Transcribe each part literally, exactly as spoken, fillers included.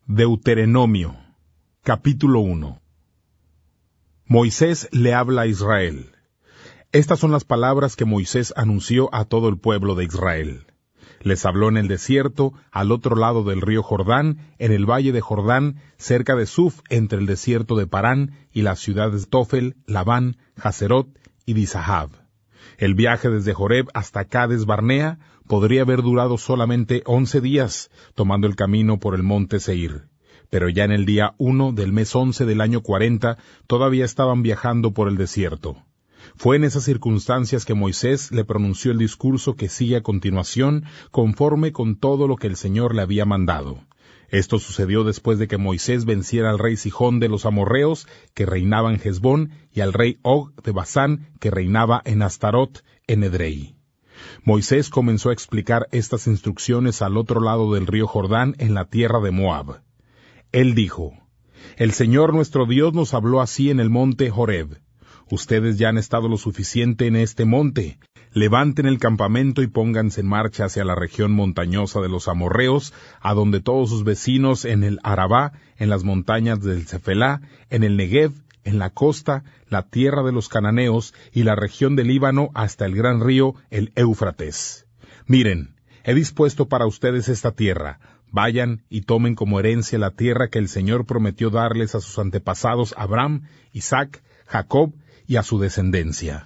Deuteronomio, capítulo uno. Moisés le habla a Israel. Estas son las palabras que Moisés anunció a todo el pueblo de Israel. Les habló en el desierto, al otro lado del río Jordán, en el valle de Jordán, cerca de Suf, entre el desierto de Parán y las ciudades de Tofel, Labán, Haserot y Dizahab. El viaje desde Joreb hasta Cades Barnea podría haber durado solamente once días, tomando el camino por el monte Seir. Pero ya en el día uno del mes once del año cuarenta, todavía estaban viajando por el desierto. Fue en esas circunstancias que Moisés le pronunció el discurso que sigue a continuación, conforme con todo lo que el Señor le había mandado. Esto sucedió después de que Moisés venciera al rey Sihón de los amorreos, que reinaba en Hesbón, y al rey Og de Basán, que reinaba en Astarot, en Edrei. Moisés comenzó a explicar estas instrucciones al otro lado del río Jordán, en la tierra de Moab. Él dijo: El Señor nuestro Dios nos habló así en el monte Horeb. Ustedes ya han estado lo suficiente en este monte. Levanten el campamento y pónganse en marcha hacia la región montañosa de los amorreos, a donde todos sus vecinos en el Arabá, en las montañas del Cefelá, en el Negev, en la costa, la tierra de los cananeos y la región del Líbano hasta el gran río, el Éufrates. Miren, he dispuesto para ustedes esta tierra. Vayan y tomen como herencia la tierra que el Señor prometió darles a sus antepasados Abraham, Isaac, Jacob y a su descendencia.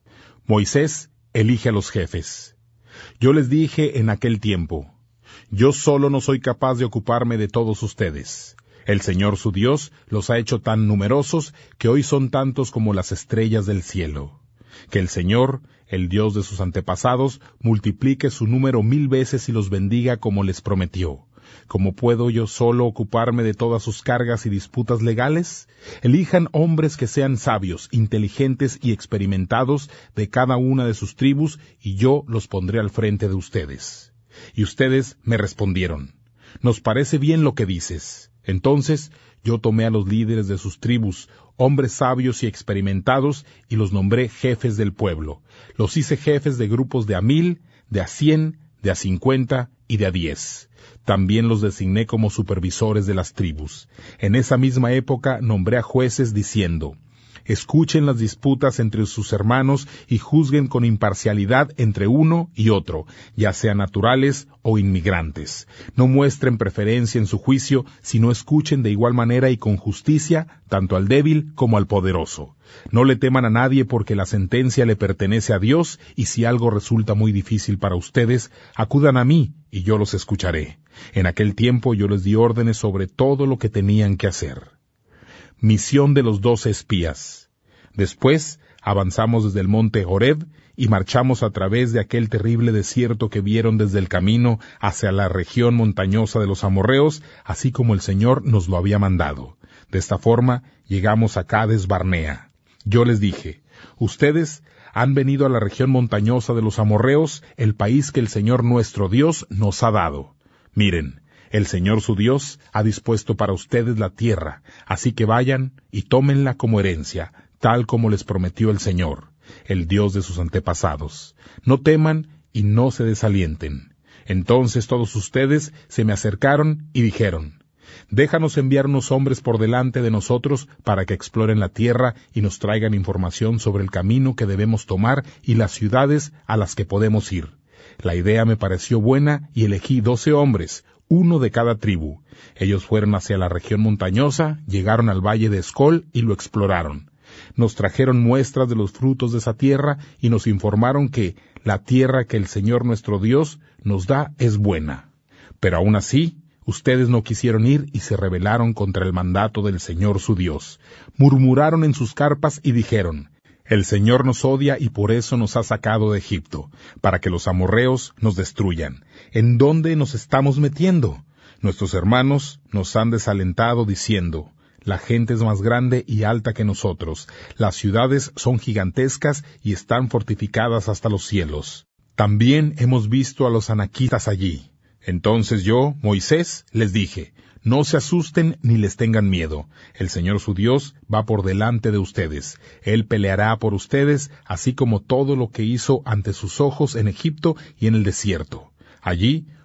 Moisés elige a los jefes. Yo les dije en aquel tiempo: yo solo no soy capaz de ocuparme de todos ustedes. El Señor su Dios los ha hecho tan numerosos que hoy son tantos como las estrellas del cielo. Que el Señor, el Dios de sus antepasados, multiplique su número mil veces y los bendiga como les prometió. ¿Cómo puedo yo solo ocuparme de todas sus cargas y disputas legales? Elijan hombres que sean sabios, inteligentes y experimentados de cada una de sus tribus, y yo los pondré al frente de ustedes. Y ustedes me respondieron: Nos parece bien lo que dices. Entonces yo tomé a los líderes de sus tribus, hombres sabios y experimentados, y los nombré jefes del pueblo. Los hice jefes de grupos de a mil, de a cien, de a cincuenta y de a diez. También los designé como supervisores de las tribus. En esa misma época nombré a jueces diciendo: Escuchen las disputas entre sus hermanos y juzguen con imparcialidad entre uno y otro, ya sean naturales o inmigrantes. No muestren preferencia en su juicio, sino escuchen de igual manera y con justicia tanto al débil como al poderoso. No le teman a nadie, porque la sentencia le pertenece a Dios, y si algo resulta muy difícil para ustedes, acudan a mí y yo los escucharé. En aquel tiempo yo les di órdenes sobre todo lo que tenían que hacer. Misión de los doce espías. Después avanzamos desde el monte Horeb y marchamos a través de aquel terrible desierto que vieron desde el camino hacia la región montañosa de los amorreos, así como el Señor nos lo había mandado. De esta forma llegamos a Cades Barnea. Yo les dije: Ustedes han venido a la región montañosa de los amorreos, el país que el Señor nuestro Dios nos ha dado. Miren, el Señor su Dios ha dispuesto para ustedes la tierra, así que vayan y tómenla como herencia, tal como les prometió el Señor, el Dios de sus antepasados. No teman y no se desalienten. Entonces todos ustedes se me acercaron y dijeron: Déjanos enviar unos hombres por delante de nosotros para que exploren la tierra y nos traigan información sobre el camino que debemos tomar y las ciudades a las que podemos ir. La idea me pareció buena y elegí doce hombres, uno de cada tribu. Ellos fueron hacia la región montañosa, llegaron al valle de Escol y lo exploraron. Nos trajeron muestras de los frutos de esa tierra y nos informaron que la tierra que el Señor nuestro Dios nos da es buena. Pero aún así, ustedes no quisieron ir y se rebelaron contra el mandato del Señor su Dios. Murmuraron en sus carpas y dijeron: El Señor nos odia y por eso nos ha sacado de Egipto, para que los amorreos nos destruyan. ¿En dónde nos estamos metiendo? Nuestros hermanos nos han desalentado diciendo: La gente es más grande y alta que nosotros. Las ciudades son gigantescas y están fortificadas hasta los cielos. También hemos visto a los anaquitas allí. Entonces yo, Moisés, les dije: No se asusten ni les tengan miedo. El Señor su Dios va por delante de ustedes. Él peleará por ustedes, así como todo lo que hizo ante sus ojos en Egipto y en el desierto. Allí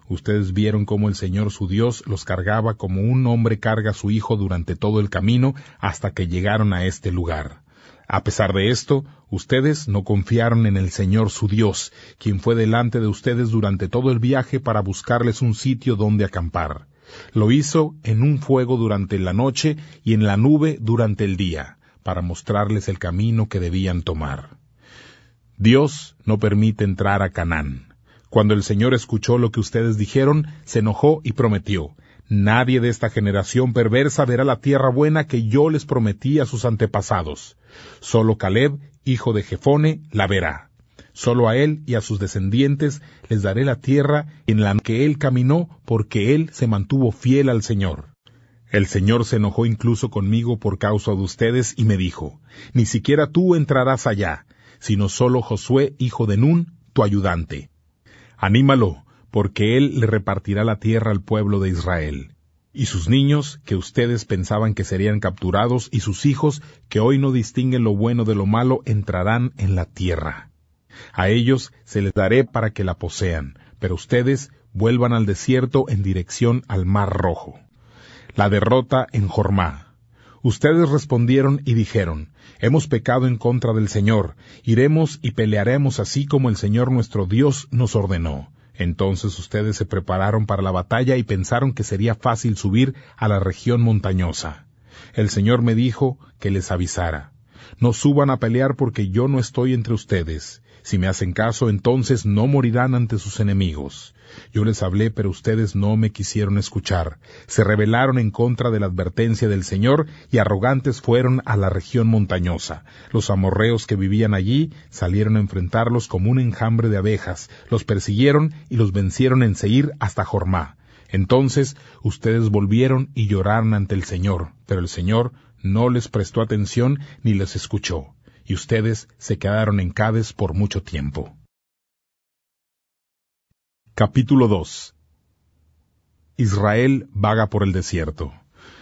Ustedes vieron cómo el Señor su Dios los cargaba como un hombre carga a su hijo durante todo el camino hasta que llegaron a este lugar. A pesar de esto, ustedes no confiaron en el Señor su Dios, quien fue delante de ustedes durante todo el viaje para buscarles un sitio donde acampar. Lo hizo en un fuego durante la noche y en la nube durante el día, para mostrarles el camino que debían tomar. Dios no permite entrar a Canaán. Cuando el Señor escuchó lo que ustedes dijeron, se enojó y prometió: nadie de esta generación perversa verá la tierra buena que yo les prometí a sus antepasados. Solo Caleb, hijo de Jefone, la verá. Solo a él y a sus descendientes les daré la tierra en la que él caminó, porque él se mantuvo fiel al Señor. El Señor se enojó incluso conmigo por causa de ustedes y me dijo: ni siquiera tú entrarás allá, sino solo Josué, hijo de Nun, tu ayudante. Anímalo, porque él le repartirá la tierra al pueblo de Israel. Y sus niños, que ustedes pensaban que serían capturados, y sus hijos, que hoy no distinguen lo bueno de lo malo, entrarán en la tierra. A ellos se les daré para que la posean, pero ustedes vuelvan al desierto en dirección al Mar Rojo. La derrota en Jormá. Ustedes respondieron y dijeron: hemos pecado en contra del Señor, iremos y pelearemos así como el Señor nuestro Dios nos ordenó. Entonces ustedes se prepararon para la batalla y pensaron que sería fácil subir a la región montañosa. El Señor me dijo que les avisara: no suban a pelear porque yo no estoy entre ustedes. Si me hacen caso, entonces no morirán ante sus enemigos. Yo les hablé, pero ustedes no me quisieron escuchar. Se rebelaron en contra de la advertencia del Señor y arrogantes fueron a la región montañosa. Los amorreos que vivían allí salieron a enfrentarlos como un enjambre de abejas. Los persiguieron y los vencieron en Seir hasta Jormá. Entonces ustedes volvieron y lloraron ante el Señor, pero el Señor no les prestó atención ni les escuchó. Y ustedes se quedaron en Cades por mucho tiempo. Capítulo dos. Israel vaga por el desierto.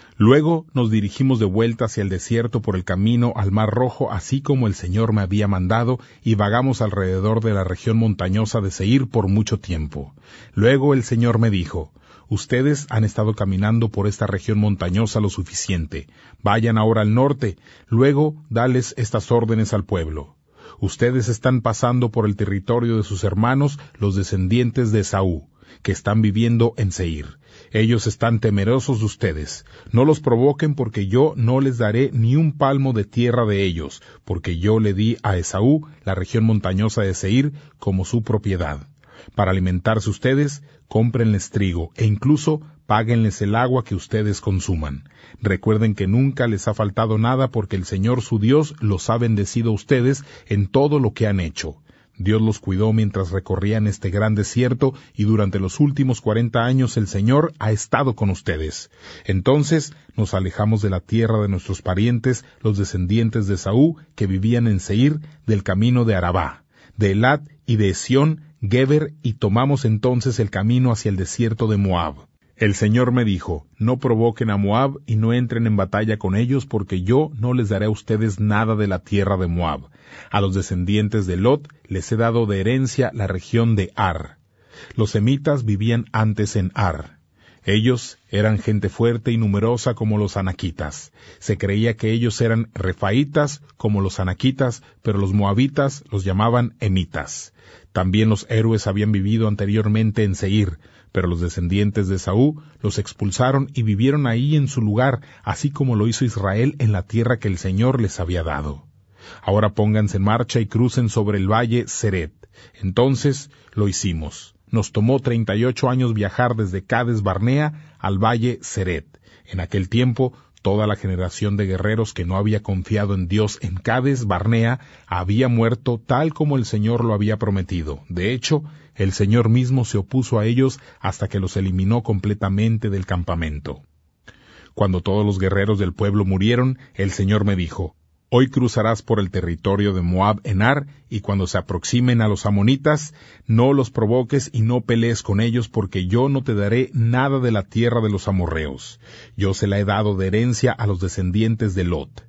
Luego nos dirigimos de vuelta hacia el desierto por el camino al Mar Rojo, así como el Señor me había mandado, y vagamos alrededor de la región montañosa de Seir por mucho tiempo. Luego el Señor me dijo: ustedes han estado caminando por esta región montañosa lo suficiente. Vayan ahora al norte. Luego dales estas órdenes al pueblo. Ustedes están pasando por el territorio de sus hermanos, los descendientes de Esaú, que están viviendo en Seir. Ellos están temerosos de ustedes. No los provoquen, porque yo no les daré ni un palmo de tierra de ellos, porque yo le di a Esaú la región montañosa de Seir como su propiedad. Para alimentarse ustedes, cómprenles trigo, e incluso páguenles el agua que ustedes consuman. Recuerden que nunca les ha faltado nada, porque el Señor su Dios los ha bendecido a ustedes en todo lo que han hecho. Dios los cuidó mientras recorrían este gran desierto, y durante los últimos cuarenta años el Señor ha estado con ustedes. Entonces nos alejamos de la tierra de nuestros parientes, los descendientes de Esaú, que vivían en Seir, del camino de Arabá, de Elat y de Esión, Geber, y tomamos entonces el camino hacia el desierto de Moab. El Señor me dijo: no provoquen a Moab y no entren en batalla con ellos, porque yo no les daré a ustedes nada de la tierra de Moab. A los descendientes de Lot les he dado de herencia la región de Ar. Los semitas vivían antes en Ar. Ellos eran gente fuerte y numerosa como los anaquitas. Se creía que ellos eran refaitas como los anaquitas, pero los moabitas los llamaban emitas. También los héroes habían vivido anteriormente en Seir, pero los descendientes de Esaú los expulsaron y vivieron ahí en su lugar, así como lo hizo Israel en la tierra que el Señor les había dado. Ahora pónganse en marcha y crucen sobre el valle Seret. Entonces lo hicimos. Nos tomó treinta y ocho años viajar desde Cades Barnea al valle Seret. En aquel tiempo, toda la generación de guerreros que no había confiado en Dios en Cades Barnea había muerto tal como el Señor lo había prometido. De hecho, el Señor mismo se opuso a ellos hasta que los eliminó completamente del campamento. Cuando todos los guerreros del pueblo murieron, el Señor me dijo: hoy cruzarás por el territorio de Moab en Ar, y cuando se aproximen a los amonitas, no los provoques y no pelees con ellos, porque yo no te daré nada de la tierra de los amorreos. Yo se la he dado de herencia a los descendientes de Lot.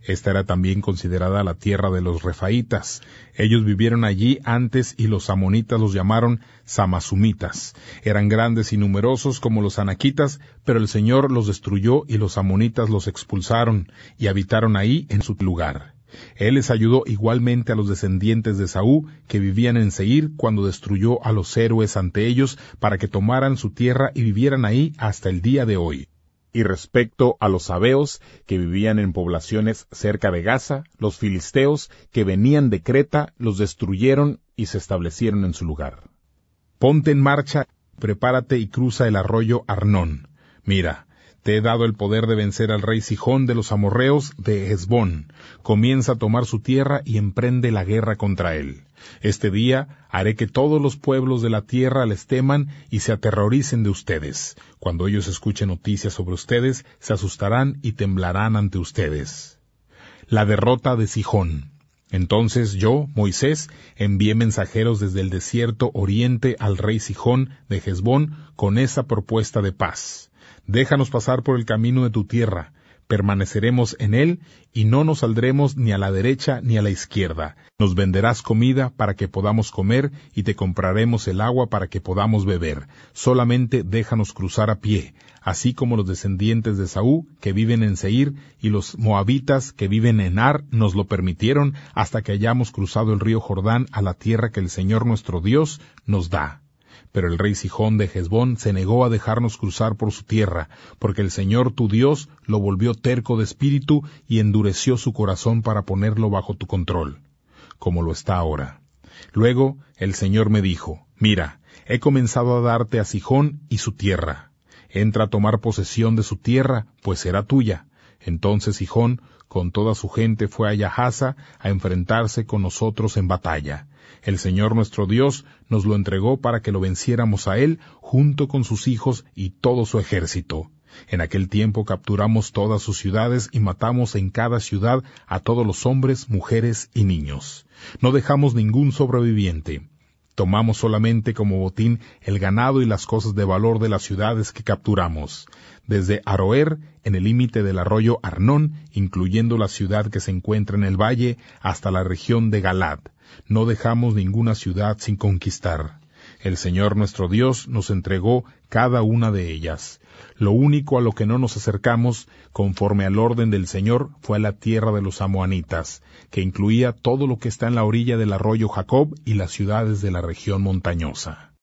Esta era también considerada la tierra de los refaítas. Ellos vivieron allí antes y los amonitas los llamaron samasumitas. Eran grandes y numerosos como los anaquitas, pero el Señor los destruyó y los amonitas los expulsaron y habitaron ahí en su lugar. Él les ayudó igualmente a los descendientes de Esaú que vivían en Seir cuando destruyó a los héroes ante ellos para que tomaran su tierra y vivieran ahí hasta el día de hoy. Y respecto a los sabeos que vivían en poblaciones cerca de Gaza, los filisteos que venían de Creta los destruyeron y se establecieron en su lugar. Ponte en marcha, prepárate y cruza el arroyo Arnón. Mira, te he dado el poder de vencer al rey Sihón de los amorreos de Hesbón. Comienza a tomar su tierra y emprende la guerra contra él. Este día haré que todos los pueblos de la tierra les teman y se aterroricen de ustedes. Cuando ellos escuchen noticias sobre ustedes, se asustarán y temblarán ante ustedes. La derrota de Sihón. Entonces yo, Moisés, envié mensajeros desde el desierto oriente al rey Sihón de Hesbón con esa propuesta de paz. Déjanos pasar por el camino de tu tierra, permaneceremos en él y no nos saldremos ni a la derecha ni a la izquierda. Nos venderás comida para que podamos comer y te compraremos el agua para que podamos beber. Solamente déjanos cruzar a pie, así como los descendientes de Esaú que viven en Seir y los moabitas que viven en Ar nos lo permitieron hasta que hayamos cruzado el río Jordán a la tierra que el Señor nuestro Dios nos da. Pero el rey Sihón de Hesbón se negó a dejarnos cruzar por su tierra, porque el Señor tu Dios lo volvió terco de espíritu y endureció su corazón para ponerlo bajo tu control, como lo está ahora. Luego el Señor me dijo, mira, he comenzado a darte a Sihón y su tierra. Entra a tomar posesión de su tierra, pues será tuya. Entonces Sihón, con toda su gente, fue a Yahaza a enfrentarse con nosotros en batalla. El Señor nuestro Dios nos lo entregó para que lo venciéramos a él, junto con sus hijos y todo su ejército. En aquel tiempo capturamos todas sus ciudades y matamos en cada ciudad a todos los hombres, mujeres y niños. No dejamos ningún sobreviviente. Tomamos solamente como botín el ganado y las cosas de valor de las ciudades que capturamos. Desde Aroer, en el límite del arroyo Arnón, incluyendo la ciudad que se encuentra en el valle, hasta la región de Galad. No dejamos ninguna ciudad sin conquistar. El Señor nuestro Dios nos entregó cada una de ellas. Lo único a lo que no nos acercamos, conforme al orden del Señor, fue a la tierra de los amoanitas, que incluía todo lo que está en la orilla del arroyo Jacob y las ciudades de la región montañosa.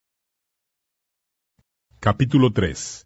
Capítulo tres.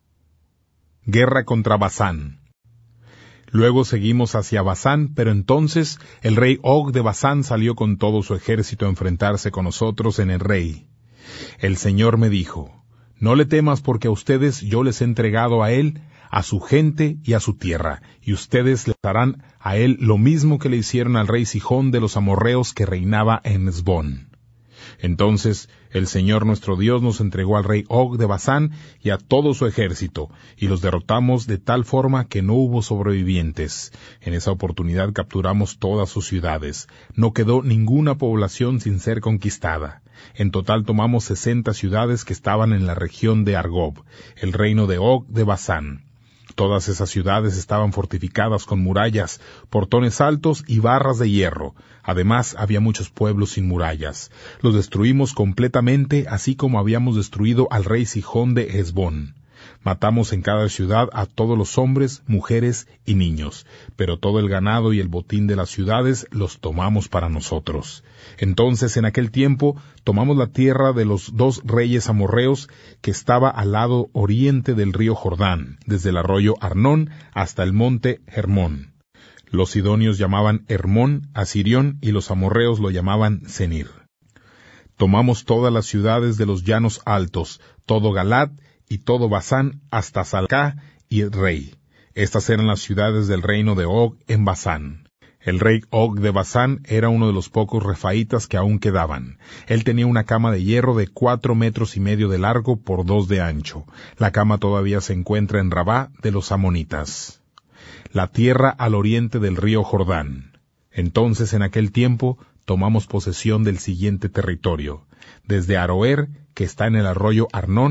Guerra contra Basán. Luego seguimos hacia Basán, pero entonces el rey Og de Basán salió con todo su ejército a enfrentarse con nosotros en el rey. El Señor me dijo, no le temas porque a ustedes yo les he entregado a él, a su gente y a su tierra, y ustedes le darán a él lo mismo que le hicieron al rey Sihón de los amorreos que reinaba en Hesbón. Entonces el Señor nuestro Dios nos entregó al rey Og de Basán y a todo su ejército, y los derrotamos de tal forma que no hubo sobrevivientes. En esa oportunidad capturamos todas sus ciudades. No quedó ninguna población sin ser conquistada. En total tomamos sesenta ciudades que estaban en la región de Argob, el reino de Og de Basán. Todas esas ciudades estaban fortificadas con murallas, portones altos y barras de hierro. Además, había muchos pueblos sin murallas. Los destruimos completamente, así como habíamos destruido al rey Sihón de Hesbón. Matamos en cada ciudad a todos los hombres, mujeres y niños, pero todo el ganado y el botín de las ciudades los tomamos para nosotros. Entonces, en aquel tiempo, tomamos la tierra de los dos reyes amorreos que estaba al lado oriente del río Jordán, desde el arroyo Arnón hasta el monte Hermón. Los sidonios llamaban Hermón a Sirión y los amorreos lo llamaban Senir. Tomamos todas las ciudades de los llanos altos, todo Galad y todo Basán hasta Salcá y Rey. Estas eran las ciudades del reino de Og en Basán. El rey Og de Basán era uno de los pocos refaítas que aún quedaban. Él tenía una cama de hierro de cuatro metros y medio de largo por dos de ancho. La cama todavía se encuentra en Rabá de los amonitas. La tierra al oriente del río Jordán. Entonces en aquel tiempo tomamos posesión del siguiente territorio. Desde Aroer, que está en el arroyo Arnón,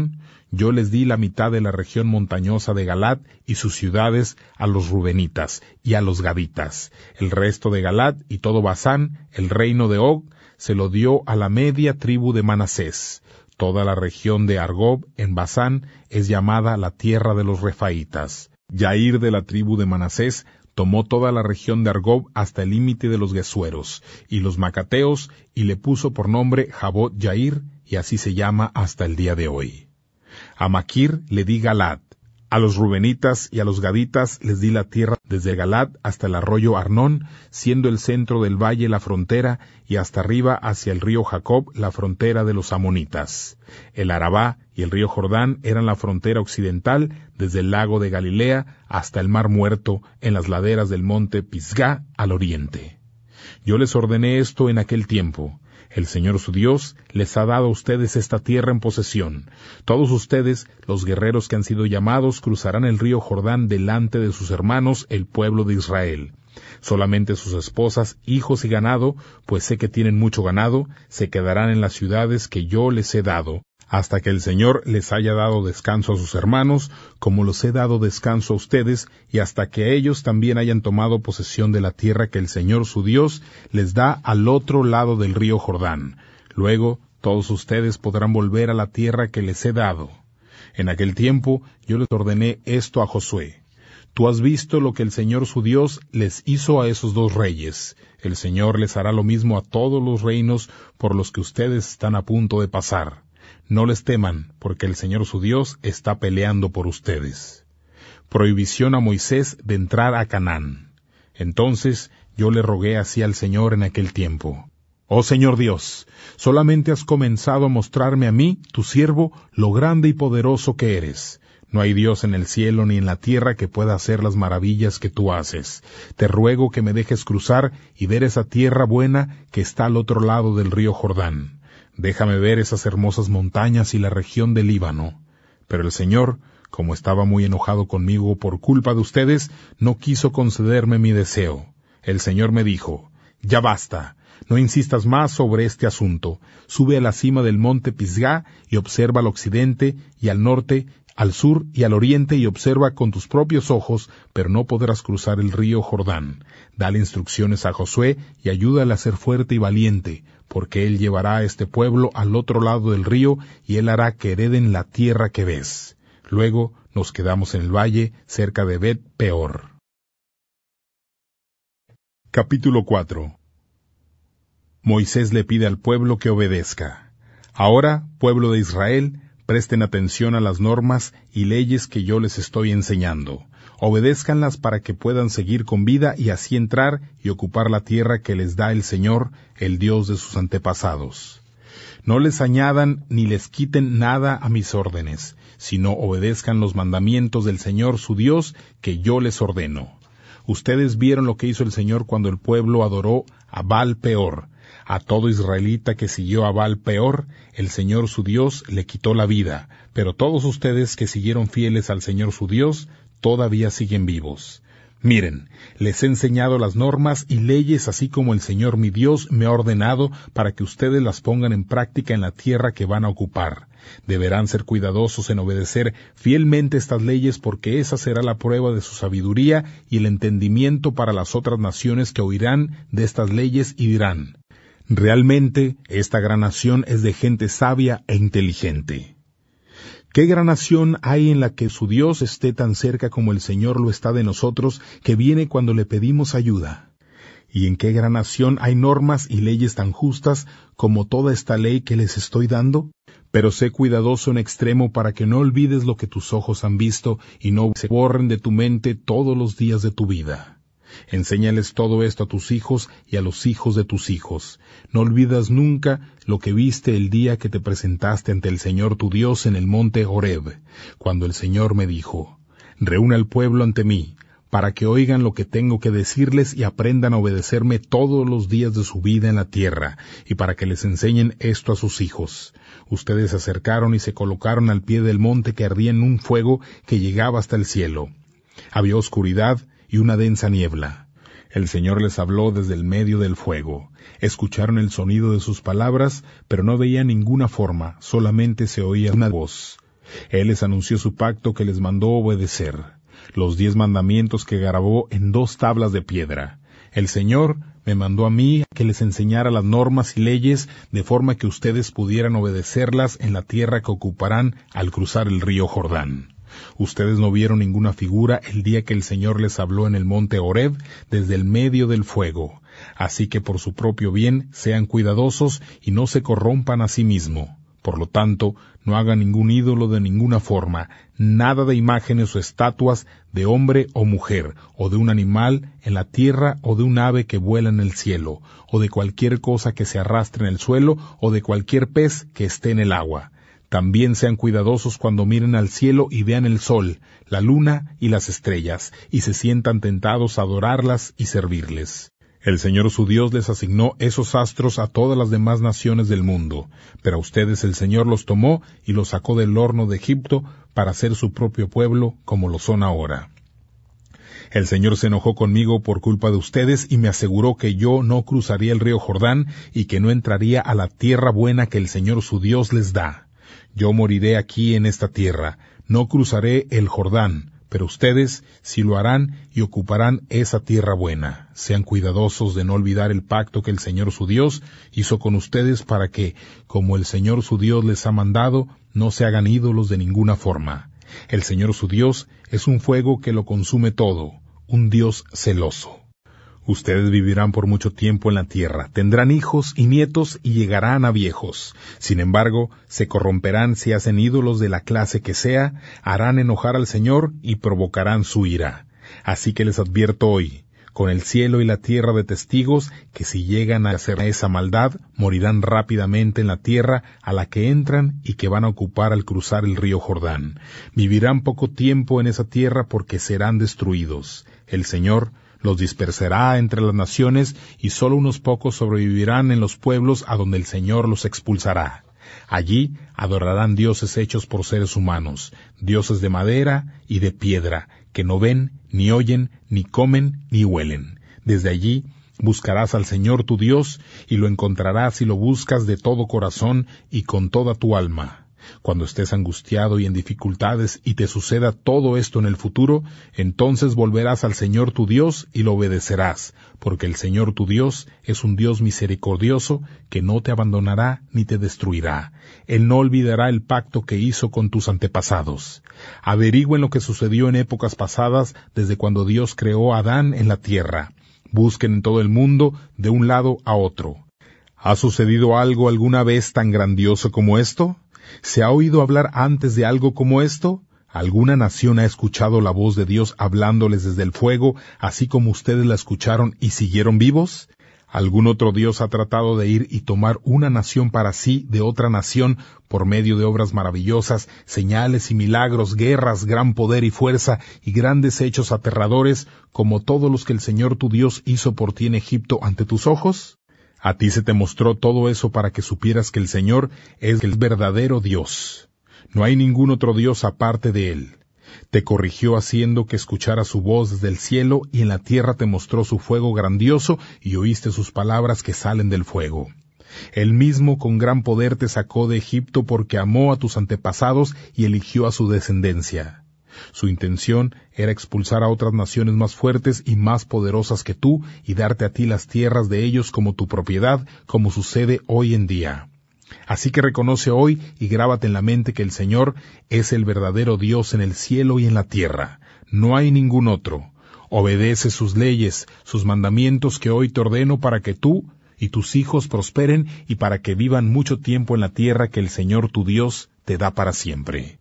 yo les di la mitad de la región montañosa de Galaad y sus ciudades a los rubenitas y a los gaditas. El resto de Galaad y todo Basán, el reino de Og, se lo dio a la media tribu de Manasés. Toda la región de Argob en Basán es llamada la tierra de los Refaitas. Yair de la tribu de Manasés tomó toda la región de Argob hasta el límite de los Gesueros y los Macateos, y le puso por nombre Jabot Yair, y así se llama hasta el día de hoy. A Maquir le di Galaad. A los rubenitas y a los gaditas les di la tierra desde Galaad hasta el arroyo Arnón, siendo el centro del valle la frontera, y hasta arriba hacia el río Jacob la frontera de los amonitas. El Arabá y el río Jordán eran la frontera occidental, desde el lago de Galilea hasta el mar Muerto, en las laderas del monte Pisgá al oriente. Yo les ordené esto en aquel tiempo. El Señor su Dios les ha dado a ustedes esta tierra en posesión. Todos ustedes, los guerreros que han sido llamados, cruzarán el río Jordán delante de sus hermanos, el pueblo de Israel. Solamente sus esposas, hijos y ganado, pues sé que tienen mucho ganado, se quedarán en las ciudades que yo les he dado, hasta que el Señor les haya dado descanso a sus hermanos, como los he dado descanso a ustedes, y hasta que ellos también hayan tomado posesión de la tierra que el Señor su Dios les da al otro lado del río Jordán. Luego todos ustedes podrán volver a la tierra que les he dado. En aquel tiempo yo les ordené esto a Josué. Tú has visto lo que el Señor su Dios les hizo a esos dos reyes. El Señor les hará lo mismo a todos los reinos por los que ustedes están a punto de pasar. No les teman, porque el Señor su Dios está peleando por ustedes. Prohibición a Moisés de entrar a Canaán. Entonces yo le rogué así al Señor en aquel tiempo. Oh Señor Dios, solamente has comenzado a mostrarme a mí, tu siervo, lo grande y poderoso que eres. No hay Dios en el cielo ni en la tierra que pueda hacer las maravillas que tú haces. Te ruego que me dejes cruzar y ver esa tierra buena que está al otro lado del río Jordán. Déjame ver esas hermosas montañas y la región del Líbano. Pero el Señor, como estaba muy enojado conmigo por culpa de ustedes, no quiso concederme mi deseo. El Señor me dijo, ya basta, no insistas más sobre este asunto. Sube a la cima del monte Pisgá y observa al occidente y al norte, al sur y al oriente, y observa con tus propios ojos, pero no podrás cruzar el río Jordán. Dale instrucciones a Josué y ayúdale a ser fuerte y valiente, porque él llevará a este pueblo al otro lado del río, y él hará que hereden la tierra que ves. Luego nos quedamos en el valle, cerca de Bet Peor. Capítulo cuatro. Moisés le pide al pueblo que obedezca. Ahora, pueblo de Israel, presten atención a las normas y leyes que yo les estoy enseñando. Obedézcanlas para que puedan seguir con vida y así entrar y ocupar la tierra que les da el Señor, el Dios de sus antepasados. No les añadan ni les quiten nada a mis órdenes, sino obedezcan los mandamientos del Señor su Dios que yo les ordeno. Ustedes vieron lo que hizo el Señor cuando el pueblo adoró a Baal Peor. A todo israelita que siguió a Baal Peor, el Señor su Dios le quitó la vida, pero todos ustedes que siguieron fieles al Señor su Dios, todavía siguen vivos. Miren, les he enseñado las normas y leyes así como el Señor mi Dios me ha ordenado para que ustedes las pongan en práctica en la tierra que van a ocupar. Deberán ser cuidadosos en obedecer fielmente estas leyes porque esa será la prueba de su sabiduría y el entendimiento para las otras naciones que oirán de estas leyes y dirán, realmente esta gran nación es de gente sabia e inteligente. ¿Qué gran nación hay en la que su Dios esté tan cerca como el Señor lo está de nosotros, que viene cuando le pedimos ayuda? ¿Y en qué gran nación hay normas y leyes tan justas como toda esta ley que les estoy dando? Pero sé cuidadoso en extremo para que no olvides lo que tus ojos han visto y no se borren de tu mente todos los días de tu vida. Enséñales todo esto a tus hijos y a los hijos de tus hijos. No olvidas nunca lo que viste el día que te presentaste ante el Señor tu Dios en el monte Horeb, cuando el Señor me dijo, reúne al pueblo ante mí, para que oigan lo que tengo que decirles y aprendan a obedecerme todos los días de su vida en la tierra, y para que les enseñen esto a sus hijos. Ustedes se acercaron y se colocaron al pie del monte que ardía en un fuego que llegaba hasta el cielo. Había oscuridad y una densa niebla. El Señor les habló desde el medio del fuego. Escucharon el sonido de sus palabras, pero no veían ninguna forma, solamente se oía una voz. Él les anunció su pacto que les mandó obedecer, los diez mandamientos que grabó en dos tablas de piedra. El Señor me mandó a mí que les enseñara las normas y leyes de forma que ustedes pudieran obedecerlas en la tierra que ocuparán al cruzar el río Jordán. Ustedes no vieron ninguna figura el día que el Señor les habló en el monte Horeb desde el medio del fuego. Así que por su propio bien sean cuidadosos y no se corrompan a sí mismo. Por lo tanto, no hagan ningún ídolo de ninguna forma, nada de imágenes o estatuas de hombre o mujer, o de un animal en la tierra, o de un ave que vuela en el cielo, o de cualquier cosa que se arrastre en el suelo, o de cualquier pez que esté en el agua. También sean cuidadosos cuando miren al cielo y vean el sol, la luna y las estrellas, y se sientan tentados a adorarlas y servirles. El Señor su Dios les asignó esos astros a todas las demás naciones del mundo, pero a ustedes el Señor los tomó y los sacó del horno de Egipto para ser su propio pueblo como lo son ahora. El Señor se enojó conmigo por culpa de ustedes y me aseguró que yo no cruzaría el río Jordán y que no entraría a la tierra buena que el Señor su Dios les da. Yo moriré aquí en esta tierra, no cruzaré el Jordán, pero ustedes sí lo harán y ocuparán esa tierra buena. Sean cuidadosos de no olvidar el pacto que el Señor su Dios hizo con ustedes para que, como el Señor su Dios les ha mandado, no se hagan ídolos de ninguna forma. El Señor su Dios es un fuego que lo consume todo, un Dios celoso. Ustedes vivirán por mucho tiempo en la tierra, tendrán hijos y nietos y llegarán a viejos. Sin embargo, se corromperán si hacen ídolos de la clase que sea, harán enojar al Señor y provocarán su ira. Así que les advierto hoy, con el cielo y la tierra de testigos, que si llegan a hacer esa maldad, morirán rápidamente en la tierra a la que entran y que van a ocupar al cruzar el río Jordán. Vivirán poco tiempo en esa tierra porque serán destruidos. El Señor los dispersará entre las naciones y sólo unos pocos sobrevivirán en los pueblos a donde el Señor los expulsará. Allí adorarán dioses hechos por seres humanos, dioses de madera y de piedra, que no ven, ni oyen, ni comen, ni huelen. Desde allí buscarás al Señor tu Dios, y lo encontrarás si lo buscas de todo corazón y con toda tu alma. Cuando estés angustiado y en dificultades y te suceda todo esto en el futuro, entonces volverás al Señor tu Dios y lo obedecerás, porque el Señor tu Dios es un Dios misericordioso que no te abandonará ni te destruirá. Él no olvidará el pacto que hizo con tus antepasados. Averigüen lo que sucedió en épocas pasadas desde cuando Dios creó a Adán en la tierra. Busquen en todo el mundo de un lado a otro. ¿Ha sucedido algo alguna vez tan grandioso como esto? ¿Se ha oído hablar antes de algo como esto? ¿Alguna nación ha escuchado la voz de Dios hablándoles desde el fuego, así como ustedes la escucharon y siguieron vivos? ¿Algún otro Dios ha tratado de ir y tomar una nación para sí de otra nación por medio de obras maravillosas, señales y milagros, guerras, gran poder y fuerza y grandes hechos aterradores, como todos los que el Señor tu Dios hizo por ti en Egipto ante tus ojos? A ti se te mostró todo eso para que supieras que el Señor es el verdadero Dios. No hay ningún otro Dios aparte de Él. Te corrigió haciendo que escucharas su voz desde el cielo y en la tierra te mostró su fuego grandioso y oíste sus palabras que salen del fuego. Él mismo con gran poder te sacó de Egipto porque amó a tus antepasados y eligió a su descendencia. Su intención era expulsar a otras naciones más fuertes y más poderosas que tú y darte a ti las tierras de ellos como tu propiedad, como sucede hoy en día. Así que reconoce hoy y grábate en la mente que el Señor es el verdadero Dios en el cielo y en la tierra. No hay ningún otro. Obedece sus leyes, sus mandamientos que hoy te ordeno para que tú y tus hijos prosperen y para que vivan mucho tiempo en la tierra que el Señor tu Dios te da para siempre.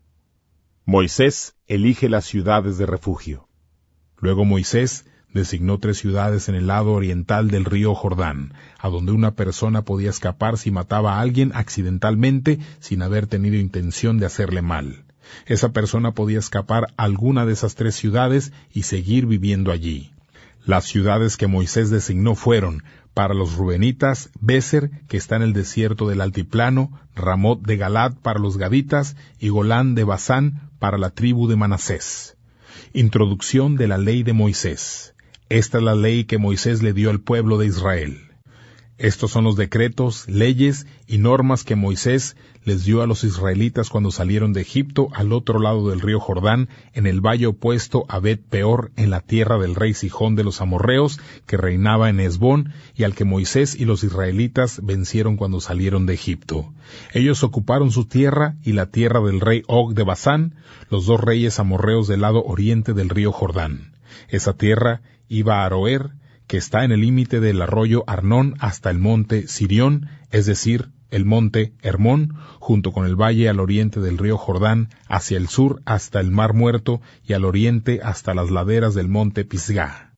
Moisés elige las ciudades de refugio. Luego Moisés designó tres ciudades en el lado oriental del río Jordán, a donde una persona podía escapar si mataba a alguien accidentalmente sin haber tenido intención de hacerle mal. Esa persona podía escapar a alguna de esas tres ciudades y seguir viviendo allí. Las ciudades que Moisés designó fueron, para los rubenitas, Béser, que está en el desierto del altiplano, Ramot de Galad para los gaditas y Golán de Basán para la tribu de Manasés. Introducción de la ley de Moisés. Esta es la ley que Moisés le dio al pueblo de Israel. Estos son los decretos, leyes y normas que Moisés les dio a los israelitas cuando salieron de Egipto al otro lado del río Jordán, en el valle opuesto a Bet Peor, en la tierra del rey Sihón de los amorreos, que reinaba en Hesbón, y al que Moisés y los israelitas vencieron cuando salieron de Egipto. Ellos ocuparon su tierra y la tierra del rey Og de Basán, los dos reyes amorreos del lado oriente del río Jordán. Esa tierra iba a Aroer, que está en el límite del arroyo Arnón hasta el monte Sirión, es decir, el monte Hermón, junto con el valle al oriente del río Jordán, hacia el sur hasta el mar Muerto y al oriente hasta las laderas del monte Pisgah.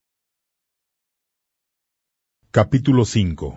Capítulo cinco.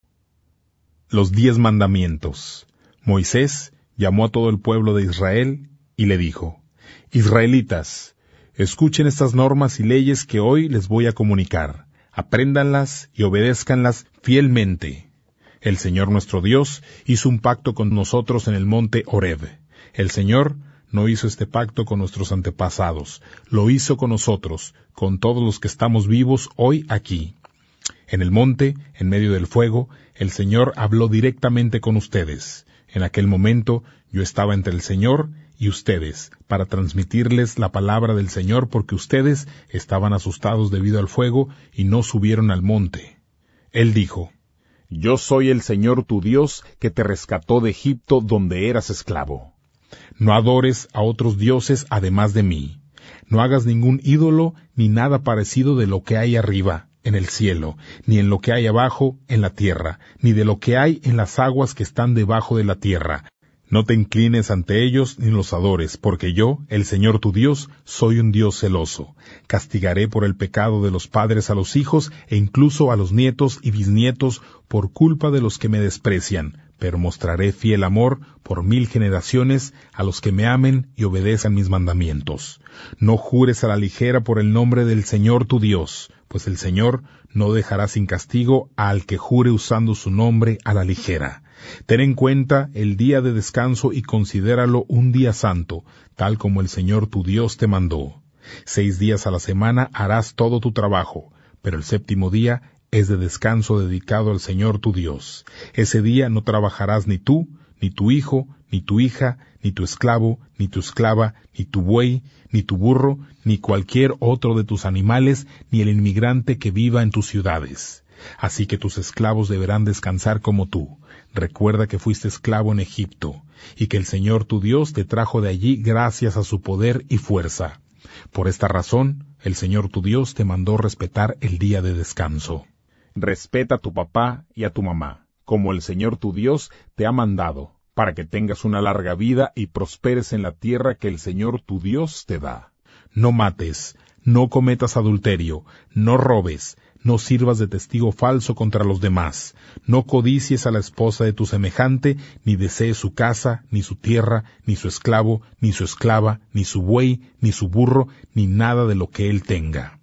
Los diez mandamientos. Moisés llamó a todo el pueblo de Israel y le dijo: Israelitas, escuchen estas normas y leyes que hoy les voy a comunicar. Apréndanlas y obedézcanlas fielmente. El Señor nuestro Dios hizo un pacto con nosotros en el monte Horeb. El Señor no hizo este pacto con nuestros antepasados, lo hizo con nosotros, con todos los que estamos vivos hoy aquí. En el monte, en medio del fuego, el Señor habló directamente con ustedes. En aquel momento yo estaba entre el Señor y ustedes, para transmitirles la palabra del Señor, porque ustedes estaban asustados debido al fuego y no subieron al monte. Él dijo: Yo soy el Señor tu Dios, que te rescató de Egipto, donde eras esclavo. No adores a otros dioses además de mí. No hagas ningún ídolo, ni nada parecido de lo que hay arriba, en el cielo, ni en lo que hay abajo, en la tierra, ni de lo que hay en las aguas que están debajo de la tierra. No te inclines ante ellos ni los adores, porque yo, el Señor tu Dios, soy un Dios celoso. Castigaré por el pecado de los padres a los hijos, e incluso a los nietos y bisnietos, por culpa de los que me desprecian, pero mostraré fiel amor por mil generaciones a los que me amen y obedezcan mis mandamientos. No jures a la ligera por el nombre del Señor tu Dios, pues el Señor no dejará sin castigo al que jure usando su nombre a la ligera. Ten en cuenta el día de descanso y considéralo un día santo, tal como el Señor tu Dios te mandó. Seis días a la semana harás todo tu trabajo, pero el séptimo día es de descanso dedicado al Señor tu Dios. Ese día no trabajarás ni tú, ni tu hijo, ni tu hija, ni tu esclavo, ni tu esclava, ni tu buey, ni tu burro, ni cualquier otro de tus animales, ni el inmigrante que viva en tus ciudades. Así que tus esclavos deberán descansar como tú. Recuerda que fuiste esclavo en Egipto, y que el Señor tu Dios te trajo de allí gracias a su poder y fuerza. Por esta razón, el Señor tu Dios te mandó respetar el día de descanso. Respeta a tu papá y a tu mamá, como el Señor tu Dios te ha mandado, para que tengas una larga vida y prosperes en la tierra que el Señor tu Dios te da. No mates, no cometas adulterio, no robes, no sirvas de testigo falso contra los demás, no codicies a la esposa de tu semejante, ni desees su casa, ni su tierra, ni su esclavo, ni su esclava, ni su buey, ni su burro, ni nada de lo que él tenga.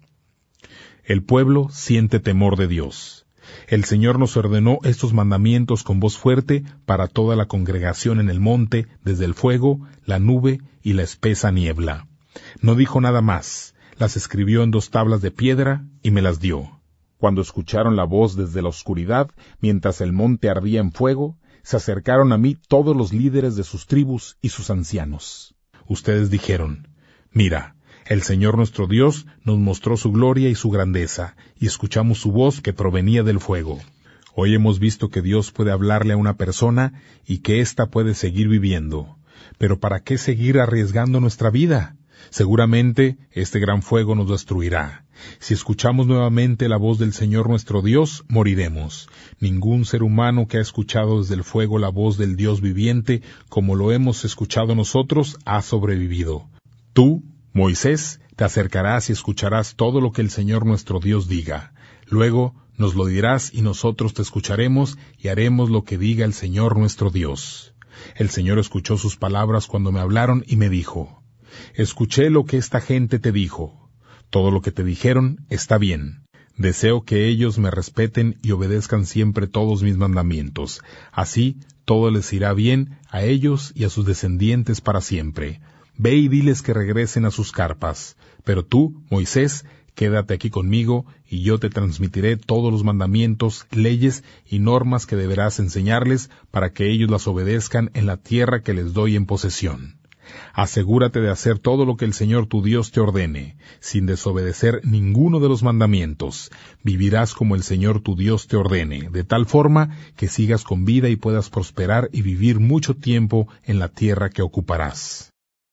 El pueblo siente temor de Dios. El Señor nos ordenó estos mandamientos con voz fuerte para toda la congregación en el monte, desde el fuego, la nube y la espesa niebla. No dijo nada más, las escribió en dos tablas de piedra y me las dio. Cuando escucharon la voz desde la oscuridad, mientras el monte ardía en fuego, se acercaron a mí todos los líderes de sus tribus y sus ancianos. Ustedes dijeron: Mira, el Señor nuestro Dios nos mostró su gloria y su grandeza, y escuchamos su voz que provenía del fuego. Hoy hemos visto que Dios puede hablarle a una persona y que ésta puede seguir viviendo. Pero ¿para qué seguir arriesgando nuestra vida? Seguramente este gran fuego nos destruirá. Si escuchamos nuevamente la voz del Señor nuestro Dios, moriremos. Ningún ser humano que ha escuchado desde el fuego la voz del Dios viviente, como lo hemos escuchado nosotros, ha sobrevivido. Tú, Moisés, te acercarás y escucharás todo lo que el Señor nuestro Dios diga. Luego nos lo dirás y nosotros te escucharemos y haremos lo que diga el Señor nuestro Dios. El Señor escuchó sus palabras cuando me hablaron y me dijo: Escuché lo que esta gente te dijo. Todo lo que te dijeron está bien. Deseo que ellos me respeten y obedezcan siempre todos mis mandamientos. Así todo les irá bien a ellos y a sus descendientes para siempre. Ve y diles que regresen a sus carpas. Pero tú, Moisés, Quédate aquí conmigo, y yo te transmitiré todos los mandamientos, leyes y normas que deberás enseñarles para que ellos las obedezcan en la tierra que les doy en posesión. Asegúrate de hacer todo lo que el Señor tu Dios te ordene, sin desobedecer ninguno de los mandamientos. Vivirás como el Señor tu Dios te ordene, de tal forma que sigas con vida y puedas prosperar y vivir mucho tiempo en la tierra que ocuparás.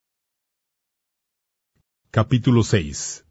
Capítulo seis.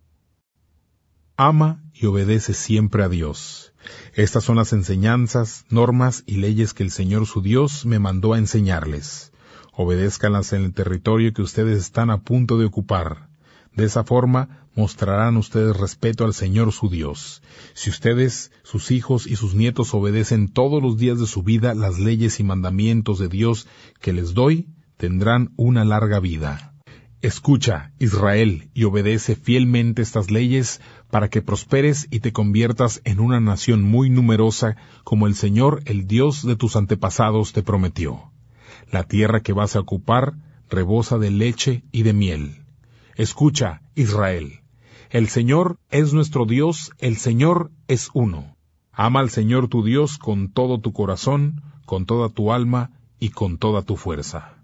Ama y obedece siempre a Dios. Estas son las enseñanzas, normas y leyes que el Señor su Dios me mandó a enseñarles. Obedézcanlas en el territorio que ustedes están a punto de ocupar. De esa forma mostrarán ustedes respeto al Señor su Dios. Si ustedes, sus hijos y sus nietos obedecen todos los días de su vida las leyes y mandamientos de Dios que les doy, tendrán una larga vida. Escucha, Israel, y obedece fielmente estas leyes para que prosperes y te conviertas en una nación muy numerosa como el Señor, el Dios de tus antepasados, te prometió. La tierra que vas a ocupar rebosa de leche y de miel. Escucha, Israel, el Señor es nuestro Dios, el Señor es uno. Ama al Señor tu Dios con todo tu corazón, con toda tu alma y con toda tu fuerza.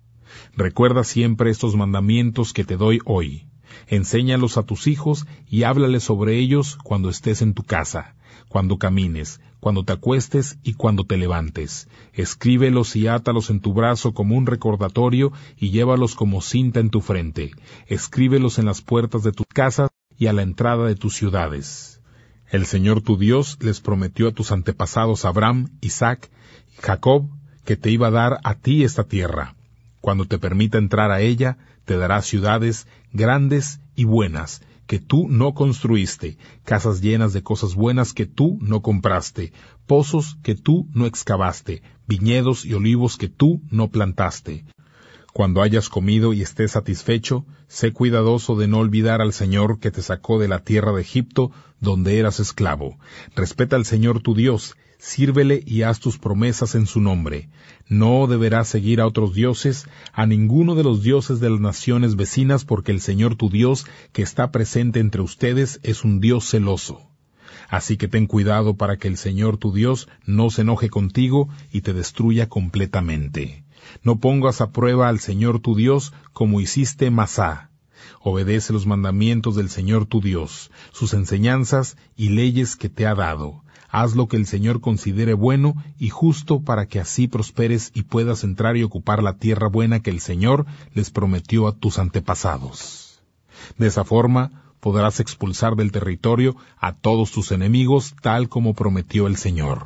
Recuerda siempre estos mandamientos que te doy hoy. Enséñalos a tus hijos y háblales sobre ellos cuando estés en tu casa, cuando camines, cuando te acuestes y cuando te levantes. Escríbelos y átalos en tu brazo como un recordatorio y llévalos como cinta en tu frente. Escríbelos en las puertas de tus casas y a la entrada de tus ciudades. El Señor tu Dios les prometió a tus antepasados Abraham, Isaac y Jacob que te iba a dar a ti esta tierra. Cuando te permita entrar a ella, te dará ciudades grandes y buenas, que tú no construiste, casas llenas de cosas buenas que tú no compraste, pozos que tú no excavaste, viñedos y olivos que tú no plantaste. Cuando hayas comido y estés satisfecho, sé cuidadoso de no olvidar al Señor que te sacó de la tierra de Egipto, donde eras esclavo. Respeta al Señor tu Dios, sírvele y haz tus promesas en su nombre. No deberás seguir a otros dioses, a ninguno de los dioses de las naciones vecinas, porque el Señor tu Dios, que está presente entre ustedes, es un Dios celoso. Así que ten cuidado para que el Señor tu Dios no se enoje contigo y te destruya completamente. No pongas a prueba al Señor tu Dios como hiciste Masá. Obedece los mandamientos del Señor tu Dios, sus enseñanzas y leyes que te ha dado. Haz lo que el Señor considere bueno y justo para que así prosperes y puedas entrar y ocupar la tierra buena que el Señor les prometió a tus antepasados. De esa forma podrás expulsar del territorio a todos tus enemigos, tal como prometió el Señor.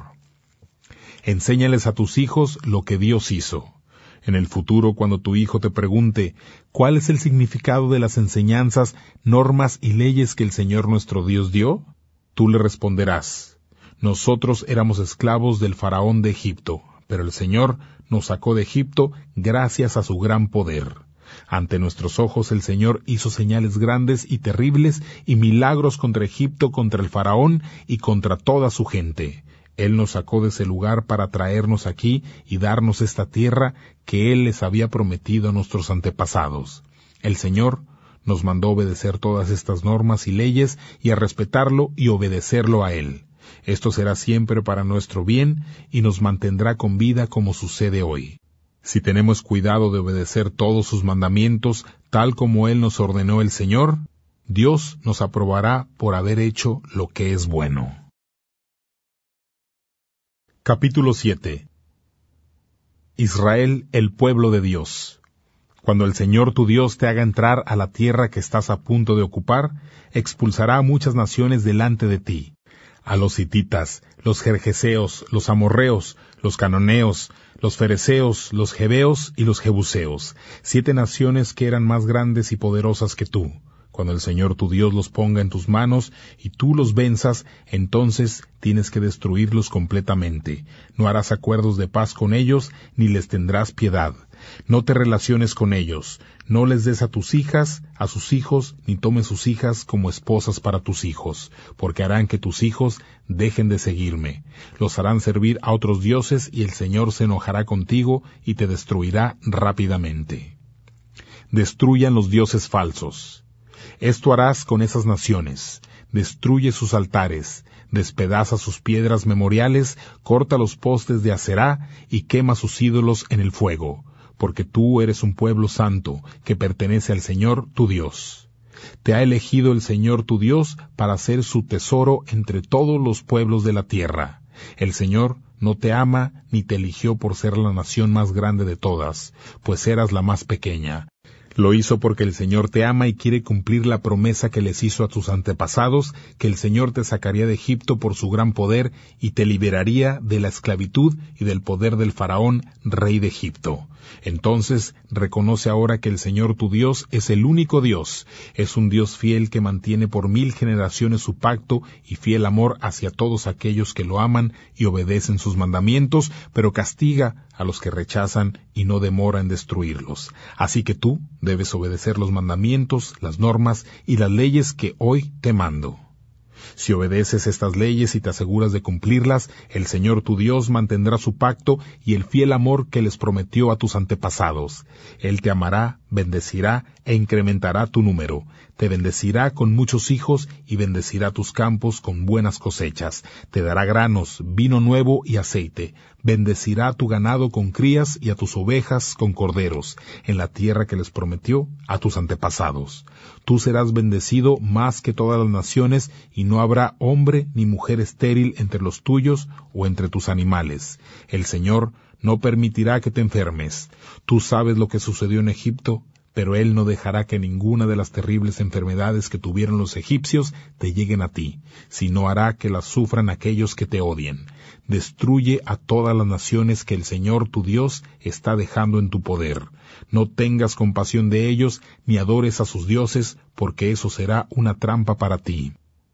Enséñales a tus hijos lo que Dios hizo. En el futuro, cuando tu hijo te pregunte ¿cuál es el significado de las enseñanzas, normas y leyes que el Señor nuestro Dios dio?, tú le responderás: nosotros éramos esclavos del faraón de Egipto, pero el Señor nos sacó de Egipto gracias a su gran poder. Ante nuestros ojos el Señor hizo señales grandes y terribles y milagros contra Egipto, contra el faraón y contra toda su gente. Él nos sacó de ese lugar para traernos aquí y darnos esta tierra que Él les había prometido a nuestros antepasados. El Señor nos mandó obedecer todas estas normas y leyes y a respetarlo y obedecerlo a Él. Esto será siempre para nuestro bien y nos mantendrá con vida como sucede hoy. Si tenemos cuidado de obedecer todos sus mandamientos, tal como Él nos ordenó el Señor, Dios nos aprobará por haber hecho lo que es bueno. Capítulo siete. Israel, el pueblo de Dios. Cuando el Señor tu Dios te haga entrar a la tierra que estás a punto de ocupar, expulsará a muchas naciones delante de ti. A los hititas, los gergeseos, los amorreos, los cananeos, los fereceos, los jebeos y los jebuseos, siete naciones que eran más grandes y poderosas que tú. Cuando el Señor tu Dios los ponga en tus manos y tú los venzas, entonces tienes que destruirlos completamente. No harás acuerdos de paz con ellos, ni les tendrás piedad. No te relaciones con ellos, no les des a tus hijas, a sus hijos, ni tomes sus hijas como esposas para tus hijos, porque harán que tus hijos dejen de seguirme. Los harán servir a otros dioses y el Señor se enojará contigo y te destruirá rápidamente. Destruyan los dioses falsos. Esto harás con esas naciones. Destruye sus altares, despedaza sus piedras memoriales, corta los postes de Aserá y quema sus ídolos en el fuego, porque tú eres un pueblo santo que pertenece al Señor tu Dios. Te ha elegido el Señor tu Dios para ser su tesoro entre todos los pueblos de la tierra. El Señor no te ama ni te eligió por ser la nación más grande de todas, pues eras la más pequeña. Lo hizo porque el Señor te ama y quiere cumplir la promesa que les hizo a tus antepasados, que el Señor te sacaría de Egipto por su gran poder y te liberaría de la esclavitud y del poder del faraón, rey de Egipto. Entonces, reconoce ahora que el Señor tu Dios es el único Dios, es un Dios fiel que mantiene por mil generaciones su pacto y fiel amor hacia todos aquellos que lo aman y obedecen sus mandamientos, pero castiga a los que rechazan y no demora en destruirlos. Así que tú debes obedecer los mandamientos, las normas y las leyes que hoy te mando. Si obedeces estas leyes y te aseguras de cumplirlas, el Señor tu Dios mantendrá su pacto y el fiel amor que les prometió a tus antepasados. Él te amará, bendecirá e incrementará tu número. Te bendecirá con muchos hijos y bendecirá tus campos con buenas cosechas. Te dará granos, vino nuevo y aceite. Bendecirá a tu ganado con crías y a tus ovejas con corderos, en la tierra que les prometió a tus antepasados. Tú serás bendecido más que todas las naciones, y no habrá hombre ni mujer estéril entre los tuyos o entre tus animales. El Señor no permitirá que te enfermes. Tú sabes lo que sucedió en Egipto, pero Él no dejará que ninguna de las terribles enfermedades que tuvieron los egipcios te lleguen a ti, sino hará que las sufran aquellos que te odien. Destruye a todas las naciones que el Señor tu Dios está dejando en tu poder. No tengas compasión de ellos, ni adores a sus dioses, porque eso será una trampa para ti.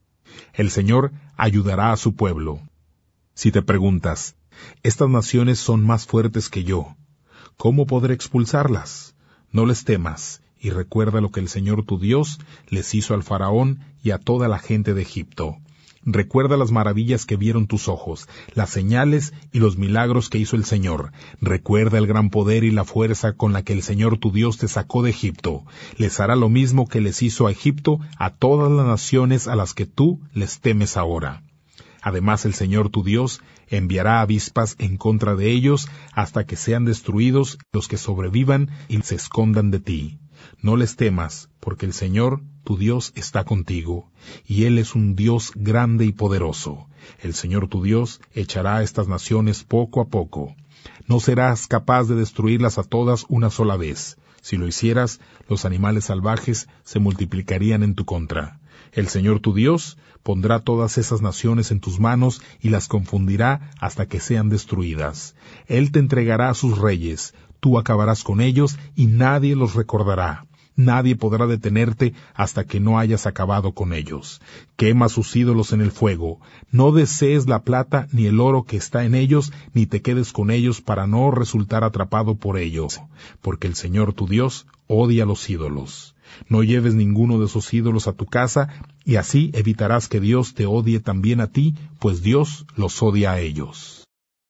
El Señor ayudará a su pueblo. Si te preguntas, estas naciones son más fuertes que yo, ¿cómo podré expulsarlas? No les temas, y recuerda lo que el Señor tu Dios les hizo al faraón y a toda la gente de Egipto. Recuerda las maravillas que vieron tus ojos, las señales y los milagros que hizo el Señor. Recuerda el gran poder y la fuerza con la que el Señor tu Dios te sacó de Egipto. Les hará lo mismo que les hizo a Egipto, a todas las naciones a las que tú les temes ahora. Además, el Señor tu Dios enviará avispas en contra de ellos hasta que sean destruidos los que sobrevivan y se escondan de ti. No les temas, porque el Señor tu Dios está contigo, y Él es un Dios grande y poderoso. El Señor tu Dios echará a estas naciones poco a poco. No serás capaz de destruirlas a todas una sola vez. Si lo hicieras, los animales salvajes se multiplicarían en tu contra. El Señor tu Dios pondrá todas esas naciones en tus manos y las confundirá hasta que sean destruidas. Él te entregará a sus reyes, tú acabarás con ellos y nadie los recordará. Nadie podrá detenerte hasta que no hayas acabado con ellos. Quema sus ídolos en el fuego. No desees la plata ni el oro que está en ellos, ni te quedes con ellos para no resultar atrapado por ellos, porque el Señor tu Dios odia los ídolos. No lleves ninguno de esos ídolos a tu casa, y así evitarás que Dios te odie también a ti, pues Dios los odia a ellos.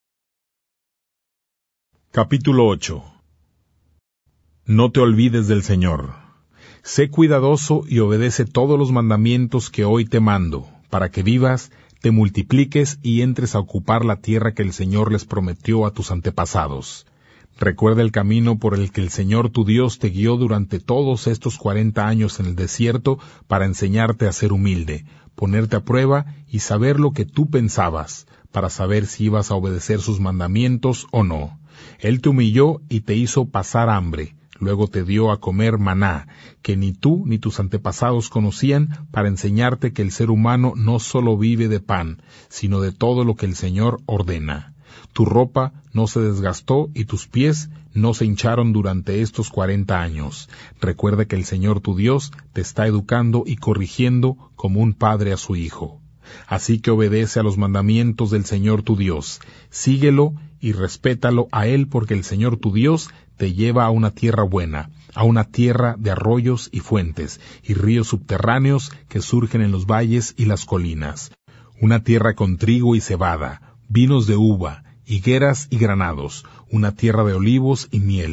Capítulo ocho. No te olvides del Señor. Sé cuidadoso y obedece todos los mandamientos que hoy te mando, para que vivas, te multipliques y entres a ocupar la tierra que el Señor les prometió a tus antepasados. Recuerda el camino por el que el Señor tu Dios te guió durante todos estos cuarenta años en el desierto para enseñarte a ser humilde, ponerte a prueba y saber lo que tú pensabas, para saber si ibas a obedecer sus mandamientos o no. Él te humilló y te hizo pasar hambre. Luego te dio a comer maná, que ni tú ni tus antepasados conocían, para enseñarte que el ser humano no solo vive de pan, sino de todo lo que el Señor ordena. Tu ropa no se desgastó y tus pies no se hincharon durante estos cuarenta años. Recuerda que el Señor tu Dios te está educando y corrigiendo como un padre a su hijo. Así que obedece a los mandamientos del Señor tu Dios, síguelo y respétalo a Él, porque el Señor tu Dios te lleva a una tierra buena, a una tierra de arroyos y fuentes, y ríos subterráneos que surgen en los valles y las colinas, una tierra con trigo y cebada, vinos de uva, higueras y granados, una tierra de olivos y miel,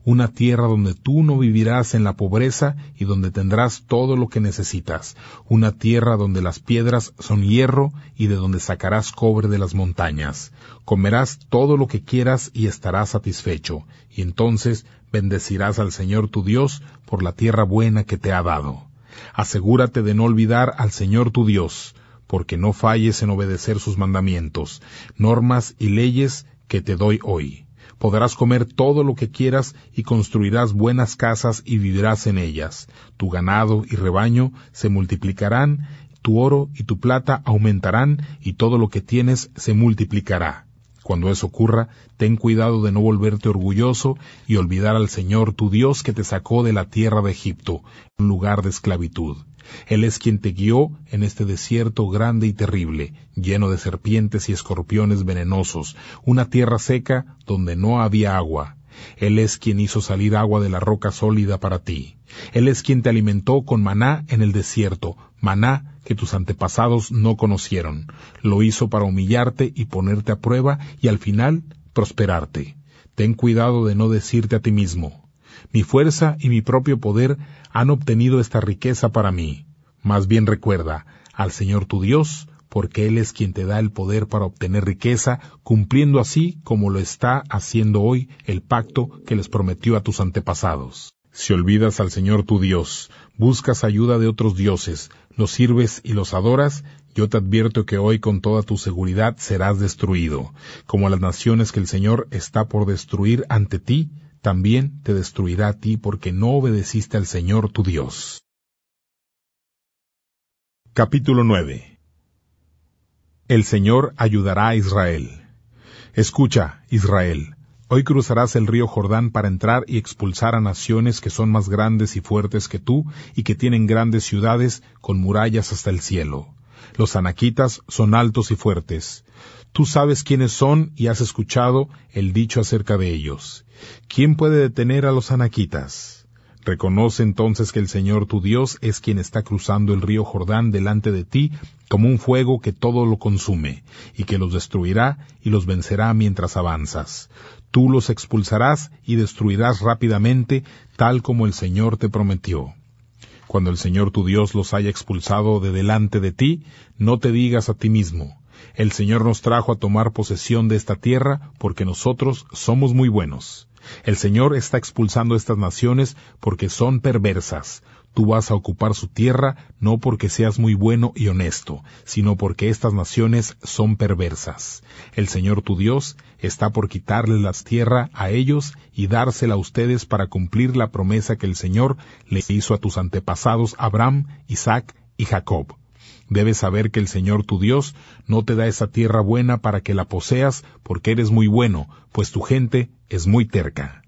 una tierra donde tú no vivirás en la pobreza y donde tendrás todo lo que necesitas, una tierra donde las piedras son hierro y de donde sacarás cobre de las montañas. Comerás todo lo que quieras y estarás satisfecho, y entonces bendecirás al Señor tu Dios por la tierra buena que te ha dado. Asegúrate de no olvidar al Señor tu Dios, porque no falles en obedecer sus mandamientos, normas y leyes que te doy hoy. Podrás comer todo lo que quieras y construirás buenas casas y vivirás en ellas. Tu ganado y rebaño se multiplicarán, tu oro y tu plata aumentarán y todo lo que tienes se multiplicará. Cuando eso ocurra, ten cuidado de no volverte orgulloso y olvidar al Señor tu Dios que te sacó de la tierra de Egipto, un lugar de esclavitud. Él es quien te guió en este desierto grande y terrible, lleno de serpientes y escorpiones venenosos, una tierra seca donde no había agua. Él es quien hizo salir agua de la roca sólida para ti. Él es quien te alimentó con maná en el desierto, maná que tus antepasados no conocieron. Lo hizo para humillarte y ponerte a prueba y al final prosperarte. Ten cuidado de no decirte a ti mismo: mi fuerza y mi propio poder han obtenido esta riqueza para mí. Más bien recuerda al Señor tu Dios, porque Él es quien te da el poder para obtener riqueza, cumpliendo así como lo está haciendo hoy el pacto que les prometió a tus antepasados. Si olvidas al Señor tu Dios, buscas ayuda de otros dioses, los sirves y los adoras, yo te advierto que hoy con toda tu seguridad serás destruido. Como las naciones que el Señor está por destruir ante ti, también te destruirá a ti porque no obedeciste al Señor tu Dios. Capítulo nueve. El Señor ayudará a Israel. Escucha, Israel, hoy cruzarás el río Jordán para entrar y expulsar a naciones que son más grandes y fuertes que tú y que tienen grandes ciudades con murallas hasta el cielo. Los anaquitas son altos y fuertes. Tú sabes quiénes son y has escuchado el dicho acerca de ellos. ¿Quién puede detener a los anaquitas? Reconoce entonces que el Señor tu Dios es quien está cruzando el río Jordán delante de ti como un fuego que todo lo consume, y que los destruirá y los vencerá mientras avanzas. Tú los expulsarás y destruirás rápidamente, tal como el Señor te prometió. Cuando el Señor tu Dios los haya expulsado de delante de ti, no te digas a ti mismo: el Señor nos trajo a tomar posesión de esta tierra porque nosotros somos muy buenos. El Señor está expulsando estas naciones porque son perversas. Tú vas a ocupar su tierra no porque seas muy bueno y honesto, sino porque estas naciones son perversas. El Señor tu Dios está por quitarles la tierra a ellos y dársela a ustedes para cumplir la promesa que el Señor le hizo a tus antepasados Abraham, Isaac y Jacob. Debes saber que el Señor tu Dios no te da esa tierra buena para que la poseas porque eres muy bueno, pues tu gente es muy terca.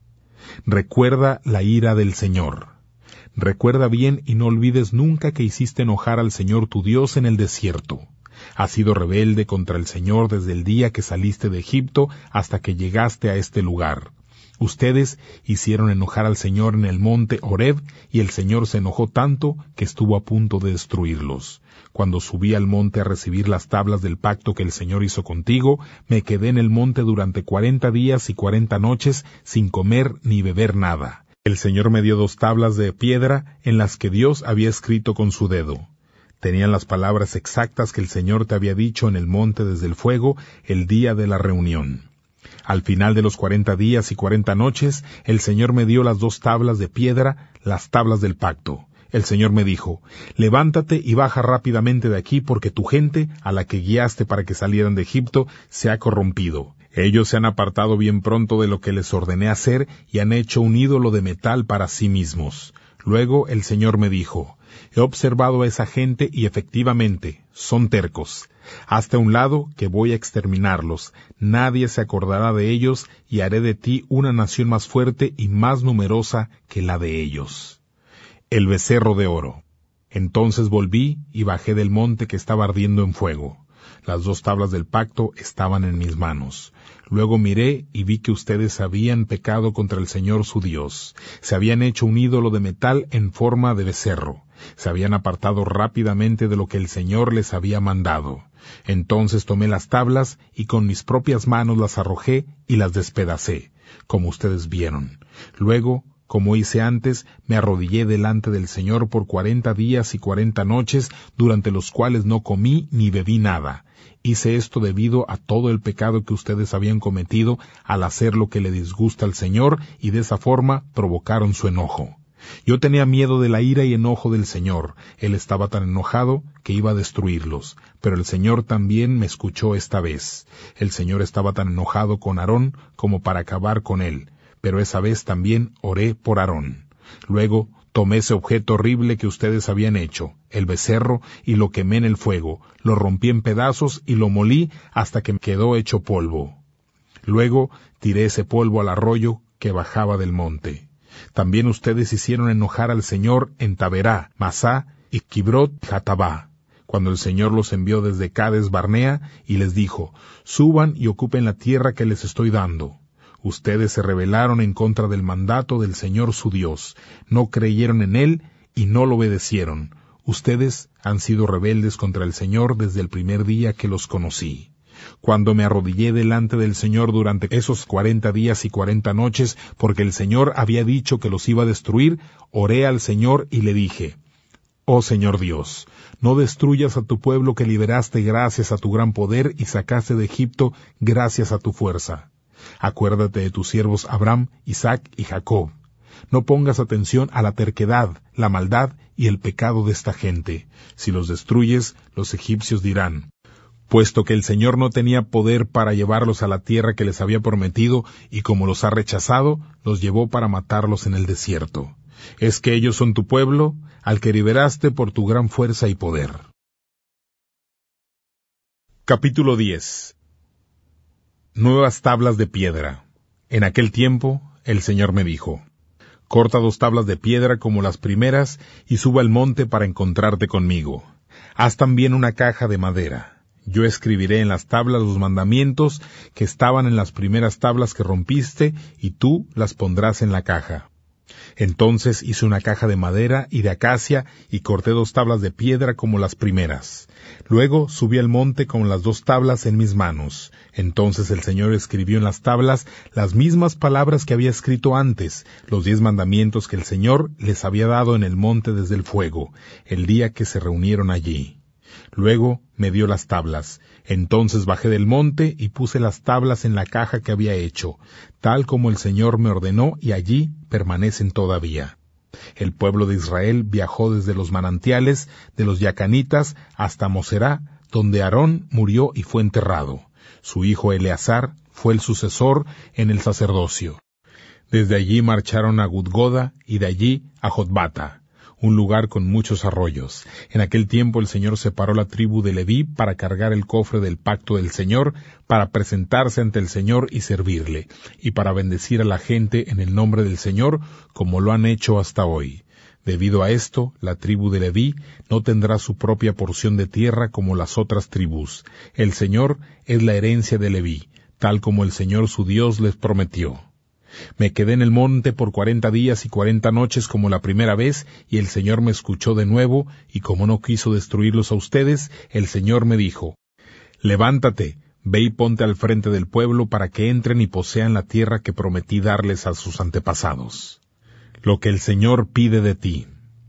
Recuerda la ira del Señor. Recuerda bien y no olvides nunca que hiciste enojar al Señor tu Dios en el desierto. Has sido rebelde contra el Señor desde el día que saliste de Egipto hasta que llegaste a este lugar. Ustedes hicieron enojar al Señor en el monte Horeb, y el Señor se enojó tanto que estuvo a punto de destruirlos. Cuando subí al monte a recibir las tablas del pacto que el Señor hizo contigo, me quedé en el monte durante cuarenta días y cuarenta noches sin comer ni beber nada. El Señor me dio dos tablas de piedra en las que Dios había escrito con su dedo. Tenían las palabras exactas que el Señor te había dicho en el monte desde el fuego el día de la reunión. Al final de los cuarenta días y cuarenta noches, el Señor me dio las dos tablas de piedra, las tablas del pacto. El Señor me dijo: levántate y baja rápidamente de aquí, porque tu gente, a la que guiaste para que salieran de Egipto, se ha corrompido. Ellos se han apartado bien pronto de lo que les ordené hacer y han hecho un ídolo de metal para sí mismos. Luego el Señor me dijo: he observado a esa gente y efectivamente son tercos. Hazte a un lado, que voy a exterminarlos. Nadie se acordará de ellos y haré de ti una nación más fuerte y más numerosa que la de ellos. El becerro de oro. Entonces volví y bajé del monte que estaba ardiendo en fuego. Las dos tablas del pacto estaban en mis manos. Luego miré y vi que ustedes habían pecado contra el Señor su Dios. Se habían hecho un ídolo de metal en forma de becerro. Se habían apartado rápidamente de lo que el Señor les había mandado. Entonces tomé las tablas y con mis propias manos las arrojé y las despedacé. como ustedes vieron. Luego, como hice antes, me arrodillé delante del Señor por cuarenta días y cuarenta noches, durante los cuales no comí ni bebí nada. Hice esto debido a todo el pecado que ustedes habían cometido al hacer lo que le disgusta al Señor, y de esa forma provocaron su enojo. Yo tenía miedo de la ira y enojo del Señor. Él estaba tan enojado que iba a destruirlos. Pero el Señor también me escuchó esta vez. El Señor estaba tan enojado con Aarón como para acabar con él. Pero esa vez también oré por Aarón. Luego tomé ese objeto horrible que ustedes habían hecho, el becerro, y lo quemé en el fuego. Lo rompí en pedazos y lo molí hasta que quedó hecho polvo. Luego tiré ese polvo al arroyo que bajaba del monte. También ustedes hicieron enojar al Señor en Taberá, Masá y Kibrot Jatabá, cuando el Señor los envió desde Cades Barnea y les dijo, suban y ocupen la tierra que les estoy dando. Ustedes se rebelaron en contra del mandato del Señor su Dios, no creyeron en Él y no lo obedecieron. Ustedes han sido rebeldes contra el Señor desde el primer día que los conocí. Cuando me arrodillé delante del Señor durante esos cuarenta días y cuarenta noches, porque el Señor había dicho que los iba a destruir, oré al Señor y le dije, Oh Señor Dios, no destruyas a tu pueblo que liberaste gracias a tu gran poder y sacaste de Egipto gracias a tu fuerza. Acuérdate de tus siervos Abraham, Isaac y Jacob. No pongas atención a la terquedad, la maldad y el pecado de esta gente. Si los destruyes, los egipcios dirán, puesto que el Señor no tenía poder para llevarlos a la tierra que les había prometido, y como los ha rechazado, los llevó para matarlos en el desierto. ¿Es que ellos son tu pueblo, al que liberaste por tu gran fuerza y poder? Capítulo diez. Nuevas tablas de piedra. En aquel tiempo, el Señor me dijo, corta dos tablas de piedra como las primeras, y suba al monte para encontrarte conmigo. Haz también una caja de madera. Yo escribiré en las tablas los mandamientos que estaban en las primeras tablas que rompiste, y tú las pondrás en la caja. Entonces hice una caja de madera y de acacia, y corté dos tablas de piedra como las primeras. Luego subí al monte con las dos tablas en mis manos. Entonces el Señor escribió en las tablas las mismas palabras que había escrito antes, los diez mandamientos que el Señor les había dado en el monte desde el fuego, el día que se reunieron allí. Luego me dio las tablas. Entonces bajé del monte y puse las tablas en la caja que había hecho, tal como el Señor me ordenó, y allí permanecen todavía. El pueblo de Israel viajó desde los manantiales de los Yacanitas hasta Moserá, donde Aarón murió y fue enterrado. Su hijo Eleazar fue el sucesor en el sacerdocio. Desde allí marcharon a Gudgoda y de allí a Jotbata, un lugar con muchos arroyos. En aquel tiempo el Señor separó la tribu de Leví para cargar el cofre del pacto del Señor, para presentarse ante el Señor y servirle, y para bendecir a la gente en el nombre del Señor, como lo han hecho hasta hoy. Debido a esto, la tribu de Leví no tendrá su propia porción de tierra como las otras tribus. El Señor es la herencia de Leví, tal como el Señor su Dios les prometió. Me quedé en el monte por cuarenta días y cuarenta noches como la primera vez, y el Señor me escuchó de nuevo, y como no quiso destruirlos a ustedes, el Señor me dijo, levántate, ve y ponte al frente del pueblo para que entren y posean la tierra que prometí darles a sus antepasados. Lo que el Señor pide de ti.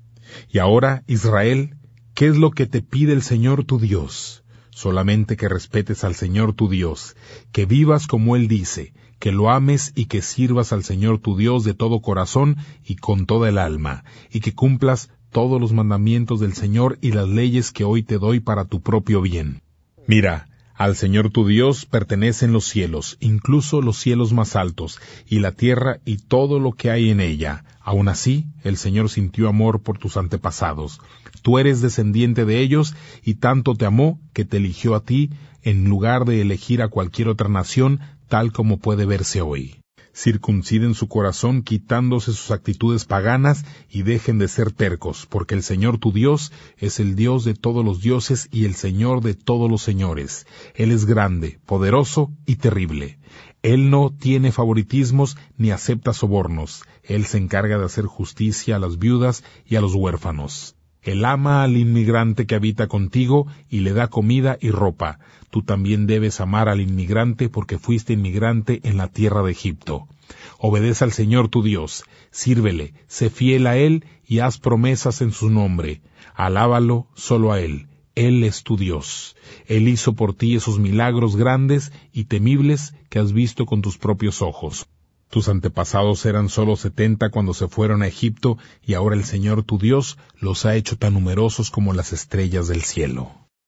Y ahora, Israel, ¿qué es lo que te pide el Señor tu Dios? Solamente que respetes al Señor tu Dios, que vivas como Él dice, que lo ames y que sirvas al Señor tu Dios de todo corazón y con toda el alma, y que cumplas todos los mandamientos del Señor y las leyes que hoy te doy para tu propio bien. Mira, al Señor tu Dios pertenecen los cielos, incluso los cielos más altos, y la tierra y todo lo que hay en ella. Aun así, el Señor sintió amor por tus antepasados. Tú eres descendiente de ellos, y tanto te amó que te eligió a ti, en lugar de elegir a cualquier otra nación, tal como puede verse hoy. Circunciden su corazón quitándose sus actitudes paganas y dejen de ser tercos, porque el Señor tu Dios es el Dios de todos los dioses y el Señor de todos los señores. Él es grande, poderoso y terrible. Él no tiene favoritismos ni acepta sobornos. Él se encarga de hacer justicia a las viudas y a los huérfanos. Él ama al inmigrante que habita contigo y le da comida y ropa. Tú también debes amar al inmigrante porque fuiste inmigrante en la tierra de Egipto. Obedece al Señor tu Dios, sírvele, sé fiel a Él y haz promesas en su nombre. Alábalo solo a Él. Él es tu Dios. Él hizo por ti esos milagros grandes y temibles que has visto con tus propios ojos. Tus antepasados eran solo setenta cuando se fueron a Egipto, y ahora el Señor tu Dios los ha hecho tan numerosos como las estrellas del cielo.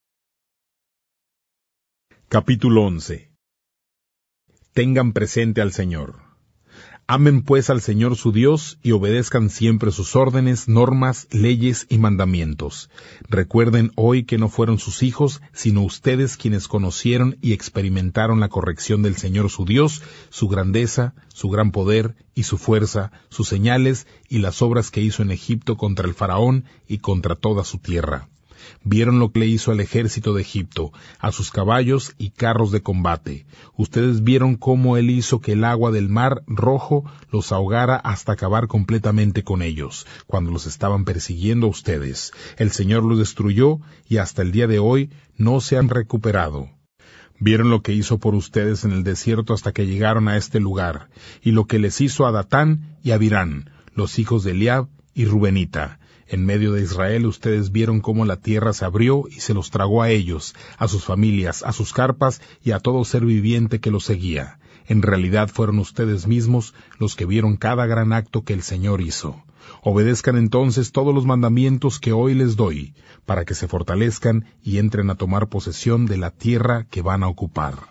Capítulo once. Tengan presente al Señor. Amen pues al Señor su Dios y obedezcan siempre sus órdenes, normas, leyes y mandamientos. Recuerden hoy que no fueron sus hijos, sino ustedes quienes conocieron y experimentaron la corrección del Señor su Dios, su grandeza, su gran poder y su fuerza, sus señales y las obras que hizo en Egipto contra el faraón y contra toda su tierra. Vieron lo que le hizo al ejército de Egipto, a sus caballos y carros de combate. Ustedes vieron cómo él hizo que el agua del mar rojo los ahogara hasta acabar completamente con ellos, cuando los estaban persiguiendo a ustedes. El Señor los destruyó y hasta el día de hoy no se han recuperado. Vieron lo que hizo por ustedes en el desierto hasta que llegaron a este lugar, y lo que les hizo a Datán y a Abirán, los hijos de Eliab y Rubenita. En medio de Israel ustedes vieron cómo la tierra se abrió y se los tragó a ellos, a sus familias, a sus carpas y a todo ser viviente que los seguía. En realidad fueron ustedes mismos los que vieron cada gran acto que el Señor hizo. Obedezcan entonces todos los mandamientos que hoy les doy, para que se fortalezcan y entren a tomar posesión de la tierra que van a ocupar.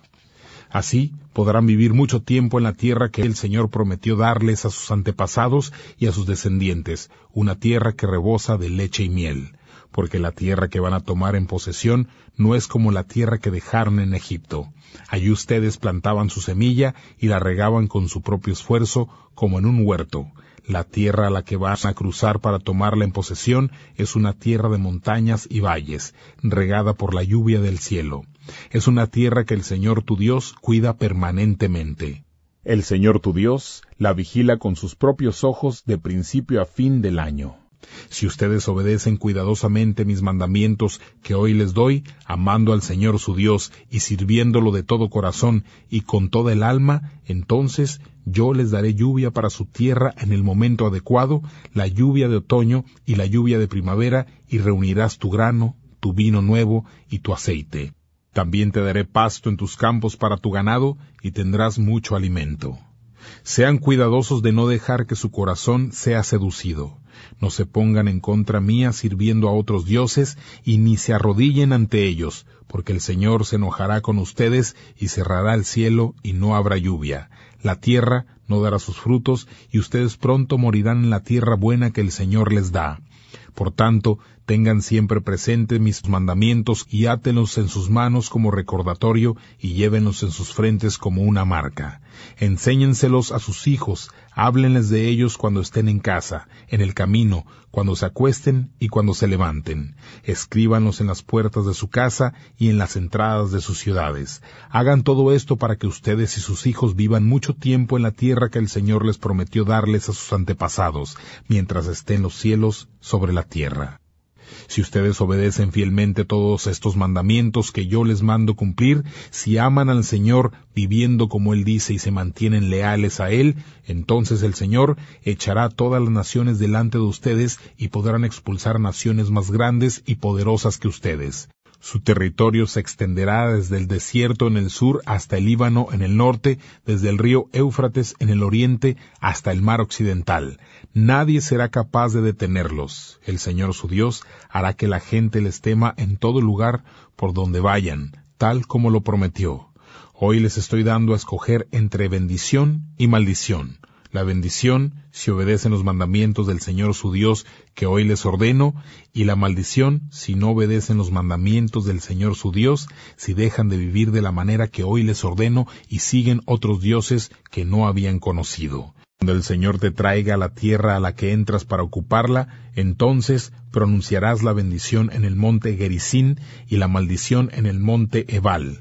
Así podrán vivir mucho tiempo en la tierra que el Señor prometió darles a sus antepasados y a sus descendientes, una tierra que rebosa de leche y miel, porque la tierra que van a tomar en posesión no es como la tierra que dejaron en Egipto. Allí ustedes plantaban su semilla y la regaban con su propio esfuerzo como en un huerto. La tierra a la que van a cruzar para tomarla en posesión es una tierra de montañas y valles, regada por la lluvia del cielo. Es una tierra que el Señor tu Dios cuida permanentemente. El Señor tu Dios la vigila con sus propios ojos de principio a fin del año. Si ustedes obedecen cuidadosamente mis mandamientos que hoy les doy, amando al Señor su Dios y sirviéndolo de todo corazón y con toda el alma, entonces yo les daré lluvia para su tierra en el momento adecuado, la lluvia de otoño y la lluvia de primavera, y reunirás tu grano, tu vino nuevo y tu aceite. También te daré pasto en tus campos para tu ganado, y tendrás mucho alimento. Sean cuidadosos de no dejar que su corazón sea seducido. No se pongan en contra mía sirviendo a otros dioses, y ni se arrodillen ante ellos, porque el Señor se enojará con ustedes y cerrará el cielo y no habrá lluvia. La tierra no dará sus frutos, y ustedes pronto morirán en la tierra buena que el Señor les da. Por tanto, tengan siempre presente mis mandamientos y átenlos en sus manos como recordatorio y llévenlos en sus frentes como una marca. Enséñenselos a sus hijos, háblenles de ellos cuando estén en casa, en el camino, cuando se acuesten y cuando se levanten. Escríbanlos en las puertas de su casa y en las entradas de sus ciudades. Hagan todo esto para que ustedes y sus hijos vivan mucho tiempo en la tierra que el Señor les prometió darles a sus antepasados, mientras estén los cielos sobre la tierra. Si ustedes obedecen fielmente todos estos mandamientos que yo les mando cumplir, si aman al Señor viviendo como Él dice y se mantienen leales a Él, entonces el Señor echará todas las naciones delante de ustedes y podrán expulsar naciones más grandes y poderosas que ustedes. Su territorio se extenderá desde el desierto en el sur hasta el Líbano en el norte, desde el río Éufrates en el oriente hasta el mar occidental. Nadie será capaz de detenerlos. El Señor su Dios hará que la gente les tema en todo lugar por donde vayan, tal como lo prometió. Hoy les estoy dando a escoger entre bendición y maldición. La bendición, si obedecen los mandamientos del Señor su Dios, que hoy les ordeno, y la maldición, si no obedecen los mandamientos del Señor su Dios, si dejan de vivir de la manera que hoy les ordeno y siguen otros dioses que no habían conocido. Cuando el Señor te traiga a la tierra a la que entras para ocuparla, entonces pronunciarás la bendición en el monte Gerizim y la maldición en el monte Ebal.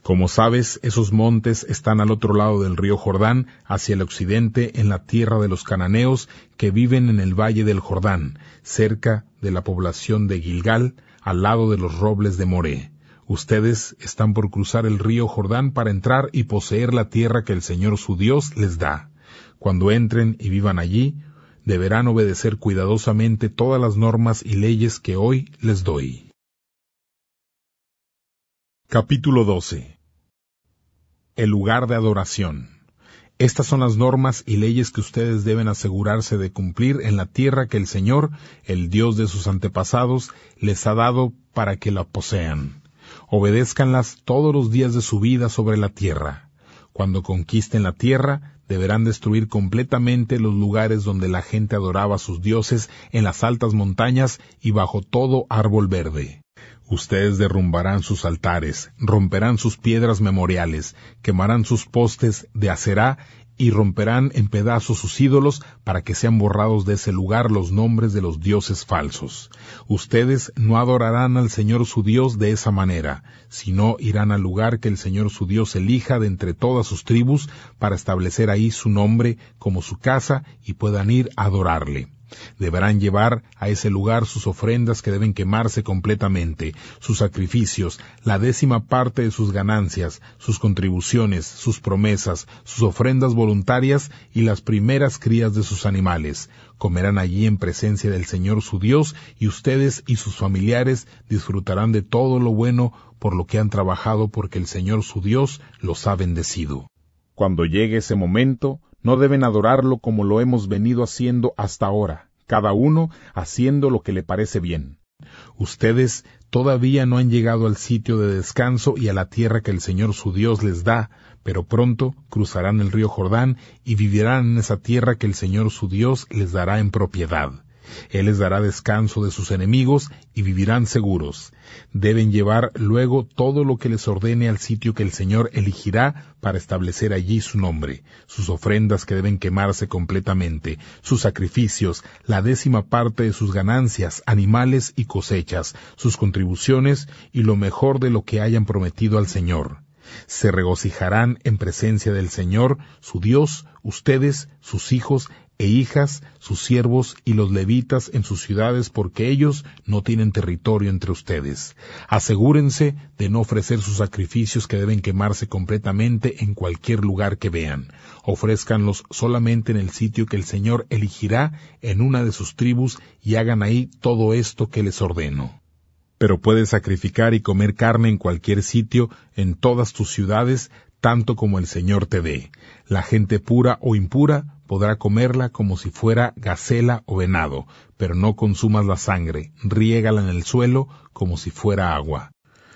Como sabes, esos montes están al otro lado del río Jordán, hacia el occidente, en la tierra de los cananeos, que viven en el valle del Jordán, cerca de la población de Gilgal, al lado de los robles de Moré. Ustedes están por cruzar el río Jordán para entrar y poseer la tierra que el Señor su Dios les da. Cuando entren y vivan allí, deberán obedecer cuidadosamente todas las normas y leyes que hoy les doy. Capítulo doce. El lugar de adoración. Estas son las normas y leyes que ustedes deben asegurarse de cumplir en la tierra que el Señor, el Dios de sus antepasados, les ha dado para que la posean. Obedézcanlas todos los días de su vida sobre la tierra. Cuando conquisten la tierra, deberán destruir completamente los lugares donde la gente adoraba a sus dioses en las altas montañas y bajo todo árbol verde. Ustedes derrumbarán sus altares, romperán sus piedras memoriales, quemarán sus postes de aserá y romperán en pedazos sus ídolos para que sean borrados de ese lugar los nombres de los dioses falsos. Ustedes no adorarán al Señor su Dios de esa manera, sino irán al lugar que el Señor su Dios elija de entre todas sus tribus para establecer ahí su nombre como su casa y puedan ir a adorarle. Deberán llevar a ese lugar sus ofrendas que deben quemarse completamente, sus sacrificios, la décima parte de sus ganancias, sus contribuciones, sus promesas, sus ofrendas voluntarias y las primeras crías de sus animales. Comerán allí en presencia del Señor su Dios, y ustedes y sus familiares disfrutarán de todo lo bueno por lo que han trabajado, porque el Señor su Dios los ha bendecido. Cuando llegue ese momento, no deben adorarlo como lo hemos venido haciendo hasta ahora, cada uno haciendo lo que le parece bien. Ustedes todavía no han llegado al sitio de descanso y a la tierra que el Señor su Dios les da, pero pronto cruzarán el río Jordán y vivirán en esa tierra que el Señor su Dios les dará en propiedad. Él les dará descanso de sus enemigos y vivirán seguros. Deben llevar luego todo lo que les ordene al sitio que el Señor elegirá para establecer allí su nombre, sus ofrendas que deben quemarse completamente, sus sacrificios, la décima parte de sus ganancias, animales y cosechas, sus contribuciones y lo mejor de lo que hayan prometido al Señor. Se regocijarán en presencia del Señor, su Dios, ustedes, sus hijos e hijas, sus siervos y los levitas en sus ciudades, porque ellos no tienen territorio entre ustedes. Asegúrense de no ofrecer sus sacrificios que deben quemarse completamente en cualquier lugar que vean. Ofrézcanlos solamente en el sitio que el Señor elegirá en una de sus tribus y hagan ahí todo esto que les ordeno. Pero puedes sacrificar y comer carne en cualquier sitio, en todas tus ciudades, tanto como el Señor te dé. La gente pura o impura podrá comerla como si fuera gacela o venado, pero no consumas la sangre, riégala en el suelo como si fuera agua.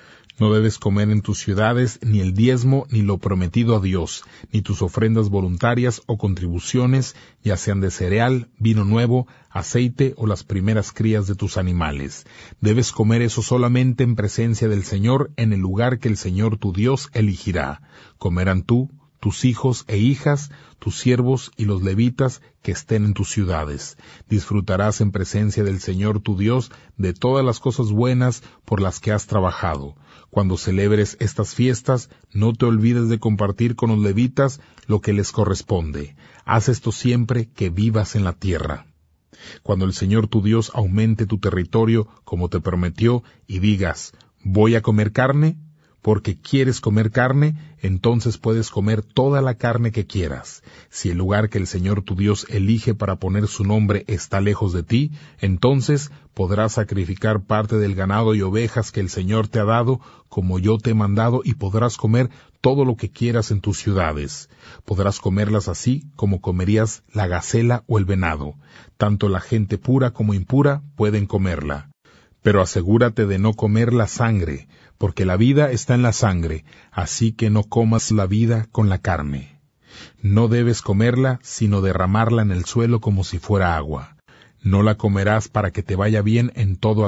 No debes comer en tus ciudades ni el diezmo ni lo prometido a Dios, ni tus ofrendas voluntarias o contribuciones, ya sean de cereal, vino nuevo, aceite o las primeras crías de tus animales. Debes comer eso solamente en presencia del Señor en el lugar que el Señor tu Dios elegirá. Comerán tú, tus hijos e hijas, tus siervos y los levitas que estén en tus ciudades. Disfrutarás en presencia del Señor tu Dios de todas las cosas buenas por las que has trabajado. Cuando celebres estas fiestas, no te olvides de compartir con los levitas lo que les corresponde. Haz esto siempre que vivas en la tierra. Cuando el Señor tu Dios aumente tu territorio como te prometió y digas, ¿voy a comer carne? Porque quieres comer carne, entonces puedes comer toda la carne que quieras. Si el lugar que el Señor tu Dios elige para poner su nombre está lejos de ti, entonces podrás sacrificar parte del ganado y ovejas que el Señor te ha dado, como yo te he mandado, y podrás comer todo lo que quieras en tus ciudades. Podrás comerlas así como comerías la gacela o el venado. Tanto la gente pura como impura pueden comerla. Pero asegúrate de no comer la sangre, porque la vida está en la sangre, así que no comas la vida con la carne. No debes comerla, sino derramarla en el suelo como si fuera agua. No la comerás para que te vaya bien en todo a ti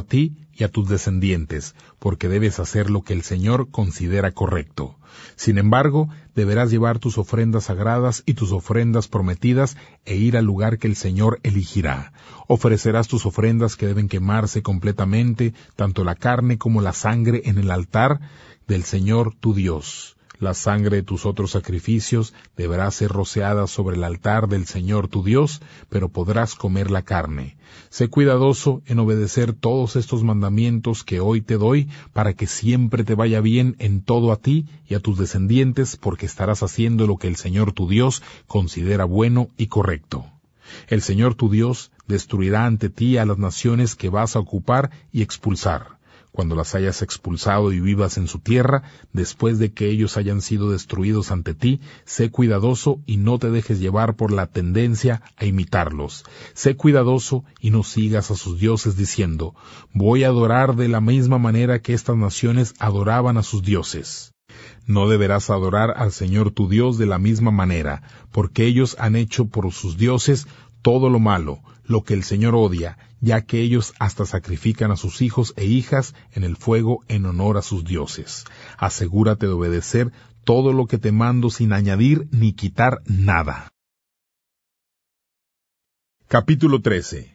y a tus descendientes, porque debes hacer lo que el Señor considera correcto. Sin embargo, deberás llevar tus ofrendas sagradas y tus ofrendas prometidas e ir al lugar que el Señor elegirá. Ofrecerás tus ofrendas que deben quemarse completamente, tanto la carne como la sangre en el altar del Señor tu Dios. La sangre de tus otros sacrificios deberá ser rociada sobre el altar del Señor tu Dios, pero podrás comer la carne. Sé cuidadoso en obedecer todos estos mandamientos que hoy te doy, para que siempre te vaya bien en todo a ti y a tus descendientes, porque estarás haciendo lo que el Señor tu Dios considera bueno y correcto. El Señor tu Dios destruirá ante ti a las naciones que vas a ocupar y expulsar. Cuando las hayas expulsado y vivas en su tierra, después de que ellos hayan sido destruidos ante ti, sé cuidadoso y no te dejes llevar por la tendencia a imitarlos. Sé cuidadoso y no sigas a sus dioses diciendo, voy a adorar de la misma manera que estas naciones adoraban a sus dioses. No deberás adorar al Señor tu Dios de la misma manera, porque ellos han hecho por sus dioses todo lo malo, lo que el Señor odia, ya que ellos hasta sacrifican a sus hijos e hijas en el fuego en honor a sus dioses. Asegúrate de obedecer todo lo que te mando sin añadir ni quitar nada. Capítulo trece.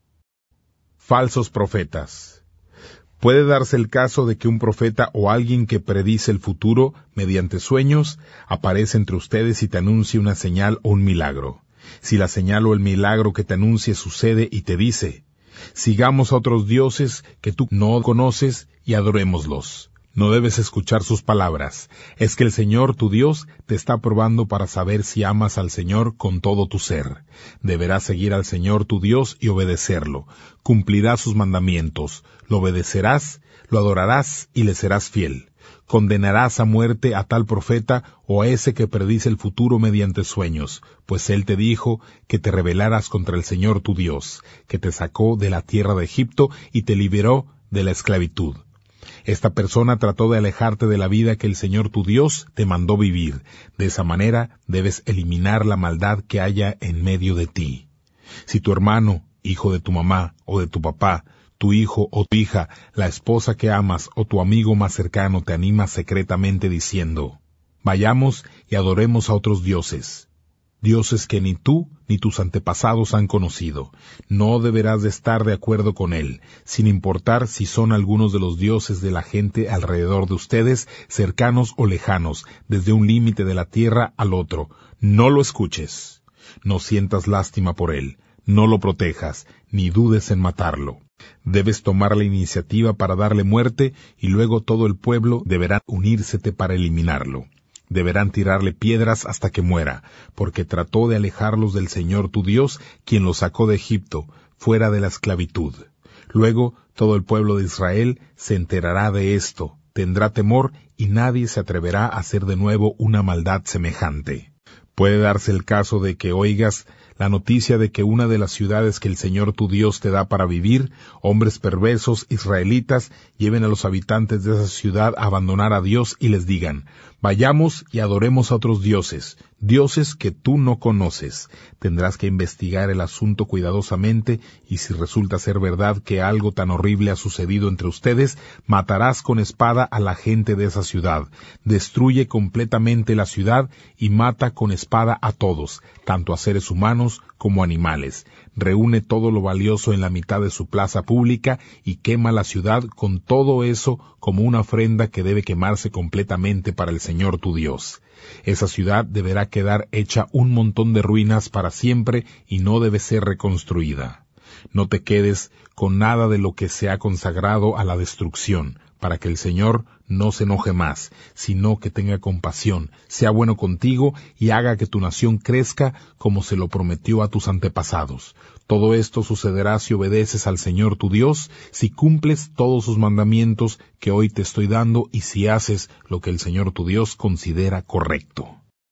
Falsos profetas. Puede darse el caso de que un profeta o alguien que predice el futuro mediante sueños aparece entre ustedes y te anuncie una señal o un milagro. Si la señal o el milagro que te anuncie sucede y te dice, sigamos a otros dioses que tú no conoces y adorémoslos, no debes escuchar sus palabras. Es que el Señor tu Dios te está probando para saber si amas al Señor con todo tu ser. Deberás seguir al Señor tu Dios y obedecerlo. Cumplirás sus mandamientos, lo obedecerás, lo adorarás y le serás fiel. Condenarás a muerte a tal profeta o a ese que predice el futuro mediante sueños, pues él te dijo que te rebelaras contra el Señor tu Dios, que te sacó de la tierra de Egipto y te liberó de la esclavitud. Esta persona trató de alejarte de la vida que el Señor tu Dios te mandó vivir. De esa manera debes eliminar la maldad que haya en medio de ti. Si tu hermano, hijo de tu mamá o de tu papá, tu hijo o tu hija, la esposa que amas o tu amigo más cercano te anima secretamente diciendo, vayamos y adoremos a otros dioses, dioses que ni tú ni tus antepasados han conocido, no deberás de estar de acuerdo con él, sin importar si son algunos de los dioses de la gente alrededor de ustedes, cercanos o lejanos, desde un límite de la tierra al otro. No lo escuches, no sientas lástima por él, no lo protejas, ni dudes en matarlo. Debes tomar la iniciativa para darle muerte y luego todo el pueblo deberá unírsete para eliminarlo. Deberán tirarle piedras hasta que muera, porque trató de alejarlos del Señor tu Dios, quien los sacó de Egipto, fuera de la esclavitud. Luego todo el pueblo de Israel se enterará de esto, tendrá temor y nadie se atreverá a hacer de nuevo una maldad semejante. Puede darse el caso de que oigas la noticia de que una de las ciudades que el Señor tu Dios te da para vivir, hombres perversos israelitas lleven a los habitantes de esa ciudad a abandonar a Dios y les digan, vayamos y adoremos a otros dioses, dioses que tú no conoces. Tendrás que investigar el asunto cuidadosamente y si resulta ser verdad que algo tan horrible ha sucedido entre ustedes, matarás con espada a la gente de esa ciudad. Destruye completamente la ciudad y mata con espada a todos, tanto a seres humanos como animales. Reúne todo lo valioso en la mitad de su plaza pública y quema la ciudad con todo eso como una ofrenda que debe quemarse completamente para el Señor tu Dios. Esa ciudad deberá quedar hecha un montón de ruinas para siempre y no debe ser reconstruida. No te quedes con nada de lo que se ha consagrado a la destrucción, para que el Señor no se enoje más, sino que tenga compasión, sea bueno contigo y haga que tu nación crezca como se lo prometió a tus antepasados. Todo esto sucederá si obedeces al Señor tu Dios, si cumples todos sus mandamientos que hoy te estoy dando y si haces lo que el Señor tu Dios considera correcto.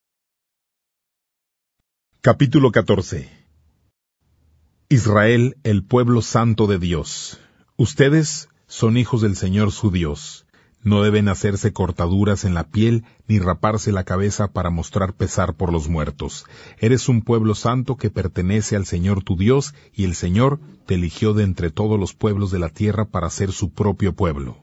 Capítulo catorce. Israel, el pueblo santo de Dios. Ustedes son hijos del Señor su Dios. No deben hacerse cortaduras en la piel, ni raparse la cabeza para mostrar pesar por los muertos. Eres un pueblo santo que pertenece al Señor tu Dios, y el Señor te eligió de entre todos los pueblos de la tierra para ser su propio pueblo.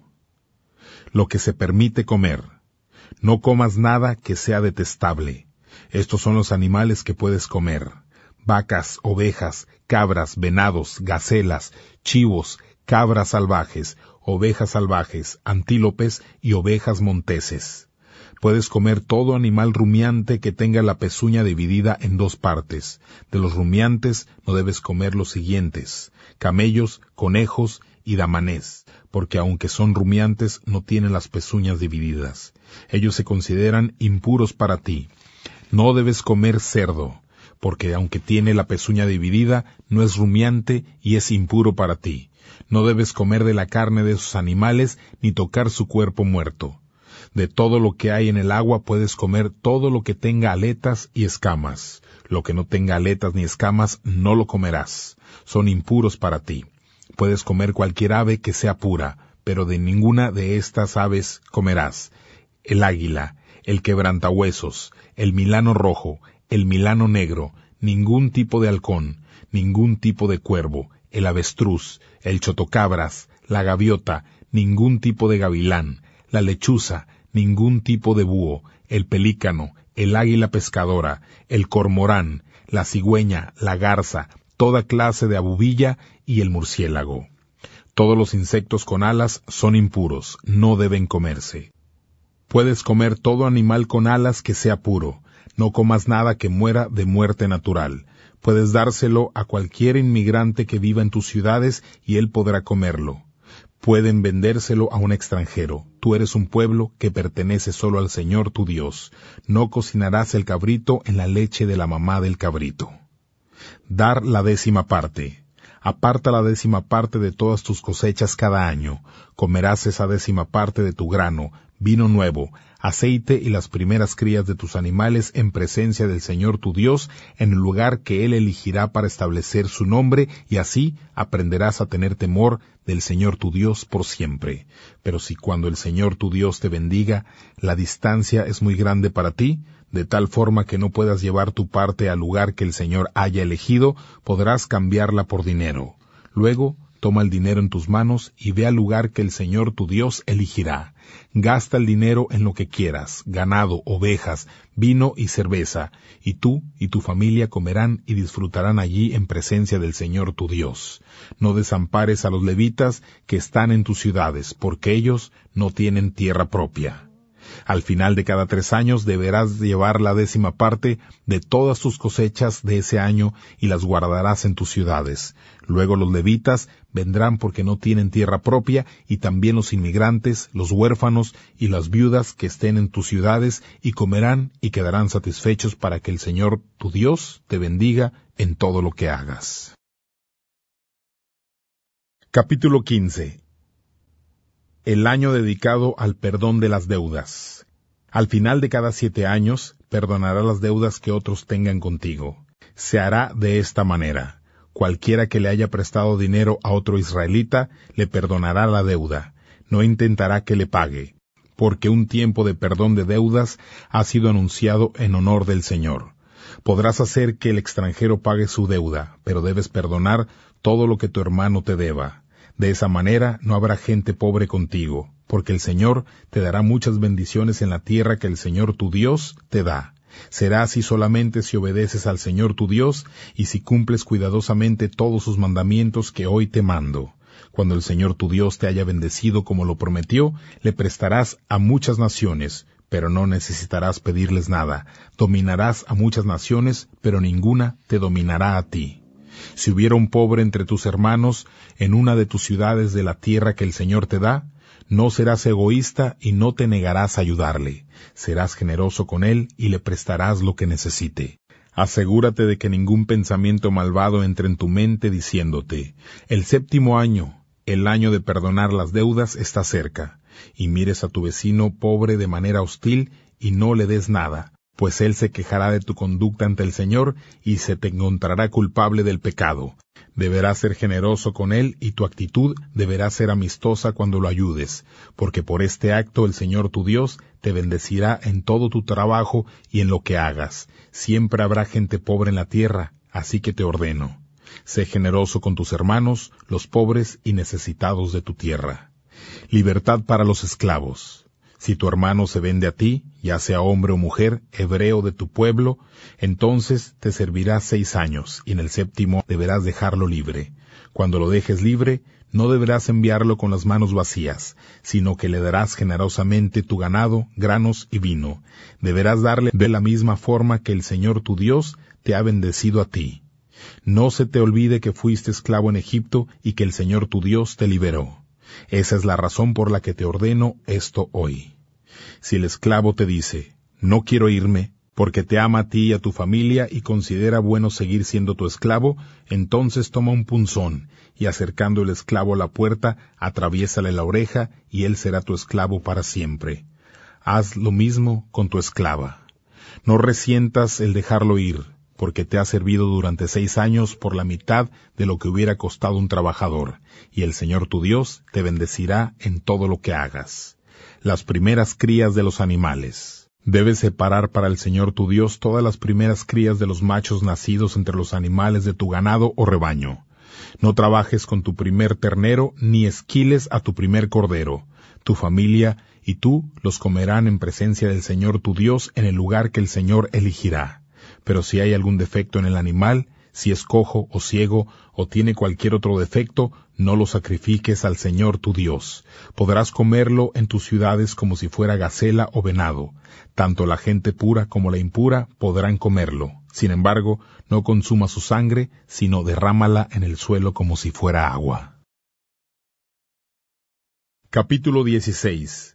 Lo que se permite comer. No comas nada que sea detestable. Estos son los animales que puedes comer: vacas, ovejas, cabras, venados, gacelas, chivos, cabras salvajes, ovejas salvajes, antílopes y ovejas monteses. Puedes comer todo animal rumiante que tenga la pezuña dividida en dos partes. De los rumiantes no debes comer los siguientes: camellos, conejos y damanés, porque aunque son rumiantes no tienen las pezuñas divididas. Ellos se consideran impuros para ti. No debes comer cerdo, porque aunque tiene la pezuña dividida, no es rumiante y es impuro para ti. No debes comer de la carne de esos animales, ni tocar su cuerpo muerto. De todo lo que hay en el agua puedes comer todo lo que tenga aletas y escamas. Lo que no tenga aletas ni escamas no lo comerás. Son impuros para ti. Puedes comer cualquier ave que sea pura, pero de ninguna de estas aves comerás: el águila, el quebrantahuesos, el milano rojo, el milano negro, ningún tipo de halcón, ningún tipo de cuervo, el avestruz, el chotocabras, la gaviota, ningún tipo de gavilán, la lechuza, ningún tipo de búho, el pelícano, el águila pescadora, el cormorán, la cigüeña, la garza, toda clase de abubilla y el murciélago. Todos los insectos con alas son impuros, no deben comerse. Puedes comer todo animal con alas que sea puro. No comas nada que muera de muerte natural. Puedes dárselo a cualquier inmigrante que viva en tus ciudades y él podrá comerlo. Pueden vendérselo a un extranjero. Tú eres un pueblo que pertenece solo al Señor tu Dios. No cocinarás el cabrito en la leche de la mamá del cabrito. Dar la décima parte. Aparta la décima parte de todas tus cosechas cada año. Comerás esa décima parte de tu grano, vino nuevo, aceite y las primeras crías de tus animales en presencia del Señor tu Dios, en el lugar que Él elegirá para establecer su nombre, y así aprenderás a tener temor del Señor tu Dios por siempre. Pero si cuando el Señor tu Dios te bendiga, la distancia es muy grande para ti, de tal forma que no puedas llevar tu parte al lugar que el Señor haya elegido, podrás cambiarla por dinero. Luego, toma el dinero en tus manos y ve al lugar que el Señor tu Dios elegirá. Gasta el dinero en lo que quieras: ganado, ovejas, vino y cerveza, y tú y tu familia comerán y disfrutarán allí en presencia del Señor tu Dios. No desampares a los levitas que están en tus ciudades, porque ellos no tienen tierra propia. Al final de cada tres años deberás llevar la décima parte de todas tus cosechas de ese año y las guardarás en tus ciudades. Luego los levitas vendrán porque no tienen tierra propia, y también los inmigrantes, los huérfanos y las viudas que estén en tus ciudades, y comerán y quedarán satisfechos para que el Señor tu Dios te bendiga en todo lo que hagas. Capítulo quince. El año dedicado al perdón de las deudas. Al final de cada siete años, perdonará las deudas que otros tengan contigo. Se hará de esta manera: cualquiera que le haya prestado dinero a otro israelita, le perdonará la deuda. No intentará que le pague, porque un tiempo de perdón de deudas ha sido anunciado en honor del Señor. Podrás hacer que el extranjero pague su deuda, pero debes perdonar todo lo que tu hermano te deba. De esa manera no habrá gente pobre contigo, porque el Señor te dará muchas bendiciones en la tierra que el Señor tu Dios te da. Será así solamente si obedeces al Señor tu Dios y si cumples cuidadosamente todos sus mandamientos que hoy te mando. Cuando el Señor tu Dios te haya bendecido como lo prometió, le prestarás a muchas naciones, pero no necesitarás pedirles nada. Dominarás a muchas naciones, pero ninguna te dominará a ti. Si hubiera un pobre entre tus hermanos en una de tus ciudades de la tierra que el Señor te da, no serás egoísta y no te negarás a ayudarle. Serás generoso con él y le prestarás lo que necesite. Asegúrate de que ningún pensamiento malvado entre en tu mente diciéndote: el séptimo año, el año de perdonar las deudas, está cerca, y mires a tu vecino pobre de manera hostil y no le des nada, pues él se quejará de tu conducta ante el Señor y se te encontrará culpable del pecado. Deberás ser generoso con él y tu actitud deberá ser amistosa cuando lo ayudes, porque por este acto el Señor tu Dios te bendecirá en todo tu trabajo y en lo que hagas. Siempre habrá gente pobre en la tierra, así que te ordeno. Sé generoso con tus hermanos, los pobres y necesitados de tu tierra. Libertad para los esclavos. Si tu hermano se vende a ti, ya sea hombre o mujer, hebreo de tu pueblo, entonces te servirá seis años, y en el séptimo deberás dejarlo libre. Cuando lo dejes libre, no deberás enviarlo con las manos vacías, sino que le darás generosamente tu ganado, granos y vino. Deberás darle de la misma forma que el Señor tu Dios te ha bendecido a ti. No se te olvide que fuiste esclavo en Egipto y que el Señor tu Dios te liberó. Esa es la razón por la que te ordeno esto hoy. Si el esclavo te dice, no quiero irme, porque te ama a ti y a tu familia y considera bueno seguir siendo tu esclavo, entonces toma un punzón, y acercando el esclavo a la puerta, atraviésale la oreja, y él será tu esclavo para siempre. Haz lo mismo con tu esclava. No resientas el dejarlo ir, porque te ha servido durante seis años por la mitad de lo que hubiera costado un trabajador, y el Señor tu Dios te bendecirá en todo lo que hagas. Las primeras crías de los animales. Debes separar para el Señor tu Dios todas las primeras crías de los machos nacidos entre los animales de tu ganado o rebaño. No trabajes con tu primer ternero, ni esquiles a tu primer cordero. Tu familia y tú los comerán en presencia del Señor tu Dios en el lugar que el Señor elegirá. Pero si hay algún defecto en el animal, si es cojo o ciego o tiene cualquier otro defecto, no lo sacrifiques al Señor tu Dios. Podrás comerlo en tus ciudades como si fuera gacela o venado. Tanto la gente pura como la impura podrán comerlo. Sin embargo, no consuma su sangre, sino derrámala en el suelo como si fuera agua. Capítulo dieciséis.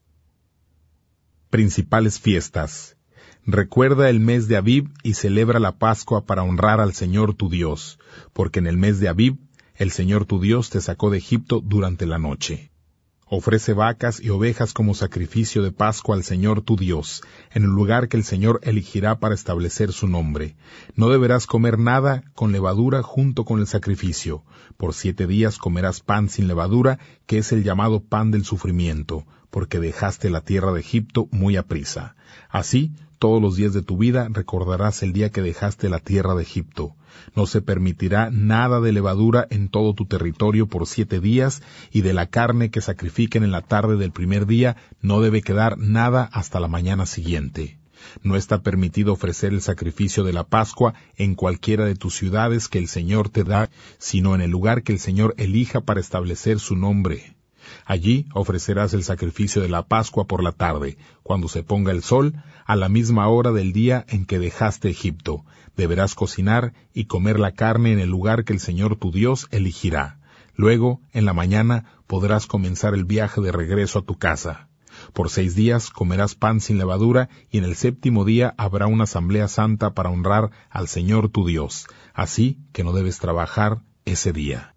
Principales fiestas. Recuerda el mes de Abib y celebra la Pascua para honrar al Señor tu Dios, porque en el mes de Abib el Señor tu Dios te sacó de Egipto durante la noche. Ofrece vacas y ovejas como sacrificio de Pascua al Señor tu Dios, en el lugar que el Señor elegirá para establecer su nombre. No deberás comer nada con levadura junto con el sacrificio. Por siete días comerás pan sin levadura, que es el llamado pan del sufrimiento, porque dejaste la tierra de Egipto muy aprisa. Así, todos los días de tu vida recordarás el día que dejaste la tierra de Egipto. No se permitirá nada de levadura en todo tu territorio por siete días, y de la carne que sacrifiquen en la tarde del primer día no debe quedar nada hasta la mañana siguiente. No está permitido ofrecer el sacrificio de la Pascua en cualquiera de tus ciudades que el Señor te da, sino en el lugar que el Señor elija para establecer su nombre. Allí ofrecerás el sacrificio de la Pascua por la tarde, cuando se ponga el sol, a la misma hora del día en que dejaste Egipto. Deberás cocinar y comer la carne en el lugar que el Señor tu Dios elegirá. Luego, en la mañana, podrás comenzar el viaje de regreso a tu casa. Por seis días comerás pan sin levadura, y en el séptimo día habrá una asamblea santa para honrar al Señor tu Dios. Así que no debes trabajar ese día.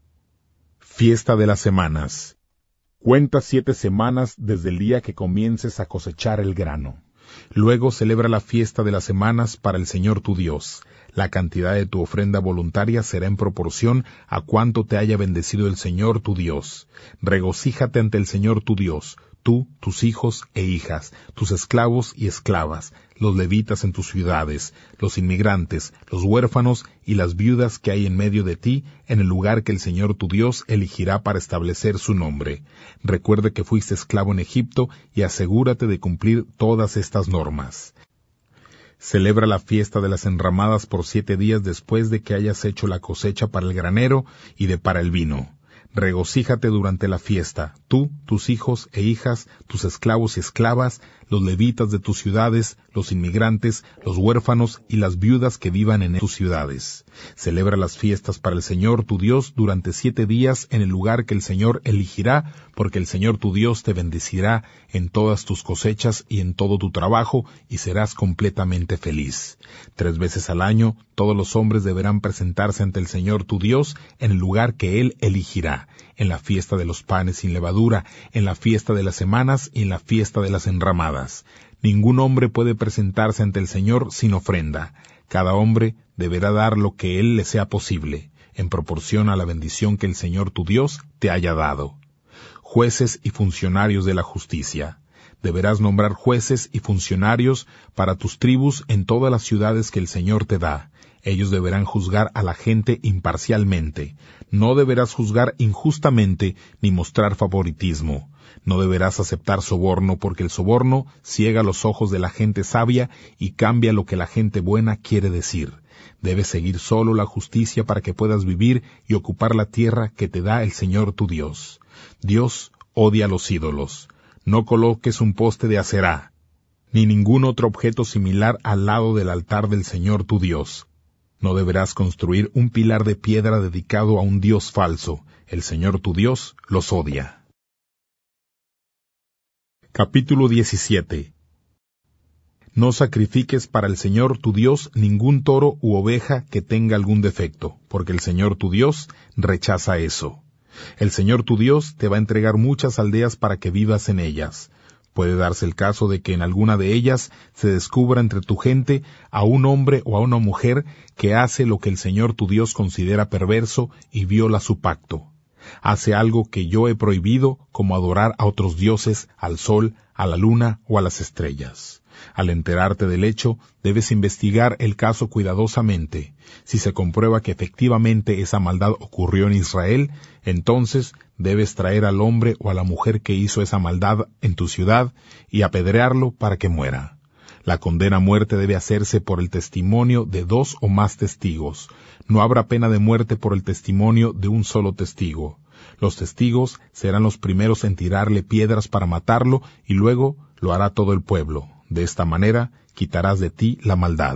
Fiesta de las Semanas. Cuenta siete semanas desde el día que comiences a cosechar el grano. Luego celebra la fiesta de las semanas para el Señor tu Dios. La cantidad de tu ofrenda voluntaria será en proporción a cuánto te haya bendecido el Señor tu Dios. Regocíjate ante el Señor tu Dios, tú, tus hijos e hijas, tus esclavos y esclavas, los levitas en tus ciudades, los inmigrantes, los huérfanos y las viudas que hay en medio de ti, en el lugar que el Señor tu Dios elegirá para establecer su nombre. Recuerde que fuiste esclavo en Egipto y asegúrate de cumplir todas estas normas. Celebra la fiesta de las enramadas por siete días después de que hayas hecho la cosecha para el granero y de para el vino. Regocíjate durante la fiesta, tú, tus hijos e hijas, tus esclavos y esclavas, los levitas de tus ciudades, los inmigrantes, los huérfanos y las viudas que vivan en tus ciudades. Celebra las fiestas para el Señor tu Dios durante siete días en el lugar que el Señor elegirá, porque el Señor tu Dios te bendecirá en todas tus cosechas y en todo tu trabajo, y serás completamente feliz. Tres veces al año, todos los hombres deberán presentarse ante el Señor tu Dios en el lugar que Él elegirá. Pascua, en la fiesta de los panes sin levadura, en la fiesta de las semanas y en la fiesta de las enramadas. Ningún hombre puede presentarse ante el Señor sin ofrenda. Cada hombre deberá dar lo que él le sea posible, en proporción a la bendición que el Señor tu Dios te haya dado. Jueces y funcionarios de la justicia. Deberás nombrar jueces y funcionarios para tus tribus en todas las ciudades que el Señor te da. Ellos deberán juzgar a la gente imparcialmente. No deberás juzgar injustamente ni mostrar favoritismo. No deberás aceptar soborno, porque el soborno ciega los ojos de la gente sabia y cambia lo que la gente buena quiere decir. Debes seguir solo la justicia para que puedas vivir y ocupar la tierra que te da el Señor tu Dios. Dios odia a los ídolos. No coloques un poste de aserá, ni ningún otro objeto similar al lado del altar del Señor tu Dios. No deberás construir un pilar de piedra dedicado a un Dios falso. El Señor tu Dios los odia. Capítulo diecisiete. No sacrifiques para el Señor tu Dios ningún toro u oveja que tenga algún defecto, porque el Señor tu Dios rechaza eso. El Señor tu Dios te va a entregar muchas aldeas para que vivas en ellas. Puede darse el caso de que en alguna de ellas se descubra entre tu gente a un hombre o a una mujer que hace lo que el Señor tu Dios considera perverso y viola su pacto. Hace algo que yo he prohibido, como adorar a otros dioses, al sol, a la luna o a las estrellas. Al enterarte del hecho, debes investigar el caso cuidadosamente. Si se comprueba que efectivamente esa maldad ocurrió en Israel, entonces debes traer al hombre o a la mujer que hizo esa maldad en tu ciudad y apedrearlo para que muera. La condena a muerte debe hacerse por el testimonio de dos o más testigos. No habrá pena de muerte por el testimonio de un solo testigo. Los testigos serán los primeros en tirarle piedras para matarlo y luego lo hará todo el pueblo. De esta manera quitarás de ti la maldad.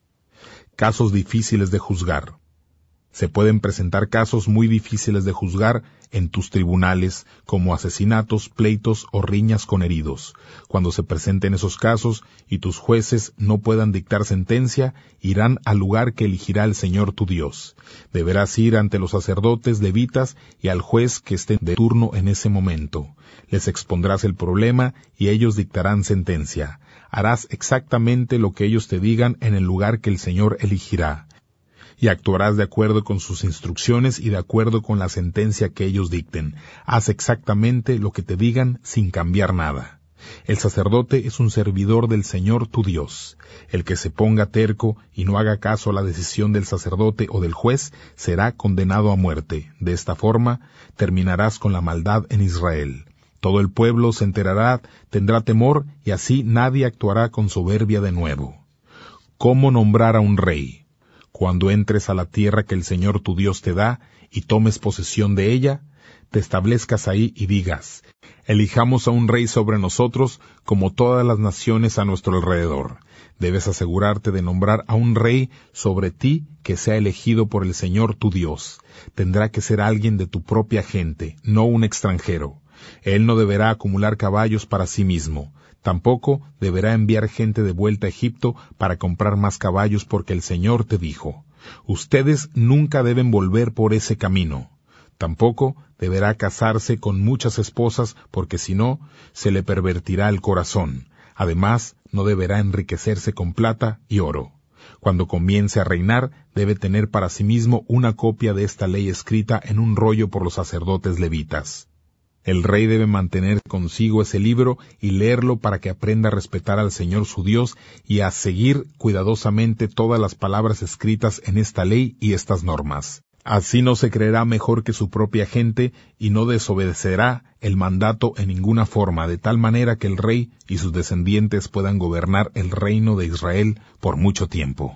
Casos difíciles de juzgar. Se pueden presentar casos muy difíciles de juzgar en tus tribunales, como asesinatos, pleitos o riñas con heridos. Cuando se presenten esos casos y tus jueces no puedan dictar sentencia, irán al lugar que elegirá el Señor tu Dios. Deberás ir ante los sacerdotes levitas y al juez que esté de turno en ese momento. Les expondrás el problema y ellos dictarán sentencia. Harás exactamente lo que ellos te digan en el lugar que el Señor elegirá. Y actuarás de acuerdo con sus instrucciones y de acuerdo con la sentencia que ellos dicten. Haz exactamente lo que te digan sin cambiar nada. El sacerdote es un servidor del Señor tu Dios. El que se ponga terco y no haga caso a la decisión del sacerdote o del juez será condenado a muerte. De esta forma terminarás con la maldad en Israel. Todo el pueblo se enterará, tendrá temor, y así nadie actuará con soberbia de nuevo. ¿Cómo nombrar a un rey? Cuando entres a la tierra que el Señor tu Dios te da, y tomes posesión de ella, te establezcas ahí y digas, elijamos a un rey sobre nosotros, como todas las naciones a nuestro alrededor. Debes asegurarte de nombrar a un rey sobre ti que sea elegido por el Señor tu Dios. Tendrá que ser alguien de tu propia gente, no un extranjero. Él no deberá acumular caballos para sí mismo. Tampoco deberá enviar gente de vuelta a Egipto para comprar más caballos, porque el Señor te dijo, ustedes nunca deben volver por ese camino. Tampoco deberá casarse con muchas esposas, porque si no, se le pervertirá el corazón. Además, no deberá enriquecerse con plata y oro. Cuando comience a reinar, debe tener para sí mismo una copia de esta ley escrita en un rollo por los sacerdotes levitas. El rey debe mantener consigo ese libro y leerlo para que aprenda a respetar al Señor su Dios y a seguir cuidadosamente todas las palabras escritas en esta ley y estas normas. Así no se creerá mejor que su propia gente y no desobedecerá el mandato en ninguna forma, de tal manera que el rey y sus descendientes puedan gobernar el reino de Israel por mucho tiempo.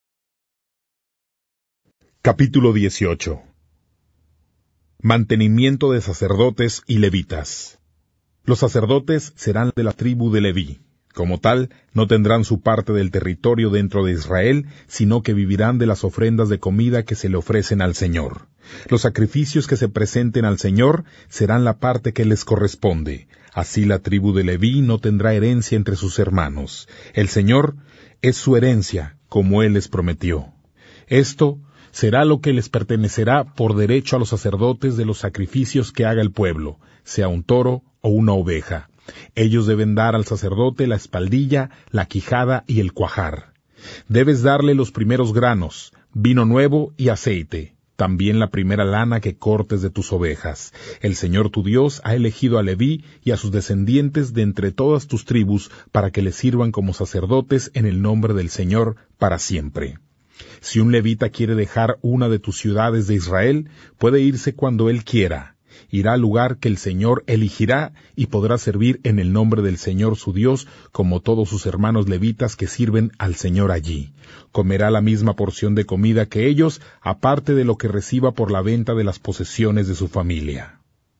Capítulo dieciocho. Mantenimiento de sacerdotes y levitas. Los sacerdotes serán de la tribu de Leví. Como tal, no tendrán su parte del territorio dentro de Israel, sino que vivirán de las ofrendas de comida que se le ofrecen al Señor. Los sacrificios que se presenten al Señor serán la parte que les corresponde. Así la tribu de Leví no tendrá herencia entre sus hermanos. El Señor es su herencia, como Él les prometió. Esto Será lo que les pertenecerá por derecho a los sacerdotes de los sacrificios que haga el pueblo, sea un toro o una oveja. Ellos deben dar al sacerdote la espaldilla, la quijada y el cuajar. Debes darle los primeros granos, vino nuevo y aceite, también la primera lana que cortes de tus ovejas. El Señor tu Dios ha elegido a Leví y a sus descendientes de entre todas tus tribus para que le sirvan como sacerdotes en el nombre del Señor para siempre. Si un levita quiere dejar una de tus ciudades de Israel, puede irse cuando él quiera. Irá al lugar que el Señor elegirá y podrá servir en el nombre del Señor su Dios, como todos sus hermanos levitas que sirven al Señor allí. Comerá la misma porción de comida que ellos, aparte de lo que reciba por la venta de las posesiones de su familia.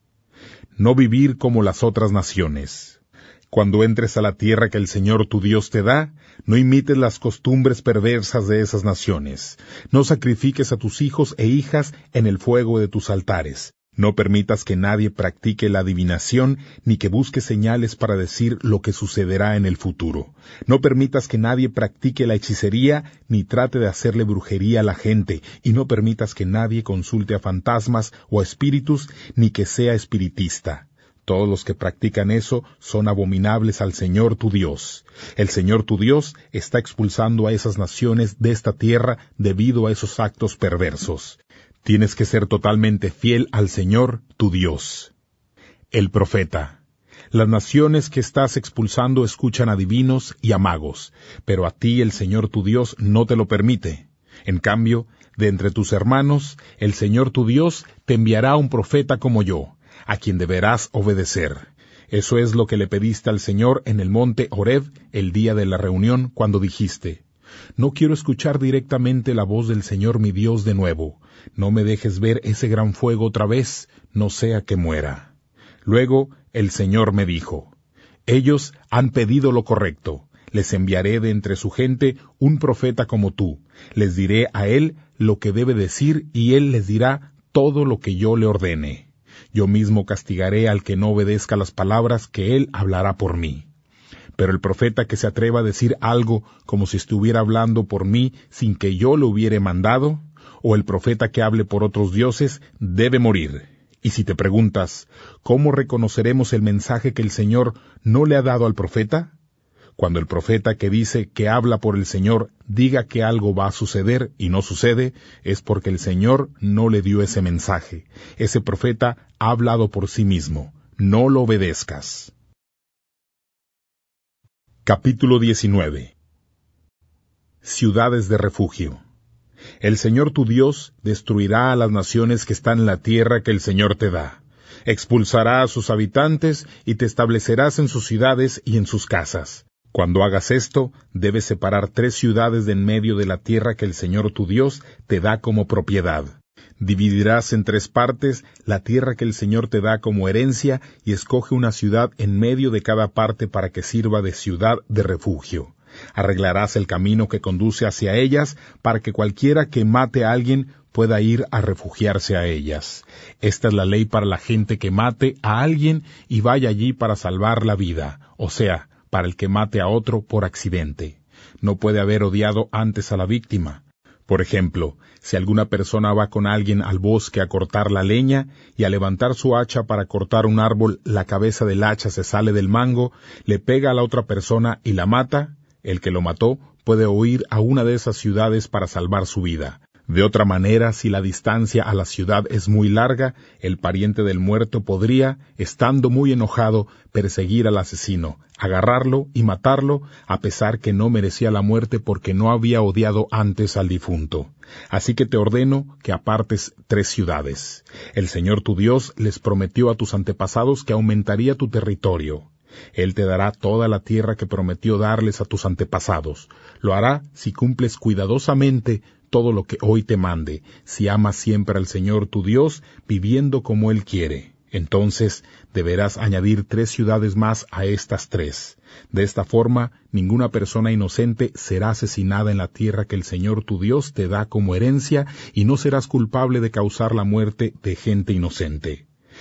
No vivir como las otras naciones. Cuando entres a la tierra que el Señor tu Dios te da, no imites las costumbres perversas de esas naciones. No sacrifiques a tus hijos e hijas en el fuego de tus altares. No permitas que nadie practique la adivinación, ni que busque señales para decir lo que sucederá en el futuro. No permitas que nadie practique la hechicería, ni trate de hacerle brujería a la gente, y no permitas que nadie consulte a fantasmas o a espíritus, ni que sea espiritista. Todos los que practican eso son abominables al Señor tu Dios. El Señor tu Dios está expulsando a esas naciones de esta tierra debido a esos actos perversos. Tienes que ser totalmente fiel al Señor tu Dios. El profeta. Las naciones que estás expulsando escuchan a divinos y a magos, pero a ti el Señor tu Dios no te lo permite. En cambio, de entre tus hermanos, el Señor tu Dios te enviará un profeta como yo, a quien deberás obedecer. Eso es lo que le pediste al Señor en el monte Horeb el día de la reunión, cuando dijiste: No quiero escuchar directamente la voz del Señor mi Dios de nuevo. No me dejes ver ese gran fuego otra vez, no sea que muera. Luego el Señor me dijo: Ellos han pedido lo correcto. Les enviaré de entre su gente un profeta como tú. Les diré a él lo que debe decir y él les dirá todo lo que yo le ordene. Yo mismo castigaré al que no obedezca las palabras que él hablará por mí. Pero el profeta que se atreva a decir algo como si estuviera hablando por mí sin que yo lo hubiere mandado, o el profeta que hable por otros dioses, debe morir. Y si te preguntas, ¿cómo reconoceremos el mensaje que el Señor no le ha dado al profeta? Cuando el profeta que dice que habla por el Señor diga que algo va a suceder y no sucede, es porque el Señor no le dio ese mensaje. Ese profeta ha hablado por sí mismo. No lo obedezcas. Capítulo diecinueve. Ciudades de refugio. El Señor tu Dios destruirá a las naciones que están en la tierra que el Señor te da. Expulsará a sus habitantes y te establecerás en sus ciudades y en sus casas. Cuando hagas esto, debes separar tres ciudades de en medio de la tierra que el Señor tu Dios te da como propiedad. Dividirás en tres partes la tierra que el Señor te da como herencia y escoge una ciudad en medio de cada parte para que sirva de ciudad de refugio. Arreglarás el camino que conduce hacia ellas para que cualquiera que mate a alguien pueda ir a refugiarse a ellas. Esta es la ley para la gente que mate a alguien y vaya allí para salvar la vida, o sea, para el que mate a otro por accidente. No puede haber odiado antes a la víctima. Por ejemplo, si alguna persona va con alguien al bosque a cortar la leña y al levantar su hacha para cortar un árbol, la cabeza del hacha se sale del mango, le pega a la otra persona y la mata, el que lo mató puede huir a una de esas ciudades para salvar su vida. De otra manera, si la distancia a la ciudad es muy larga, el pariente del muerto podría, estando muy enojado, perseguir al asesino, agarrarlo y matarlo, a pesar que no merecía la muerte porque no había odiado antes al difunto. Así que te ordeno que apartes tres ciudades. El Señor tu Dios les prometió a tus antepasados que aumentaría tu territorio. Él te dará toda la tierra que prometió darles a tus antepasados. Lo hará si cumples cuidadosamente todo lo que hoy te mande, si amas siempre al Señor tu Dios, viviendo como Él quiere. Entonces deberás añadir tres ciudades más a estas tres. De esta forma, ninguna persona inocente será asesinada en la tierra que el Señor tu Dios te da como herencia, y no serás culpable de causar la muerte de gente inocente.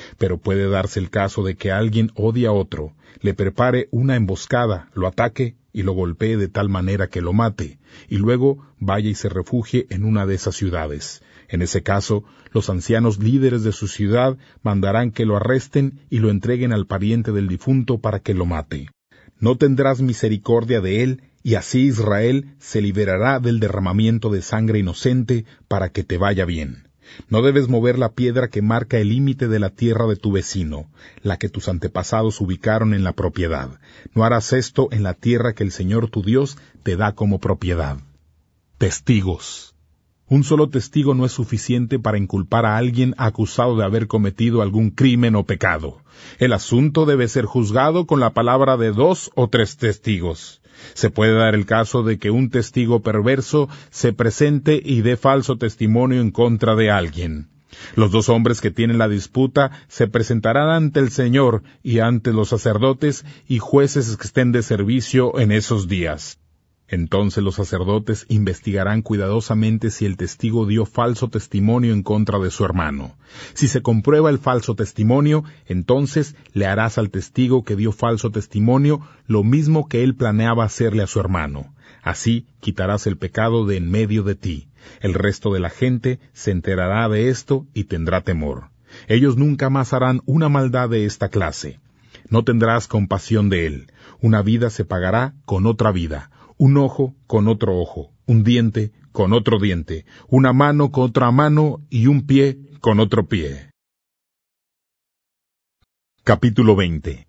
Pero puede darse el caso de que alguien odie a otro, le prepare una emboscada, lo ataque y lo golpee de tal manera que lo mate, y luego vaya y se refugie en una de esas ciudades. En ese caso, los ancianos líderes de su ciudad mandarán que lo arresten y lo entreguen al pariente del difunto para que lo mate. No tendrás misericordia de él, y así Israel se liberará del derramamiento de sangre inocente para que te vaya bien. No debes mover la piedra que marca el límite de la tierra de tu vecino, la que tus antepasados ubicaron en la propiedad. No harás esto en la tierra que el Señor tu Dios te da como propiedad. Testigos. Un solo testigo no es suficiente para inculpar a alguien acusado de haber cometido algún crimen o pecado. El asunto debe ser juzgado con la palabra de dos o tres testigos. Se puede dar el caso de que un testigo perverso se presente y dé falso testimonio en contra de alguien. Los dos hombres que tienen la disputa se presentarán ante el Señor y ante los sacerdotes y jueces que estén de servicio en esos días. Entonces los sacerdotes investigarán cuidadosamente si el testigo dio falso testimonio en contra de su hermano. Si se comprueba el falso testimonio, entonces le harás al testigo que dio falso testimonio lo mismo que él planeaba hacerle a su hermano. Así quitarás el pecado de en medio de ti. El resto de la gente se enterará de esto y tendrá temor. Ellos nunca más harán una maldad de esta clase. No tendrás compasión de él. Una vida se pagará con otra vida. Un ojo con otro ojo, un diente con otro diente, una mano con otra mano y un pie con otro pie. Capítulo veinte.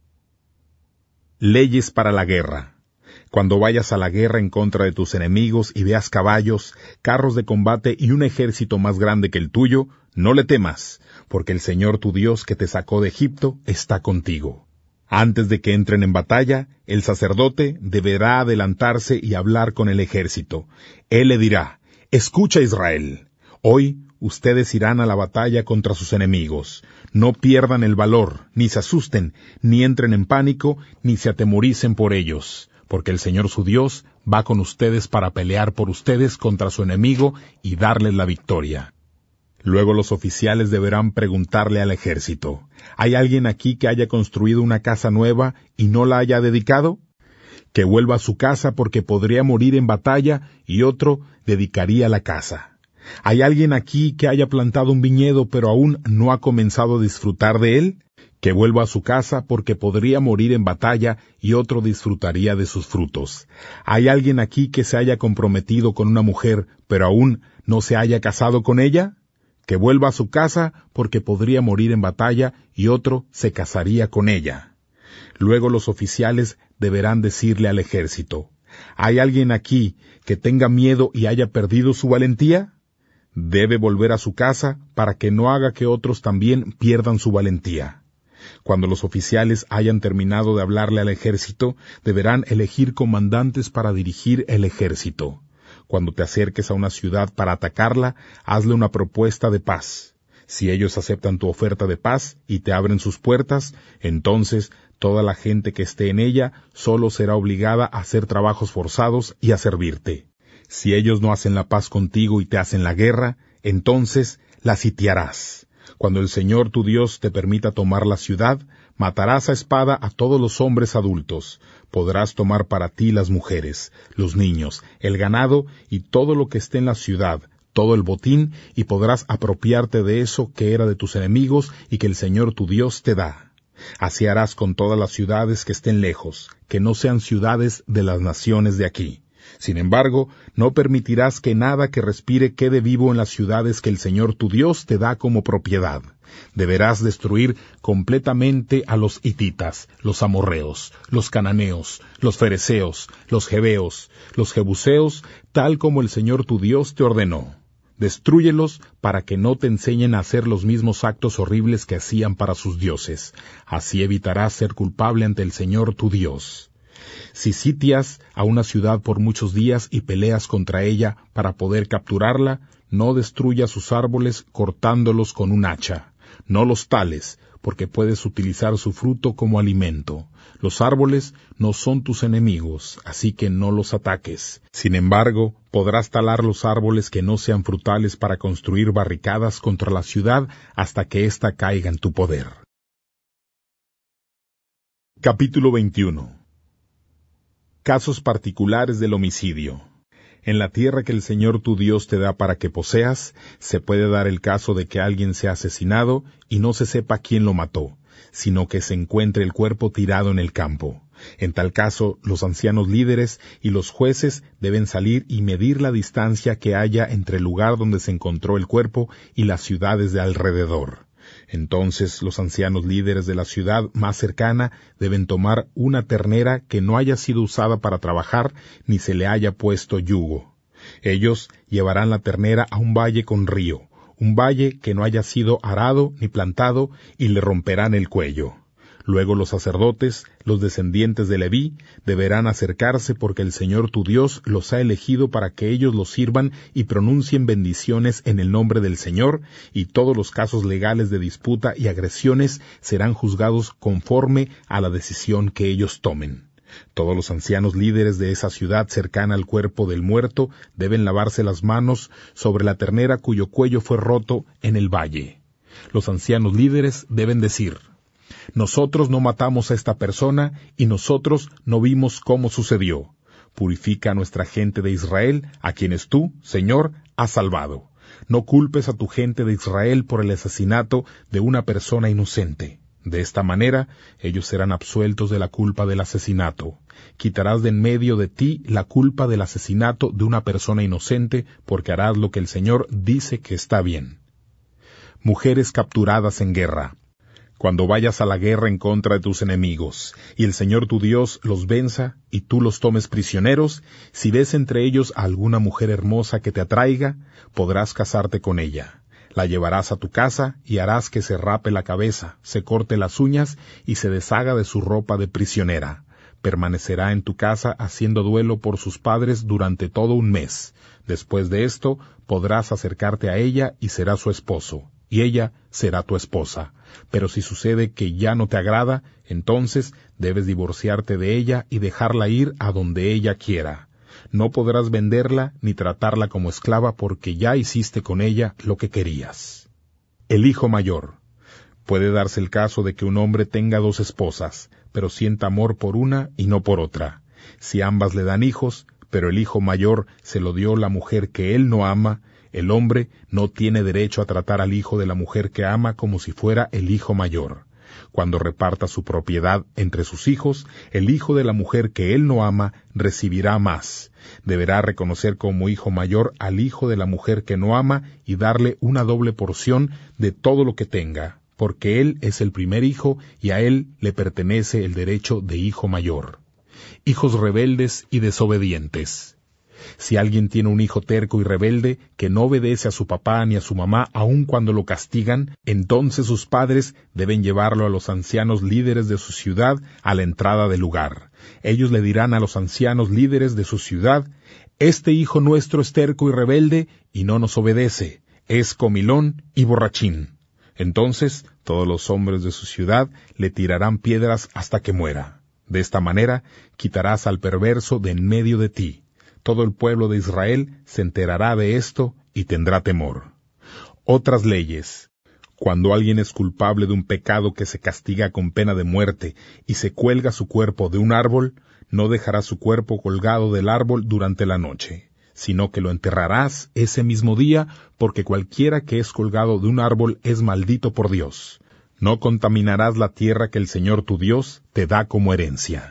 Leyes para la guerra. Cuando vayas a la guerra en contra de tus enemigos y veas caballos, carros de combate y un ejército más grande que el tuyo, no le temas, porque el Señor tu Dios que te sacó de Egipto está contigo. Antes de que entren en batalla, el sacerdote deberá adelantarse y hablar con el ejército. Él le dirá: «Escucha, Israel, hoy ustedes irán a la batalla contra sus enemigos. No pierdan el valor, ni se asusten, ni entren en pánico, ni se atemoricen por ellos, porque el Señor su Dios va con ustedes para pelear por ustedes contra su enemigo y darles la victoria». Luego los oficiales deberán preguntarle al ejército: ¿hay alguien aquí que haya construido una casa nueva y no la haya dedicado? Que vuelva a su casa porque podría morir en batalla y otro dedicaría la casa. ¿Hay alguien aquí que haya plantado un viñedo pero aún no ha comenzado a disfrutar de él? Que vuelva a su casa porque podría morir en batalla y otro disfrutaría de sus frutos. ¿Hay alguien aquí que se haya comprometido con una mujer pero aún no se haya casado con ella? Que vuelva a su casa porque podría morir en batalla y otro se casaría con ella. Luego los oficiales deberán decirle al ejército: ¿hay alguien aquí que tenga miedo y haya perdido su valentía? Debe volver a su casa para que no haga que otros también pierdan su valentía. Cuando los oficiales hayan terminado de hablarle al ejército, deberán elegir comandantes para dirigir el ejército. Cuando te acerques a una ciudad para atacarla, hazle una propuesta de paz. Si ellos aceptan tu oferta de paz y te abren sus puertas, entonces toda la gente que esté en ella solo será obligada a hacer trabajos forzados y a servirte. Si ellos no hacen la paz contigo y te hacen la guerra, entonces la sitiarás. Cuando el Señor tu Dios te permita tomar la ciudad, matarás a espada a todos los hombres adultos. Podrás tomar para ti las mujeres, los niños, el ganado y todo lo que esté en la ciudad, todo el botín, y podrás apropiarte de eso que era de tus enemigos y que el Señor tu Dios te da. Así harás con todas las ciudades que estén lejos, que no sean ciudades de las naciones de aquí. Sin embargo, no permitirás que nada que respire quede vivo en las ciudades que el Señor tu Dios te da como propiedad. Deberás destruir completamente a los hititas, los amorreos, los cananeos, los fereceos, los jebeos, los jebuseos, tal como el Señor tu Dios te ordenó. Destrúyelos para que no te enseñen a hacer los mismos actos horribles que hacían para sus dioses. Así evitarás ser culpable ante el Señor tu Dios. Si sitias a una ciudad por muchos días y peleas contra ella para poder capturarla, no destruyas sus árboles cortándolos con un hacha. No los tales, porque puedes utilizar su fruto como alimento. Los árboles no son tus enemigos, así que no los ataques. Sin embargo, podrás talar los árboles que no sean frutales para construir barricadas contra la ciudad hasta que ésta caiga en tu poder. Capítulo veintiuno. Casos particulares del homicidio. En la tierra que el Señor tu Dios te da para que poseas, se puede dar el caso de que alguien sea asesinado y no se sepa quién lo mató, sino que se encuentre el cuerpo tirado en el campo. En tal caso, los ancianos líderes y los jueces deben salir y medir la distancia que haya entre el lugar donde se encontró el cuerpo y las ciudades de alrededor. Entonces los ancianos líderes de la ciudad más cercana deben tomar una ternera que no haya sido usada para trabajar ni se le haya puesto yugo. Ellos llevarán la ternera a un valle con río, un valle que no haya sido arado ni plantado, y le romperán el cuello. Luego los sacerdotes, los descendientes de Leví, deberán acercarse porque el Señor tu Dios los ha elegido para que ellos los sirvan y pronuncien bendiciones en el nombre del Señor, y todos los casos legales de disputa y agresiones serán juzgados conforme a la decisión que ellos tomen. Todos los ancianos líderes de esa ciudad cercana al cuerpo del muerto deben lavarse las manos sobre la ternera cuyo cuello fue roto en el valle. Los ancianos líderes deben decir: nosotros no matamos a esta persona y nosotros no vimos cómo sucedió. Purifica a nuestra gente de Israel, a quienes tú, Señor, has salvado. No culpes a tu gente de Israel por el asesinato de una persona inocente. De esta manera, ellos serán absueltos de la culpa del asesinato. Quitarás de en medio de ti la culpa del asesinato de una persona inocente, porque harás lo que el Señor dice que está bien. Mujeres capturadas en guerra. Cuando vayas a la guerra en contra de tus enemigos, y el Señor tu Dios los venza, y tú los tomes prisioneros, si ves entre ellos a alguna mujer hermosa que te atraiga, podrás casarte con ella. La llevarás a tu casa, y harás que se rape la cabeza, se corte las uñas, y se deshaga de su ropa de prisionera. Permanecerá en tu casa haciendo duelo por sus padres durante todo un mes. Después de esto, podrás acercarte a ella y será su esposo, y ella será tu esposa. Pero si sucede que ya no te agrada, entonces debes divorciarte de ella y dejarla ir a donde ella quiera. No podrás venderla ni tratarla como esclava porque ya hiciste con ella lo que querías. El hijo mayor. Puede darse el caso de que un hombre tenga dos esposas, pero sienta amor por una y no por otra. Si ambas le dan hijos, pero el hijo mayor se lo dio la mujer que él no ama, el hombre no tiene derecho a tratar al hijo de la mujer que ama como si fuera el hijo mayor. Cuando reparta su propiedad entre sus hijos, el hijo de la mujer que él no ama recibirá más. Deberá reconocer como hijo mayor al hijo de la mujer que no ama y darle una doble porción de todo lo que tenga, porque él es el primer hijo y a él le pertenece el derecho de hijo mayor. Hijos rebeldes y desobedientes. Si alguien tiene un hijo terco y rebelde, que no obedece a su papá ni a su mamá aun cuando lo castigan, entonces sus padres deben llevarlo a los ancianos líderes de su ciudad a la entrada del lugar. Ellos le dirán a los ancianos líderes de su ciudad: este hijo nuestro es terco y rebelde y no nos obedece, es comilón y borrachín. Entonces todos los hombres de su ciudad le tirarán piedras hasta que muera. De esta manera quitarás al perverso de en medio de ti. Todo el pueblo de Israel se enterará de esto y tendrá temor. Otras leyes. Cuando alguien es culpable de un pecado que se castiga con pena de muerte y se cuelga su cuerpo de un árbol, no dejarás su cuerpo colgado del árbol durante la noche, sino que lo enterrarás ese mismo día, porque cualquiera que es colgado de un árbol es maldito por Dios. No contaminarás la tierra que el Señor tu Dios te da como herencia.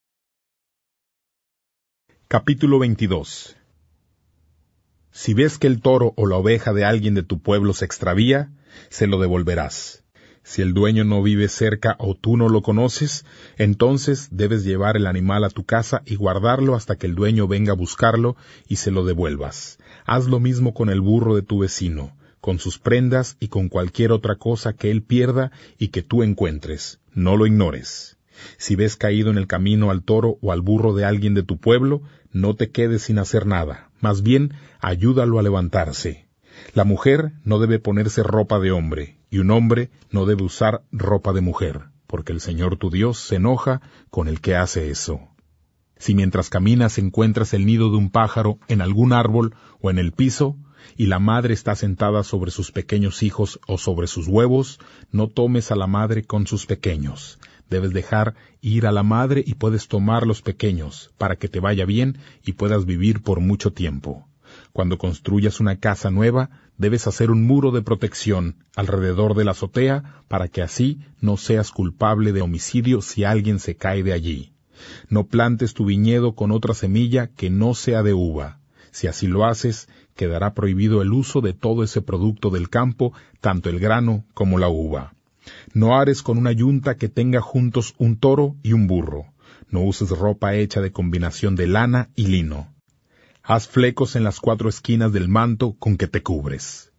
Capítulo veintidós. Si ves que el toro o la oveja de alguien de tu pueblo se extravía, se lo devolverás. Si el dueño no vive cerca o tú no lo conoces, entonces debes llevar el animal a tu casa y guardarlo hasta que el dueño venga a buscarlo y se lo devuelvas. Haz lo mismo con el burro de tu vecino, con sus prendas y con cualquier otra cosa que él pierda y que tú encuentres. No lo ignores. Si ves caído en el camino al toro o al burro de alguien de tu pueblo, no te quedes sin hacer nada, más bien ayúdalo a levantarse. La mujer no debe ponerse ropa de hombre, y un hombre no debe usar ropa de mujer, porque el Señor tu Dios se enoja con el que hace eso. Si mientras caminas encuentras el nido de un pájaro en algún árbol o en el piso, y la madre está sentada sobre sus pequeños hijos o sobre sus huevos, no tomes a la madre con sus pequeños. debes dejar ir a la madre y puedes tomar los pequeños, para que te vaya bien y puedas vivir por mucho tiempo. Cuando construyas una casa nueva, debes hacer un muro de protección alrededor de la azotea, para que así no seas culpable de homicidio si alguien se cae de allí. No plantes tu viñedo con otra semilla que no sea de uva. Si así lo haces, quedará prohibido el uso de todo ese producto del campo, tanto el grano como la uva. No ares con una yunta que tenga juntos un toro y un burro. No uses ropa hecha de combinación de lana y lino. Haz flecos en las cuatro esquinas del manto con que te cubres.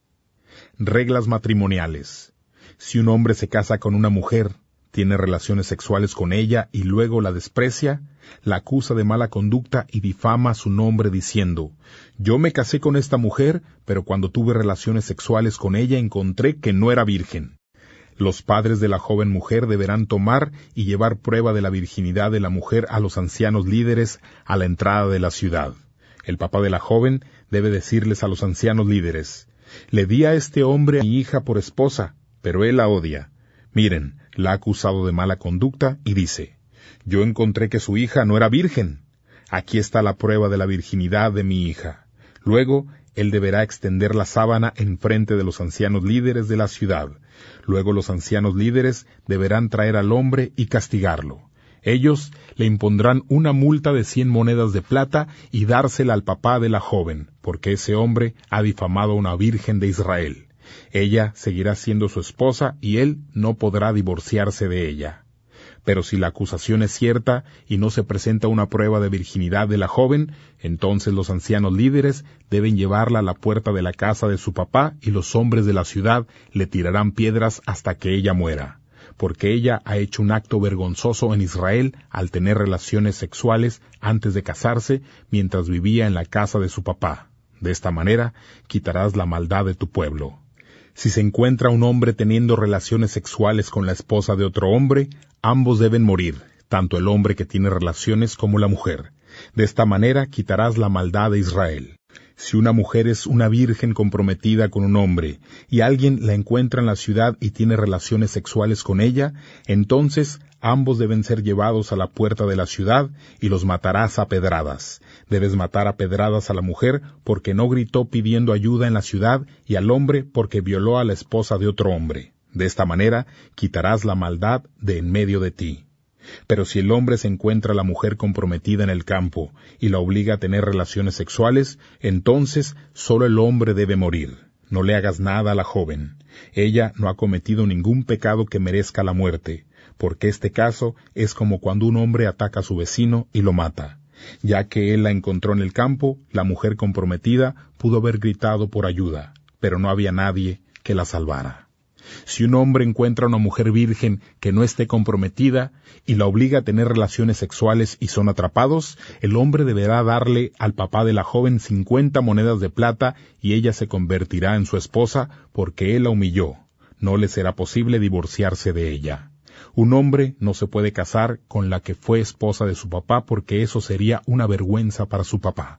Reglas matrimoniales. Si un hombre se casa con una mujer, tiene relaciones sexuales con ella y luego la desprecia, la acusa de mala conducta y difama su nombre diciendo: yo me casé con esta mujer, pero cuando tuve relaciones sexuales con ella encontré que no era virgen. Los padres de la joven mujer deberán tomar y llevar prueba de la virginidad de la mujer a los ancianos líderes a la entrada de la ciudad. El papá de la joven debe decirles a los ancianos líderes: le di a este hombre a mi hija por esposa, pero él la odia. Miren, la ha acusado de mala conducta y dice: yo encontré que su hija no era virgen. Aquí está la prueba de la virginidad de mi hija. Luego, él deberá extender la sábana en frente de los ancianos líderes de la ciudad. Luego los ancianos líderes deberán traer al hombre y castigarlo. Ellos le impondrán una multa de cien monedas de plata y dársela al papá de la joven, porque ese hombre ha difamado a una virgen de Israel. Ella seguirá siendo su esposa y él no podrá divorciarse de ella. Pero si la acusación es cierta y no se presenta una prueba de virginidad de la joven, entonces los ancianos líderes deben llevarla a la puerta de la casa de su papá y los hombres de la ciudad le tirarán piedras hasta que ella muera, porque ella ha hecho un acto vergonzoso en Israel al tener relaciones sexuales antes de casarse mientras vivía en la casa de su papá. De esta manera quitarás la maldad de tu pueblo. Si se encuentra un hombre teniendo relaciones sexuales con la esposa de otro hombre, ambos deben morir, tanto el hombre que tiene relaciones como la mujer. De esta manera quitarás la maldad de Israel. Si una mujer es una virgen comprometida con un hombre, y alguien la encuentra en la ciudad y tiene relaciones sexuales con ella, entonces ambos deben ser llevados a la puerta de la ciudad y los matarás a pedradas. Debes matar a pedradas a la mujer porque no gritó pidiendo ayuda en la ciudad y al hombre porque violó a la esposa de otro hombre. De esta manera quitarás la maldad de en medio de ti. Pero si el hombre se encuentra a la mujer comprometida en el campo y la obliga a tener relaciones sexuales, entonces solo el hombre debe morir. No le hagas nada a la joven. Ella no ha cometido ningún pecado que merezca la muerte, porque este caso es como cuando un hombre ataca a su vecino y lo mata. Ya que él la encontró en el campo, la mujer comprometida pudo haber gritado por ayuda, pero no había nadie que la salvara. Si un hombre encuentra a una mujer virgen que no esté comprometida y la obliga a tener relaciones sexuales y son atrapados, el hombre deberá darle al papá de la joven cincuenta monedas de plata y ella se convertirá en su esposa porque él la humilló. No le será posible divorciarse de ella. Un hombre no se puede casar con la que fue esposa de su papá porque eso sería una vergüenza para su papá.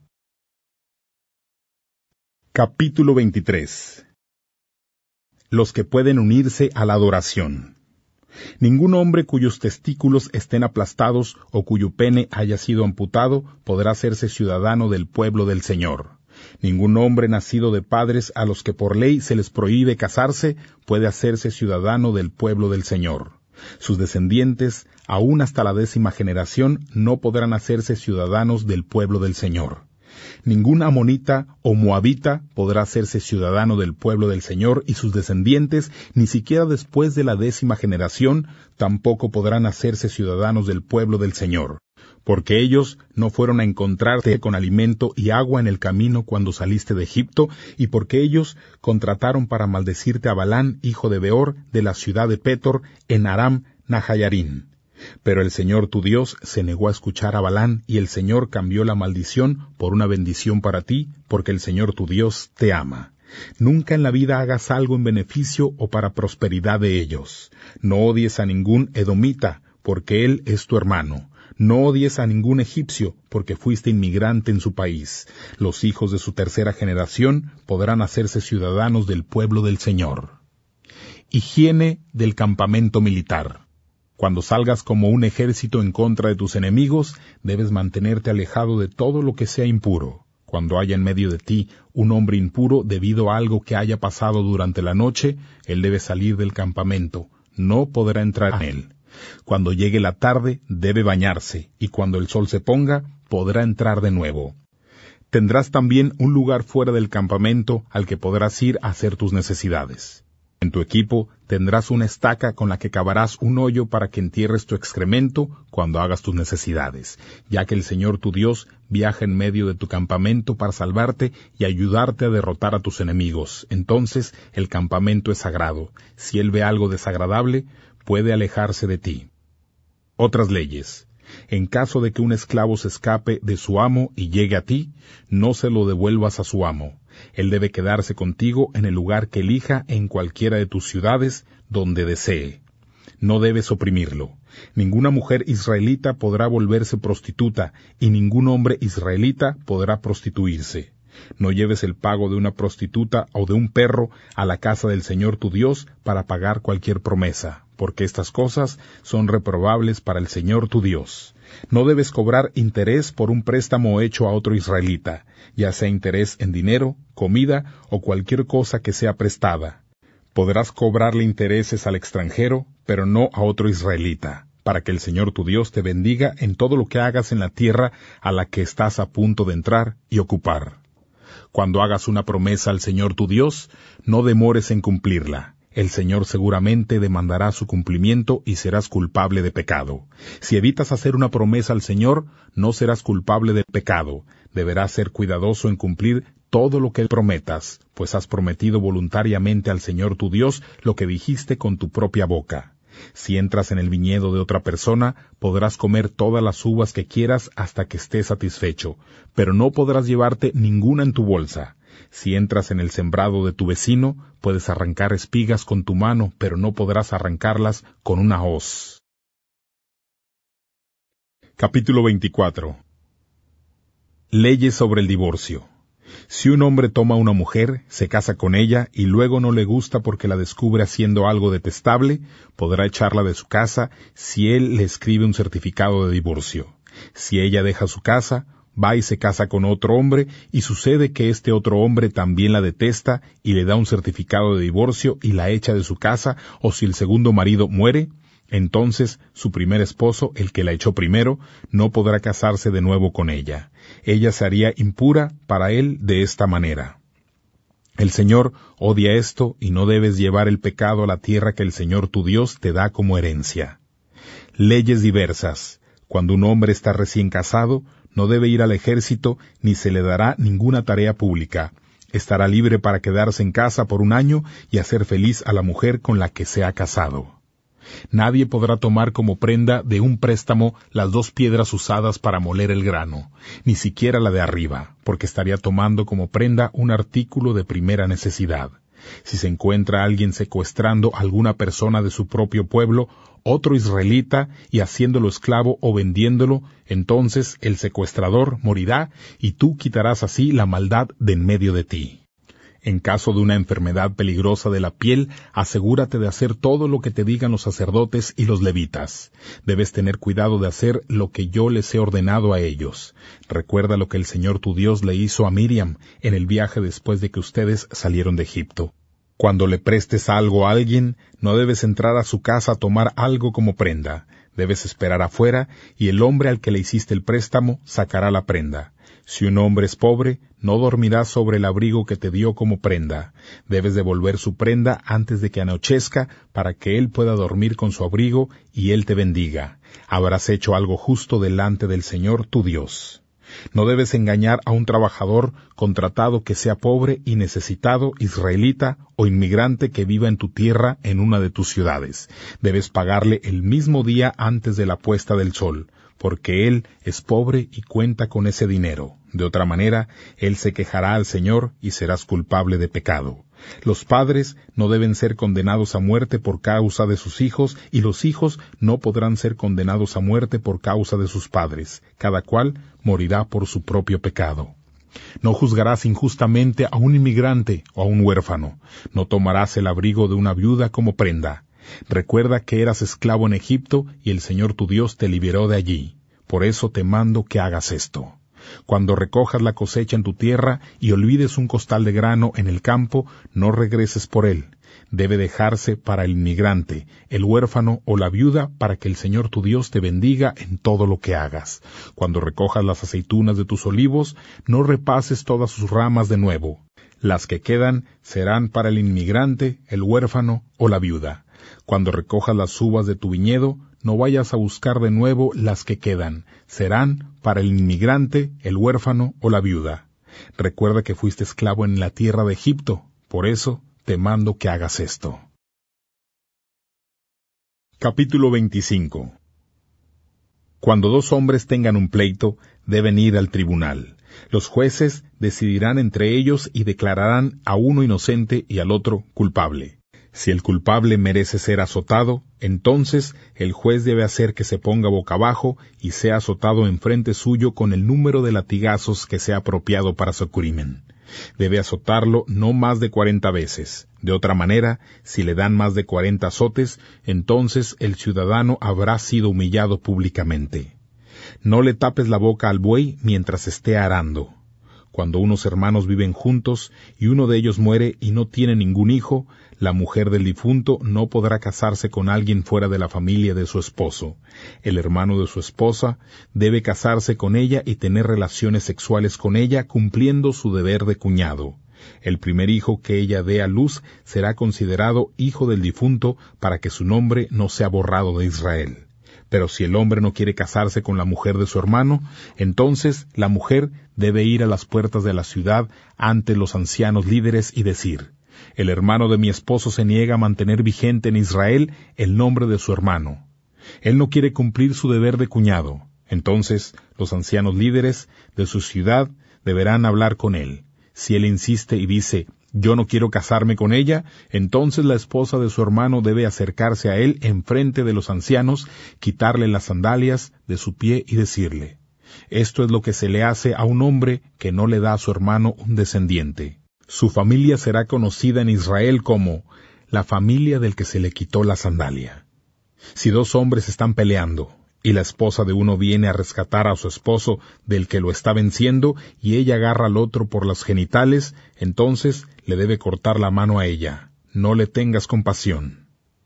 Capítulo veintitrés. Los que pueden unirse a la adoración. Ningún hombre cuyos testículos estén aplastados o cuyo pene haya sido amputado podrá hacerse ciudadano del pueblo del Señor. Ningún hombre nacido de padres a los que por ley se les prohíbe casarse puede hacerse ciudadano del pueblo del Señor. Sus descendientes, aún hasta la décima generación, no podrán hacerse ciudadanos del pueblo del Señor. Ningún amonita o moabita podrá hacerse ciudadano del pueblo del Señor y sus descendientes, ni siquiera después de la décima generación, tampoco podrán hacerse ciudadanos del pueblo del Señor, porque ellos no fueron a encontrarte con alimento y agua en el camino cuando saliste de Egipto, y porque ellos contrataron para maldecirte a Balán, hijo de Beor, de la ciudad de Petor, en Aram Nahayarín. Pero el Señor tu Dios se negó a escuchar a Balán, y el Señor cambió la maldición por una bendición para ti, porque el Señor tu Dios te ama. Nunca en la vida hagas algo en beneficio o para prosperidad de ellos. No odies a ningún edomita, porque él es tu hermano. No odies a ningún egipcio, porque fuiste inmigrante en su país. Los hijos de su tercera generación podrán hacerse ciudadanos del pueblo del Señor. Higiene del campamento militar. Cuando salgas como un ejército en contra de tus enemigos, debes mantenerte alejado de todo lo que sea impuro. Cuando haya en medio de ti un hombre impuro debido a algo que haya pasado durante la noche, él debe salir del campamento, no podrá entrar en él. Cuando llegue la tarde, debe bañarse, y cuando el sol se ponga, podrá entrar de nuevo. Tendrás también un lugar fuera del campamento al que podrás ir a hacer tus necesidades. En tu equipo tendrás una estaca con la que cavarás un hoyo para que entierres tu excremento cuando hagas tus necesidades, ya que el Señor tu Dios viaja en medio de tu campamento para salvarte y ayudarte a derrotar a tus enemigos. Entonces el campamento es sagrado. Si él ve algo desagradable, puede alejarse de ti. Otras leyes. En caso de que un esclavo se escape de su amo y llegue a ti, no se lo devuelvas a su amo. Él debe quedarse contigo en el lugar que elija en cualquiera de tus ciudades donde desee. No debes oprimirlo. Ninguna mujer israelita podrá volverse prostituta y ningún hombre israelita podrá prostituirse. No lleves el pago de una prostituta o de un perro a la casa del Señor tu Dios para pagar cualquier promesa, porque estas cosas son reprobables para el Señor tu Dios. No debes cobrar interés por un préstamo hecho a otro israelita, ya sea interés en dinero, comida o cualquier cosa que sea prestada. Podrás cobrarle intereses al extranjero, pero no a otro israelita, para que el Señor tu Dios te bendiga en todo lo que hagas en la tierra a la que estás a punto de entrar y ocupar. Cuando hagas una promesa al Señor tu Dios, no demores en cumplirla. El Señor seguramente demandará su cumplimiento y serás culpable de pecado. Si evitas hacer una promesa al Señor, no serás culpable de pecado. Deberás ser cuidadoso en cumplir todo lo que prometas, pues has prometido voluntariamente al Señor tu Dios lo que dijiste con tu propia boca. Si entras en el viñedo de otra persona, podrás comer todas las uvas que quieras hasta que estés satisfecho, pero no podrás llevarte ninguna en tu bolsa. Si entras en el sembrado de tu vecino, puedes arrancar espigas con tu mano, pero no podrás arrancarlas con una hoz. Capítulo veinticuatro. Leyes sobre el divorcio. Si un hombre toma a una mujer, se casa con ella y luego no le gusta porque la descubre haciendo algo detestable, podrá echarla de su casa si él le escribe un certificado de divorcio. Si ella deja su casa, va y se casa con otro hombre y sucede que este otro hombre también la detesta y le da un certificado de divorcio y la echa de su casa, o si el segundo marido muere, entonces su primer esposo, el que la echó primero, no podrá casarse de nuevo con ella. Ella se haría impura para él de esta manera. El Señor odia esto y no debes llevar el pecado a la tierra que el Señor tu Dios te da como herencia. Leyes diversas. Cuando un hombre está recién casado, no debe ir al ejército ni se le dará ninguna tarea pública. Estará libre para quedarse en casa por un año y hacer feliz a la mujer con la que se ha casado. Nadie podrá tomar como prenda de un préstamo las dos piedras usadas para moler el grano, ni siquiera la de arriba, porque estaría tomando como prenda un artículo de primera necesidad. Si se encuentra alguien secuestrando a alguna persona de su propio pueblo, otro israelita, y haciéndolo esclavo o vendiéndolo, entonces el secuestrador morirá, y tú quitarás así la maldad de en medio de ti. En caso de una enfermedad peligrosa de la piel, asegúrate de hacer todo lo que te digan los sacerdotes y los levitas. Debes tener cuidado de hacer lo que yo les he ordenado a ellos. Recuerda lo que el Señor tu Dios le hizo a Miriam en el viaje después de que ustedes salieron de Egipto. Cuando le prestes algo a alguien, no debes entrar a su casa a tomar algo como prenda. Debes esperar afuera, y el hombre al que le hiciste el préstamo sacará la prenda. Si un hombre es pobre, no dormirá sobre el abrigo que te dio como prenda. Debes devolver su prenda antes de que anochezca, para que él pueda dormir con su abrigo y él te bendiga. Habrás hecho algo justo delante del Señor tu Dios. No debes engañar a un trabajador contratado que sea pobre y necesitado, israelita o inmigrante que viva en tu tierra en una de tus ciudades. Debes pagarle el mismo día antes de la puesta del sol, porque él es pobre y cuenta con ese dinero. De otra manera, él se quejará al Señor y serás culpable de pecado. Los padres no deben ser condenados a muerte por causa de sus hijos, y los hijos no podrán ser condenados a muerte por causa de sus padres. Cada cual morirá por su propio pecado. No juzgarás injustamente a un inmigrante o a un huérfano. No tomarás el abrigo de una viuda como prenda. Recuerda que eras esclavo en Egipto y el Señor tu Dios te liberó de allí. Por eso te mando que hagas esto. Cuando recojas la cosecha en tu tierra y olvides un costal de grano en el campo, no regreses por él. Debe dejarse para el inmigrante, el huérfano o la viuda, para que el Señor tu Dios te bendiga en todo lo que hagas. Cuando recojas las aceitunas de tus olivos, no repases todas sus ramas de nuevo. Las que quedan serán para el inmigrante, el huérfano o la viuda. Cuando recojas las uvas de tu viñedo, no vayas a buscar de nuevo las que quedan. Serán para el inmigrante, el huérfano o la viuda. Recuerda que fuiste esclavo en la tierra de Egipto. Por eso te mando que hagas esto. Capítulo veinticinco. Cuando dos hombres tengan un pleito, deben ir al tribunal. Los jueces decidirán entre ellos y declararán a uno inocente y al otro culpable. Si el culpable merece ser azotado, entonces el juez debe hacer que se ponga boca abajo y sea azotado enfrente suyo con el número de latigazos que sea apropiado para su crimen. Debe azotarlo no más de cuarenta veces. De otra manera, si le dan más de cuarenta azotes, entonces el ciudadano habrá sido humillado públicamente. No le tapes la boca al buey mientras esté arando. Cuando unos hermanos viven juntos y uno de ellos muere y no tiene ningún hijo, la mujer del difunto no podrá casarse con alguien fuera de la familia de su esposo. El hermano de su esposa debe casarse con ella y tener relaciones sexuales con ella, cumpliendo su deber de cuñado. El primer hijo que ella dé a luz será considerado hijo del difunto para que su nombre no sea borrado de Israel. Pero si el hombre no quiere casarse con la mujer de su hermano, entonces la mujer debe ir a las puertas de la ciudad ante los ancianos líderes y decir: el hermano de mi esposo se niega a mantener vigente en Israel el nombre de su hermano. Él no quiere cumplir su deber de cuñado. Entonces los ancianos líderes de su ciudad deberán hablar con él. Si él insiste y dice: yo no quiero casarme con ella, entonces la esposa de su hermano debe acercarse a él enfrente de los ancianos, quitarle las sandalias de su pie y decirle: esto es lo que se le hace a un hombre que no le da a su hermano un descendiente. Su familia será conocida en Israel como la familia del que se le quitó la sandalia. Si dos hombres están peleando, y la esposa de uno viene a rescatar a su esposo del que lo está venciendo, y ella agarra al otro por los genitales, entonces le debe cortar la mano a ella. No le tengas compasión.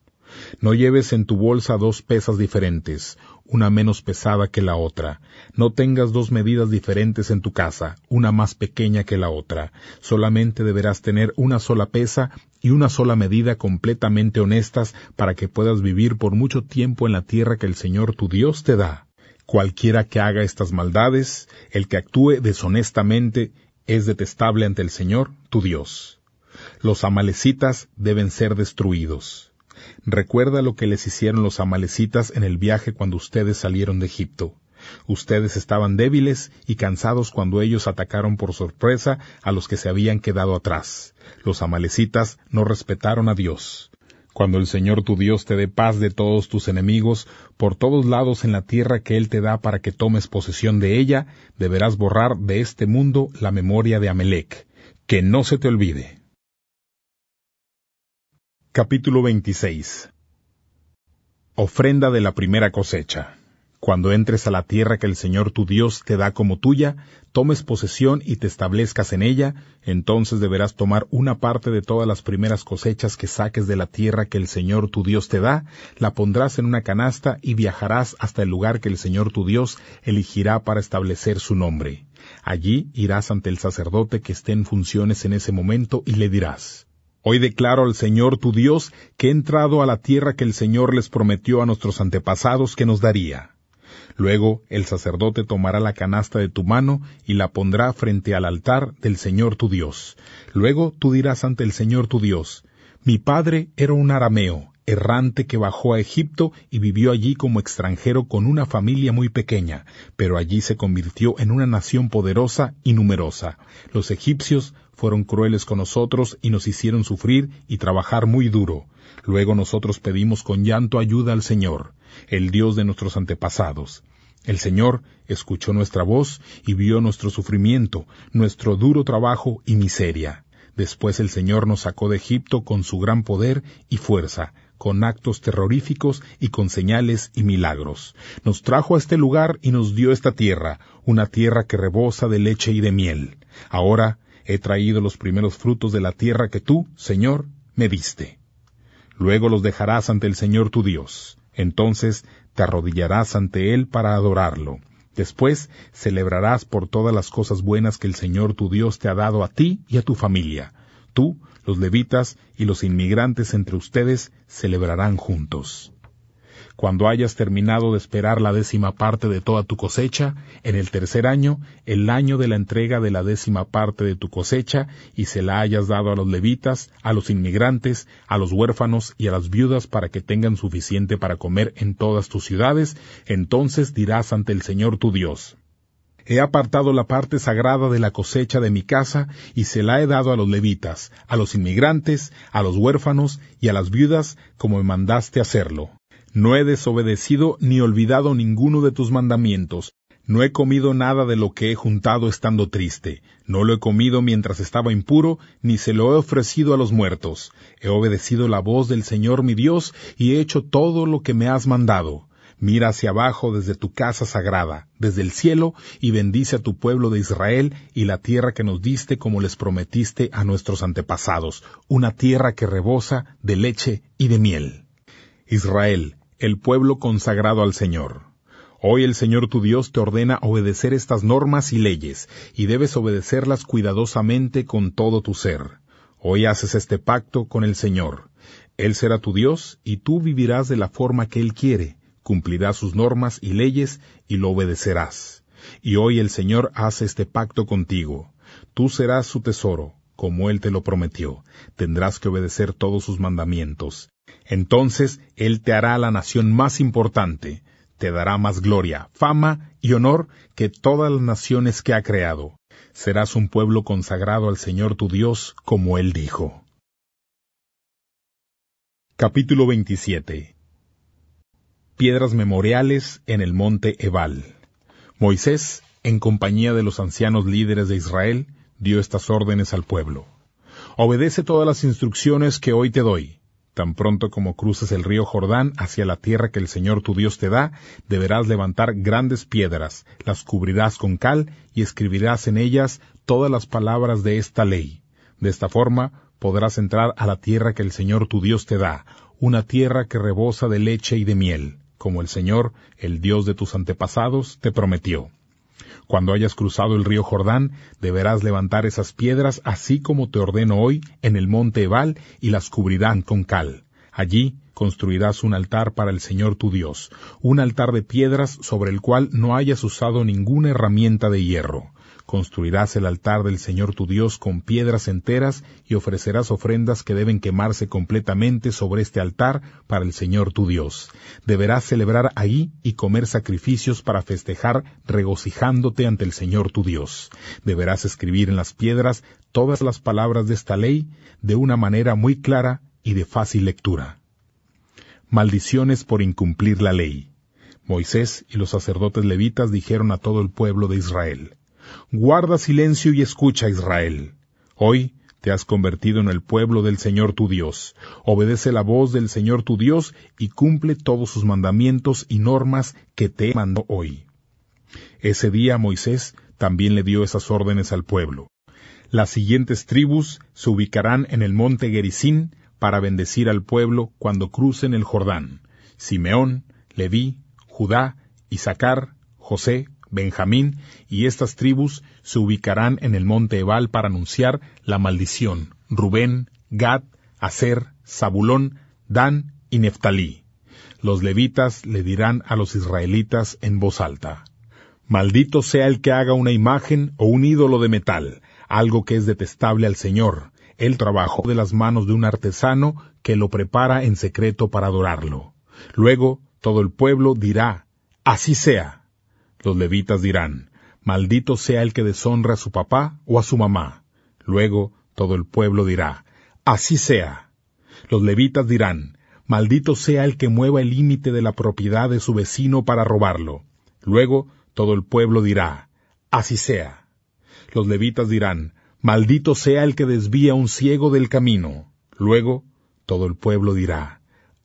No lleves en tu bolsa dos pesas diferentes, una menos pesada que la otra. No tengas dos medidas diferentes en tu casa, una más pequeña que la otra. Solamente deberás tener una sola pesa y una sola medida completamente honestas para que puedas vivir por mucho tiempo en la tierra que el Señor tu Dios te da. Cualquiera que haga estas maldades, el que actúe deshonestamente, es detestable ante el Señor tu Dios. Los amalecitas deben ser destruidos. Recuerda lo que les hicieron los amalecitas en el viaje cuando ustedes salieron de Egipto. Ustedes estaban débiles y cansados cuando ellos atacaron por sorpresa a los que se habían quedado atrás. Los amalecitas no respetaron a Dios. Cuando el Señor tu Dios te dé paz de todos tus enemigos, por todos lados en la tierra que Él te da para que tomes posesión de ella, deberás borrar de este mundo la memoria de Amelec. Que no se te olvide. Capítulo veintiséis. Ofrenda de la primera cosecha. Cuando entres a la tierra que el Señor tu Dios te da como tuya, tomes posesión y te establezcas en ella, entonces deberás tomar una parte de todas las primeras cosechas que saques de la tierra que el Señor tu Dios te da, la pondrás en una canasta y viajarás hasta el lugar que el Señor tu Dios elegirá para establecer su nombre. Allí irás ante el sacerdote que esté en funciones en ese momento y le dirás: Hoy declaro al Señor tu Dios que he entrado a la tierra que el Señor les prometió a nuestros antepasados que nos daría. Luego el sacerdote tomará la canasta de tu mano y la pondrá frente al altar del Señor tu Dios. Luego tú dirás ante el Señor tu Dios: Mi padre era un arameo, errante que bajó a Egipto y vivió allí como extranjero con una familia muy pequeña, pero allí se convirtió en una nación poderosa y numerosa. Los egipcios fueron crueles con nosotros y nos hicieron sufrir y trabajar muy duro. Luego nosotros pedimos con llanto ayuda al Señor, el Dios de nuestros antepasados. El Señor escuchó nuestra voz y vio nuestro sufrimiento, nuestro duro trabajo y miseria. Después el Señor nos sacó de Egipto con su gran poder y fuerza, con actos terroríficos y con señales y milagros. Nos trajo a este lugar y nos dio esta tierra, una tierra que rebosa de leche y de miel. Ahora he traído los primeros frutos de la tierra que tú, Señor, me diste. Luego los dejarás ante el Señor tu Dios. Entonces te arrodillarás ante Él para adorarlo. Después celebrarás por todas las cosas buenas que el Señor tu Dios te ha dado a ti y a tu familia. Tú, los levitas y los inmigrantes entre ustedes celebrarán juntos. Cuando hayas terminado de esperar la décima parte de toda tu cosecha, en el tercer año, el año de la entrega de la décima parte de tu cosecha, y se la hayas dado a los levitas, a los inmigrantes, a los huérfanos y a las viudas para que tengan suficiente para comer en todas tus ciudades, entonces dirás ante el Señor tu Dios: He apartado la parte sagrada de la cosecha de mi casa y se la he dado a los levitas, a los inmigrantes, a los huérfanos y a las viudas, como me mandaste hacerlo. No he desobedecido ni olvidado ninguno de tus mandamientos. No he comido nada de lo que he juntado estando triste. No lo he comido mientras estaba impuro, ni se lo he ofrecido a los muertos. He obedecido la voz del Señor mi Dios y he hecho todo lo que me has mandado. Mira hacia abajo desde tu casa sagrada, desde el cielo, y bendice a tu pueblo de Israel y la tierra que nos diste como les prometiste a nuestros antepasados, una tierra que rebosa de leche y de miel. Israel, el pueblo consagrado al Señor. Hoy el Señor tu Dios te ordena obedecer estas normas y leyes, y debes obedecerlas cuidadosamente con todo tu ser. Hoy haces este pacto con el Señor. Él será tu Dios, y tú vivirás de la forma que Él quiere. Cumplirás sus normas y leyes, y lo obedecerás. Y hoy el Señor hace este pacto contigo. Tú serás su tesoro, como Él te lo prometió. Tendrás que obedecer todos sus mandamientos. Entonces Él te hará la nación más importante, te dará más gloria, fama y honor que todas las naciones que ha creado. Serás un pueblo consagrado al Señor tu Dios, como Él dijo. Capítulo veintisiete. Piedras memoriales en el monte Ebal. Moisés, en compañía de los ancianos líderes de Israel, dio estas órdenes al pueblo. Obedece todas las instrucciones que hoy te doy. Tan pronto como cruces el río Jordán hacia la tierra que el Señor tu Dios te da, deberás levantar grandes piedras, las cubrirás con cal y escribirás en ellas todas las palabras de esta ley. De esta forma podrás entrar a la tierra que el Señor tu Dios te da, una tierra que rebosa de leche y de miel, como el Señor, el Dios de tus antepasados, te prometió. Cuando hayas cruzado el río Jordán, deberás levantar esas piedras así como te ordeno hoy en el monte Ebal y las cubrirán con cal. Allí construirás un altar para el Señor tu Dios, un altar de piedras sobre el cual no hayas usado ninguna herramienta de hierro. Construirás el altar del Señor tu Dios con piedras enteras y ofrecerás ofrendas que deben quemarse completamente sobre este altar para el Señor tu Dios. Deberás celebrar ahí y comer sacrificios para festejar regocijándote ante el Señor tu Dios. Deberás escribir en las piedras todas las palabras de esta ley de una manera muy clara y de fácil lectura. Maldiciones por incumplir la ley. Moisés y los sacerdotes levitas dijeron a todo el pueblo de Israel: Guarda silencio y escucha, Israel. Hoy te has convertido en el pueblo del Señor tu Dios. Obedece la voz del Señor tu Dios y cumple todos sus mandamientos y normas que te mandó hoy. Ese día Moisés también le dio esas órdenes al pueblo. Las siguientes tribus se ubicarán en el monte Gerizim para bendecir al pueblo cuando crucen el Jordán: Simeón, Leví, Judá, Isaacar, José, Benjamín, y estas tribus se ubicarán en el monte Ebal para anunciar la maldición: Rubén, Gad, Aser, Zabulón, Dan y Neftalí. Los levitas le dirán a los israelitas en voz alta: Maldito sea el que haga una imagen o un ídolo de metal, algo que es detestable al Señor, el trabajo de las manos de un artesano que lo prepara en secreto para adorarlo. Luego todo el pueblo dirá: Así sea. Los levitas dirán: Maldito sea el que deshonra a su papá o a su mamá. Luego todo el pueblo dirá: Así sea. Los levitas dirán: Maldito sea el que mueva el límite de la propiedad de su vecino para robarlo. Luego todo el pueblo dirá: Así sea. Los levitas dirán: Maldito sea el que desvía a un ciego del camino. Luego todo el pueblo dirá: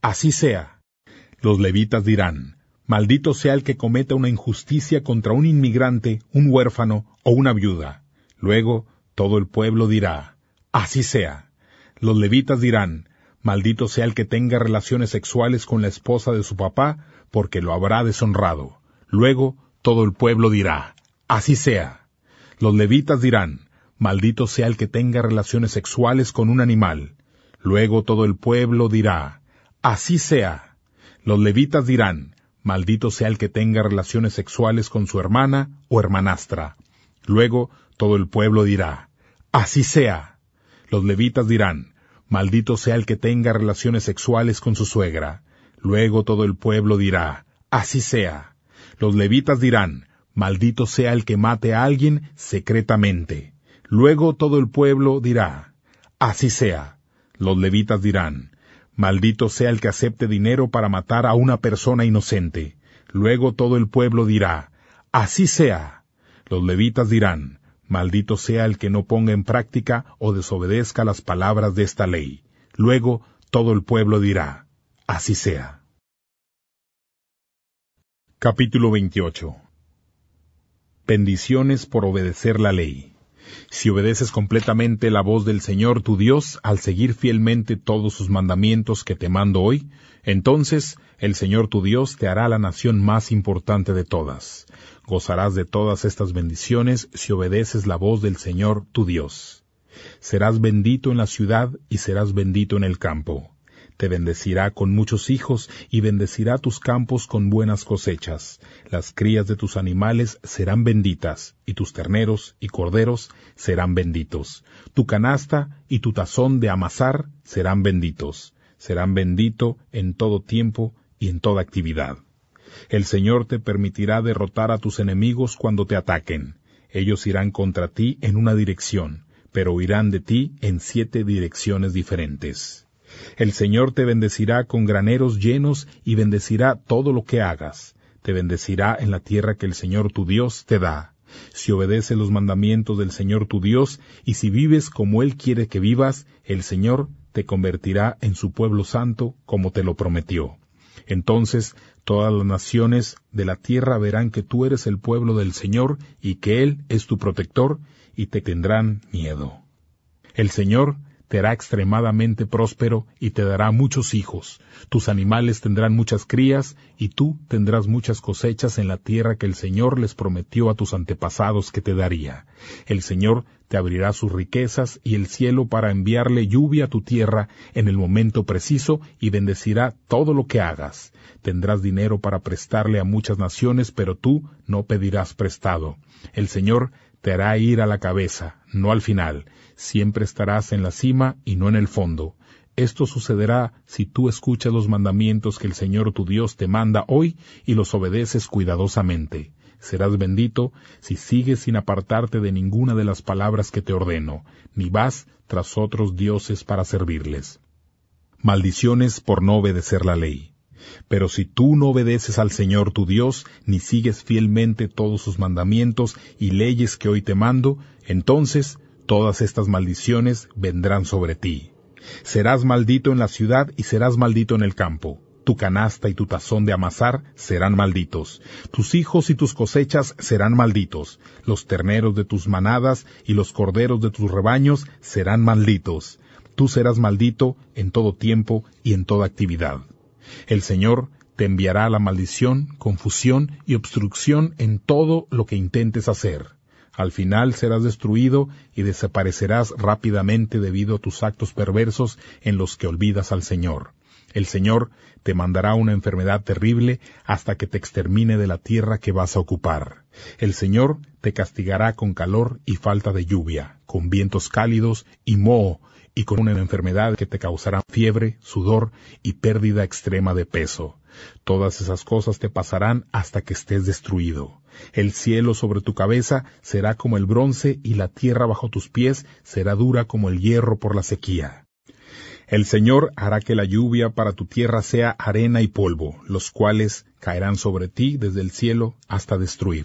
así sea. Los levitas dirán, maldito sea el que cometa una injusticia contra un inmigrante, un huérfano o una viuda. Luego todo el pueblo dirá, así sea. Los levitas dirán, maldito sea el que tenga relaciones sexuales con la esposa de su papá, porque lo habrá deshonrado. Luego todo el pueblo dirá, así sea. Los levitas dirán, maldito sea el que tenga relaciones sexuales con un animal. Luego todo el pueblo dirá, así sea. Los levitas dirán, maldito sea el que tenga relaciones sexuales con su hermana o hermanastra. Luego todo el pueblo dirá, así sea. Los levitas dirán, maldito sea el que tenga relaciones sexuales con su suegra. Luego todo el pueblo dirá, así sea. Los levitas dirán, maldito sea el que mate a alguien secretamente. Luego todo el pueblo dirá, así sea. Los levitas dirán, maldito sea el que acepte dinero para matar a una persona inocente. Luego todo el pueblo dirá, así sea. Los levitas dirán, maldito sea el que no ponga en práctica o desobedezca las palabras de esta ley. Luego todo el pueblo dirá, así sea. Capítulo veintiocho. Bendiciones por obedecer la ley. Si obedeces completamente la voz del Señor tu Dios al seguir fielmente todos sus mandamientos que te mando hoy, entonces el Señor tu Dios te hará la nación más importante de todas. Gozarás de todas estas bendiciones si obedeces la voz del Señor tu Dios. Serás bendito en la ciudad y serás bendito en el campo. Te bendecirá con muchos hijos y bendecirá tus campos con buenas cosechas. Las crías de tus animales serán benditas, y tus terneros y corderos serán benditos. Tu canasta y tu tazón de amasar serán benditos. Serán bendito en todo tiempo y en toda actividad. El Señor te permitirá derrotar a tus enemigos cuando te ataquen. Ellos irán contra ti en una dirección, pero huirán de ti en siete direcciones diferentes. El Señor te bendecirá con graneros llenos y bendecirá todo lo que hagas. Te bendecirá en la tierra que el Señor tu Dios te da. Si obedeces los mandamientos del Señor tu Dios, y si vives como Él quiere que vivas, el Señor te convertirá en su pueblo santo, como te lo prometió. Entonces todas las naciones de la tierra verán que tú eres el pueblo del Señor, y que Él es tu protector, y te tendrán miedo. El Señor te hará extremadamente próspero y te dará muchos hijos. Tus animales tendrán muchas crías, y tú tendrás muchas cosechas en la tierra que el Señor les prometió a tus antepasados que te daría. El Señor te abrirá sus riquezas y el cielo para enviarle lluvia a tu tierra en el momento preciso, y bendecirá todo lo que hagas. Tendrás dinero para prestarle a muchas naciones, pero tú no pedirás prestado. El Señor te hará ir a la cabeza, no al final. Siempre estarás en la cima y no en el fondo. Esto sucederá si tú escuchas los mandamientos que el Señor tu Dios te manda hoy y los obedeces cuidadosamente. Serás bendito si sigues sin apartarte de ninguna de las palabras que te ordeno, ni vas tras otros dioses para servirles. Maldiciones por no obedecer la ley. Pero si tú no obedeces al Señor tu Dios, ni sigues fielmente todos sus mandamientos y leyes que hoy te mando, entonces todas estas maldiciones vendrán sobre ti. Serás maldito en la ciudad y serás maldito en el campo. Tu canasta y tu tazón de amasar serán malditos. Tus hijos y tus cosechas serán malditos. Los terneros de tus manadas y los corderos de tus rebaños serán malditos. Tú serás maldito en todo tiempo y en toda actividad. El Señor te enviará la maldición, confusión y obstrucción en todo lo que intentes hacer. Al final serás destruido y desaparecerás rápidamente debido a tus actos perversos en los que olvidas al Señor. El Señor te mandará una enfermedad terrible hasta que te extermine de la tierra que vas a ocupar. El Señor te castigará con calor y falta de lluvia, con vientos cálidos y moho, y con una enfermedad que te causará fiebre, sudor y pérdida extrema de peso. Todas esas cosas te pasarán hasta que estés destruido. El cielo sobre tu cabeza será como el bronce y la tierra bajo tus pies será dura como el hierro por la sequía. El Señor hará que la lluvia para tu tierra sea arena y polvo, los cuales caerán sobre ti desde el cielo hasta destruirte.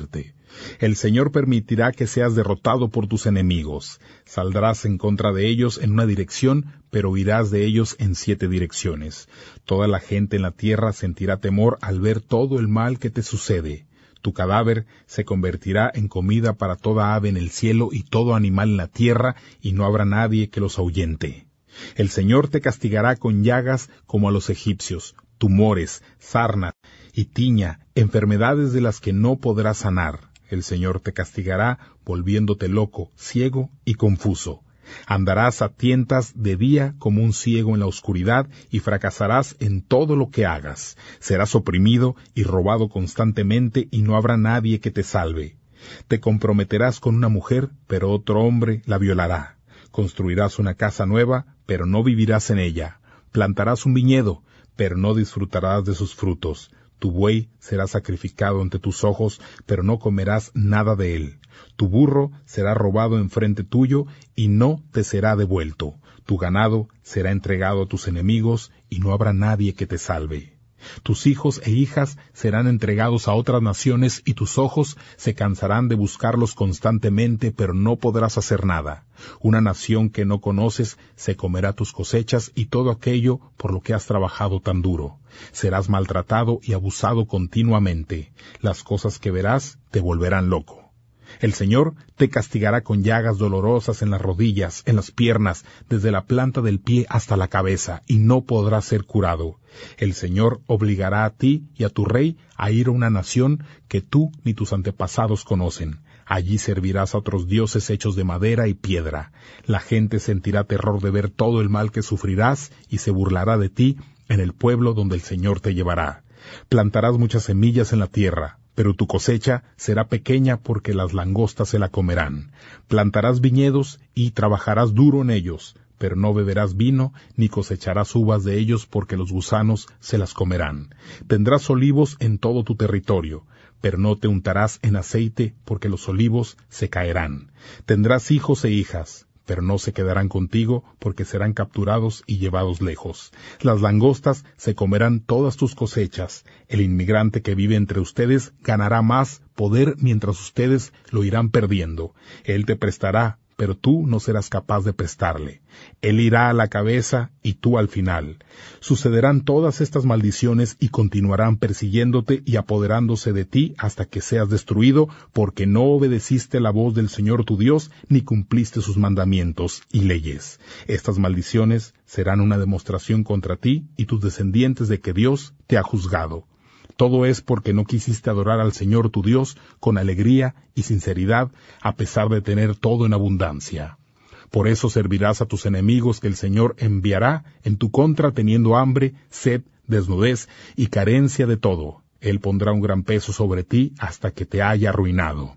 El Señor permitirá que seas derrotado por tus enemigos. Saldrás en contra de ellos en una dirección, pero huirás de ellos en siete direcciones. Toda la gente en la tierra sentirá temor al ver todo el mal que te sucede. Tu cadáver se convertirá en comida para toda ave en el cielo y todo animal en la tierra, y no habrá nadie que los ahuyente. El Señor te castigará con llagas como a los egipcios, tumores, sarna y tiña, enfermedades de las que no podrás sanar. El Señor te castigará volviéndote loco, ciego y confuso. Andarás a tientas de día como un ciego en la oscuridad y fracasarás en todo lo que hagas. Serás oprimido y robado constantemente y no habrá nadie que te salve. Te comprometerás con una mujer, pero otro hombre la violará. Construirás una casa nueva, pero no vivirás en ella. Plantarás un viñedo, pero no disfrutarás de sus frutos. Tu buey será sacrificado ante tus ojos, pero no comerás nada de él. Tu burro será robado enfrente tuyo, y no te será devuelto. Tu ganado será entregado a tus enemigos, y no habrá nadie que te salve. Tus hijos e hijas serán entregados a otras naciones, y tus ojos se cansarán de buscarlos constantemente, pero no podrás hacer nada. Una nación que no conoces se comerá tus cosechas y todo aquello por lo que has trabajado tan duro. Serás maltratado y abusado continuamente. Las cosas que verás te volverán loco. El Señor te castigará con llagas dolorosas en las rodillas, en las piernas, desde la planta del pie hasta la cabeza, y no podrás ser curado. El Señor obligará a ti y a tu rey a ir a una nación que tú ni tus antepasados conocen. Allí servirás a otros dioses hechos de madera y piedra. La gente sentirá terror de ver todo el mal que sufrirás y se burlará de ti en el pueblo donde el Señor te llevará. Plantarás muchas semillas en la tierra, pero tu cosecha será pequeña porque las langostas se la comerán. Plantarás viñedos y trabajarás duro en ellos, pero no beberás vino ni cosecharás uvas de ellos porque los gusanos se las comerán. Tendrás olivos en todo tu territorio, pero no te untarás en aceite porque los olivos se caerán. Tendrás hijos e hijas, pero no se quedarán contigo porque serán capturados y llevados lejos. Las langostas se comerán todas tus cosechas. El inmigrante que vive entre ustedes ganará más poder mientras ustedes lo irán perdiendo. Él te prestará, pero tú no serás capaz de prestarle. Él irá a la cabeza y tú al final. Sucederán todas estas maldiciones y continuarán persiguiéndote y apoderándose de ti hasta que seas destruido, porque no obedeciste la voz del Señor tu Dios, ni cumpliste sus mandamientos y leyes. Estas maldiciones serán una demostración contra ti y tus descendientes de que Dios te ha juzgado. Todo es porque no quisiste adorar al Señor tu Dios con alegría y sinceridad, a pesar de tener todo en abundancia. Por eso servirás a tus enemigos que el Señor enviará en tu contra teniendo hambre, sed, desnudez y carencia de todo. Él pondrá un gran peso sobre ti hasta que te haya arruinado.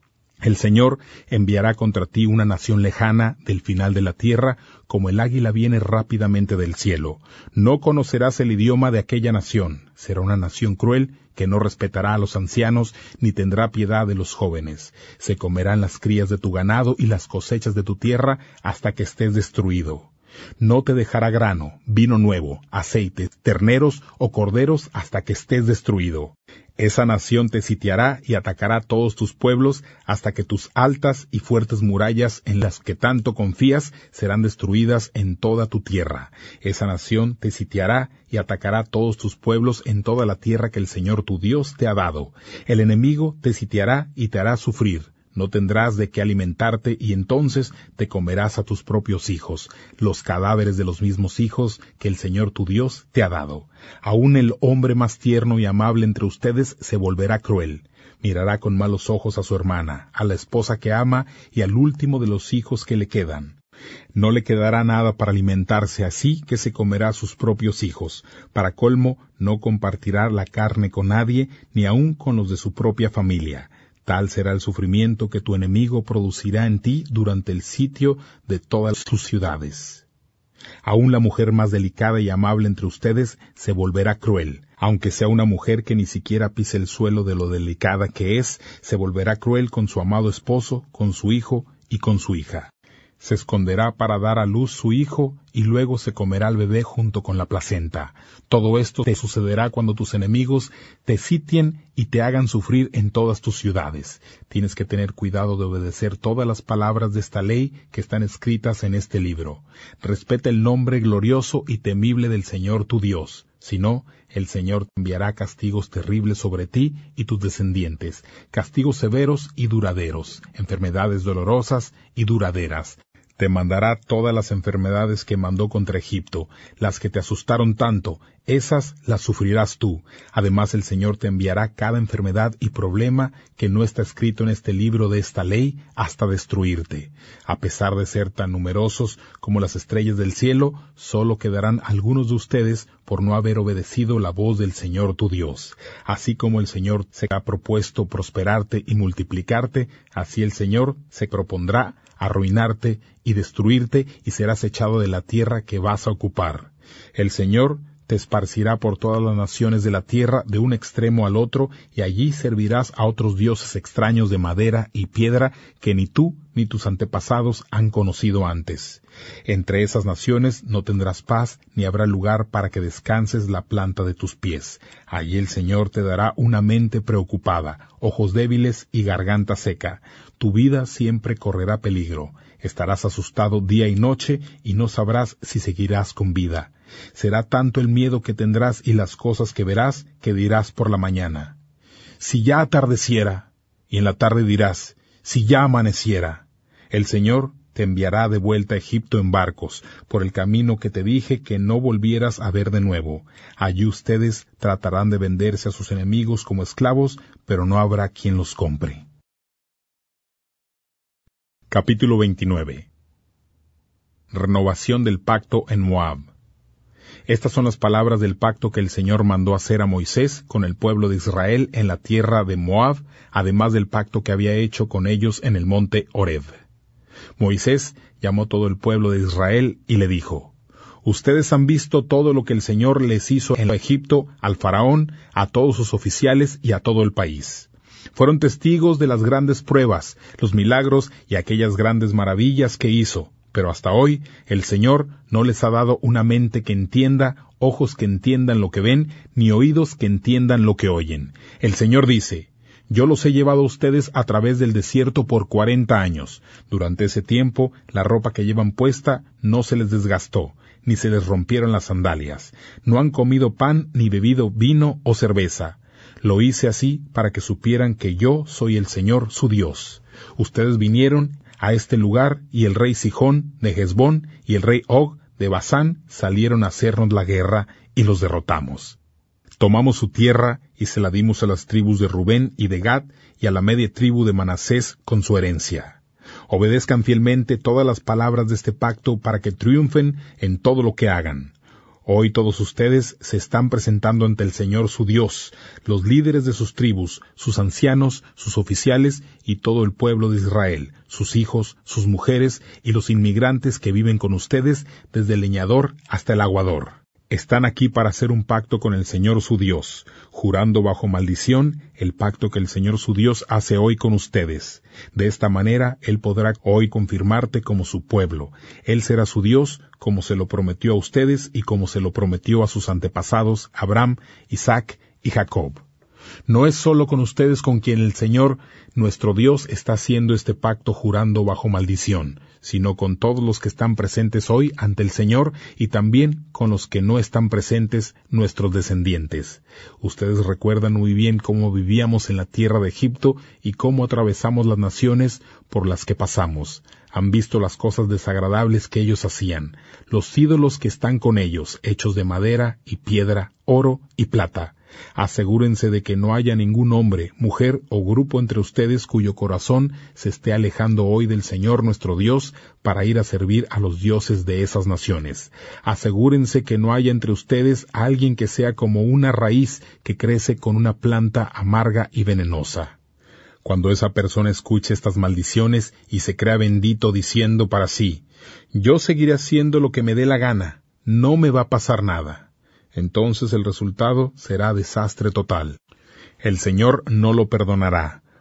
El Señor enviará contra ti una nación lejana del final de la tierra, como el águila viene rápidamente del cielo. No conocerás el idioma de aquella nación. Será una nación cruel que no respetará a los ancianos ni tendrá piedad de los jóvenes. Se comerán las crías de tu ganado y las cosechas de tu tierra hasta que estés destruido. No te dejará grano, vino nuevo, aceite, terneros o corderos hasta que estés destruido. Esa nación te sitiará y atacará todos tus pueblos hasta que tus altas y fuertes murallas en las que tanto confías serán destruidas en toda tu tierra. Esa nación te sitiará y atacará todos tus pueblos en toda la tierra que el Señor tu Dios te ha dado. El enemigo te sitiará y te hará sufrir. No tendrás de qué alimentarte y entonces te comerás a tus propios hijos, los cadáveres de los mismos hijos que el Señor tu Dios te ha dado. Aún el hombre más tierno y amable entre ustedes se volverá cruel. Mirará con malos ojos a su hermana, a la esposa que ama y al último de los hijos que le quedan. No le quedará nada para alimentarse, así que se comerá a sus propios hijos. Para colmo, no compartirá la carne con nadie, ni aun con los de su propia familia. Tal será el sufrimiento que tu enemigo producirá en ti durante el sitio de todas sus ciudades. Aún la mujer más delicada y amable entre ustedes se volverá cruel. Aunque sea una mujer que ni siquiera pise el suelo de lo delicada que es, se volverá cruel con su amado esposo, con su hijo y con su hija. Se esconderá para dar a luz su hijo, y luego se comerá al bebé junto con la placenta. Todo esto te sucederá cuando tus enemigos te sitien y te hagan sufrir en todas tus ciudades. Tienes que tener cuidado de obedecer todas las palabras de esta ley que están escritas en este libro. Respeta el nombre glorioso y temible del Señor tu Dios. Si no, el Señor enviará castigos terribles sobre ti y tus descendientes, castigos severos y duraderos, enfermedades dolorosas y duraderas. Te mandará todas las enfermedades que mandó contra Egipto, las que te asustaron tanto, esas las sufrirás tú. Además el Señor te enviará cada enfermedad y problema que no está escrito en este libro de esta ley hasta destruirte. A pesar de ser tan numerosos como las estrellas del cielo, solo quedarán algunos de ustedes por no haber obedecido la voz del Señor tu Dios. Así como el Señor se ha propuesto prosperarte y multiplicarte, así el Señor se propondrá arruinarte y destruirte, y serás echado de la tierra que vas a ocupar. El Señor te esparcirá por todas las naciones de la tierra de un extremo al otro, y allí servirás a otros dioses extraños de madera y piedra que ni tú ni tus antepasados han conocido antes. Entre esas naciones no tendrás paz, ni habrá lugar para que descanses la planta de tus pies. Allí el Señor te dará una mente preocupada, ojos débiles y garganta seca. Tu vida siempre correrá peligro. Estarás asustado día y noche y no sabrás si seguirás con vida. Será tanto el miedo que tendrás y las cosas que verás que dirás por la mañana: si ya atardeciera, y en la tarde dirás: si ya amaneciera. El Señor te enviará de vuelta a Egipto en barcos, por el camino que te dije que no volvieras a ver de nuevo. Allí ustedes tratarán de venderse a sus enemigos como esclavos, pero no habrá quien los compre. Capítulo veintinueve. Renovación del pacto en Moab. Estas son las palabras del pacto que el Señor mandó hacer a Moisés con el pueblo de Israel en la tierra de Moab, además del pacto que había hecho con ellos en el monte Horeb. Moisés llamó todo el pueblo de Israel y le dijo: Ustedes han visto todo lo que el Señor les hizo en Egipto, al faraón, a todos sus oficiales y a todo el país. Fueron testigos de las grandes pruebas, los milagros y aquellas grandes maravillas que hizo. Pero hasta hoy el Señor no les ha dado una mente que entienda, ojos que entiendan lo que ven, ni oídos que entiendan lo que oyen. El Señor dice: Yo los he llevado a ustedes a través del desierto por cuarenta años. Durante ese tiempo, la ropa que llevan puesta no se les desgastó, ni se les rompieron las sandalias. No han comido pan ni bebido vino o cerveza. Lo hice así para que supieran que yo soy el Señor su Dios. Ustedes vinieron a este lugar, y el rey Sihón de Hesbón y el rey Og de Basán salieron a hacernos la guerra, y los derrotamos. Tomamos su tierra y se la dimos a las tribus de Rubén y de Gad y a la media tribu de Manasés con su herencia. Obedezcan fielmente todas las palabras de este pacto para que triunfen en todo lo que hagan. Hoy todos ustedes se están presentando ante el Señor su Dios, los líderes de sus tribus, sus ancianos, sus oficiales y todo el pueblo de Israel, sus hijos, sus mujeres y los inmigrantes que viven con ustedes, desde el leñador hasta el aguador. Están aquí para hacer un pacto con el Señor su Dios, jurando bajo maldición el pacto que el Señor su Dios hace hoy con ustedes. De esta manera Él podrá hoy confirmarte como su pueblo. Él será su Dios, como se lo prometió a ustedes y como se lo prometió a sus antepasados Abraham, Isaac y Jacob. No es solo con ustedes con quien el Señor, nuestro Dios, está haciendo este pacto jurando bajo maldición, sino con todos los que están presentes hoy ante el Señor y también con los que no están presentes, nuestros descendientes. Ustedes recuerdan muy bien cómo vivíamos en la tierra de Egipto y cómo atravesamos las naciones por las que pasamos. Han visto las cosas desagradables que ellos hacían, los ídolos que están con ellos, hechos de madera y piedra, oro y plata. Asegúrense de que no haya ningún hombre, mujer o grupo entre ustedes cuyo corazón se esté alejando hoy del Señor nuestro Dios para ir a servir a los dioses de esas naciones. Asegúrense que no haya entre ustedes alguien que sea como una raíz que crece con una planta amarga y venenosa. Cuando esa persona escuche estas maldiciones y se crea bendito diciendo para sí: yo seguiré haciendo lo que me dé la gana, no me va a pasar nada. Entonces el resultado será desastre total. El Señor no lo perdonará,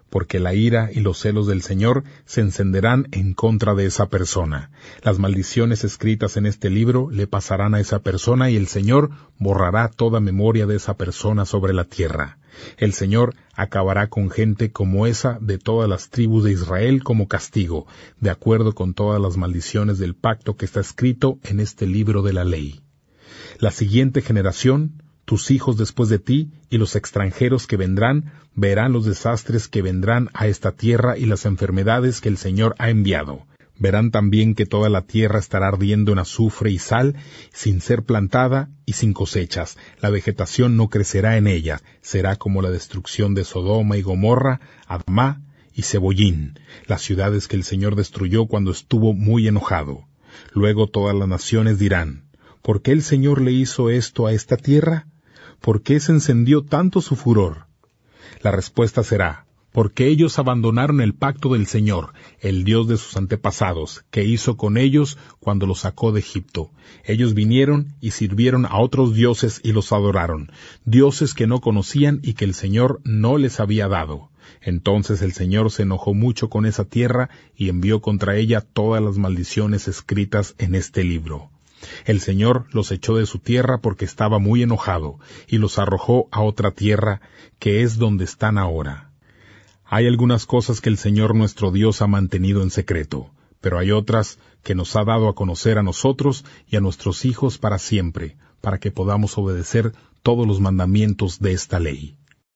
porque la ira y los celos del Señor se encenderán en contra de esa persona. Las maldiciones escritas en este libro le pasarán a esa persona y el Señor borrará toda memoria de esa persona sobre la tierra. El Señor acabará con gente como esa de todas las tribus de Israel como castigo, de acuerdo con todas las maldiciones del pacto que está escrito en este libro de la ley. La siguiente generación, tus hijos después de ti y los extranjeros que vendrán, verán los desastres que vendrán a esta tierra y las enfermedades que el Señor ha enviado. Verán también que toda la tierra estará ardiendo en azufre y sal, sin ser plantada y sin cosechas. La vegetación no crecerá en ella, será como la destrucción de Sodoma y Gomorra, Admá y Zeboyín, las ciudades que el Señor destruyó cuando estuvo muy enojado. Luego todas las naciones dirán, ¿por qué el Señor le hizo esto a esta tierra? ¿Por qué se encendió tanto su furor? La respuesta será, porque ellos abandonaron el pacto del Señor, el Dios de sus antepasados, que hizo con ellos cuando los sacó de Egipto. Ellos vinieron y sirvieron a otros dioses y los adoraron, dioses que no conocían y que el Señor no les había dado. Entonces el Señor se enojó mucho con esa tierra y envió contra ella todas las maldiciones escritas en este libro. El Señor los echó de su tierra porque estaba muy enojado, y los arrojó a otra tierra, que es donde están ahora. Hay algunas cosas que el Señor nuestro Dios ha mantenido en secreto, pero hay otras que nos ha dado a conocer a nosotros y a nuestros hijos para siempre, para que podamos obedecer todos los mandamientos de esta ley.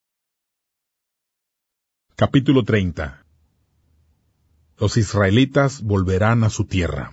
Capítulo treinta. Los israelitas volverán a su tierra.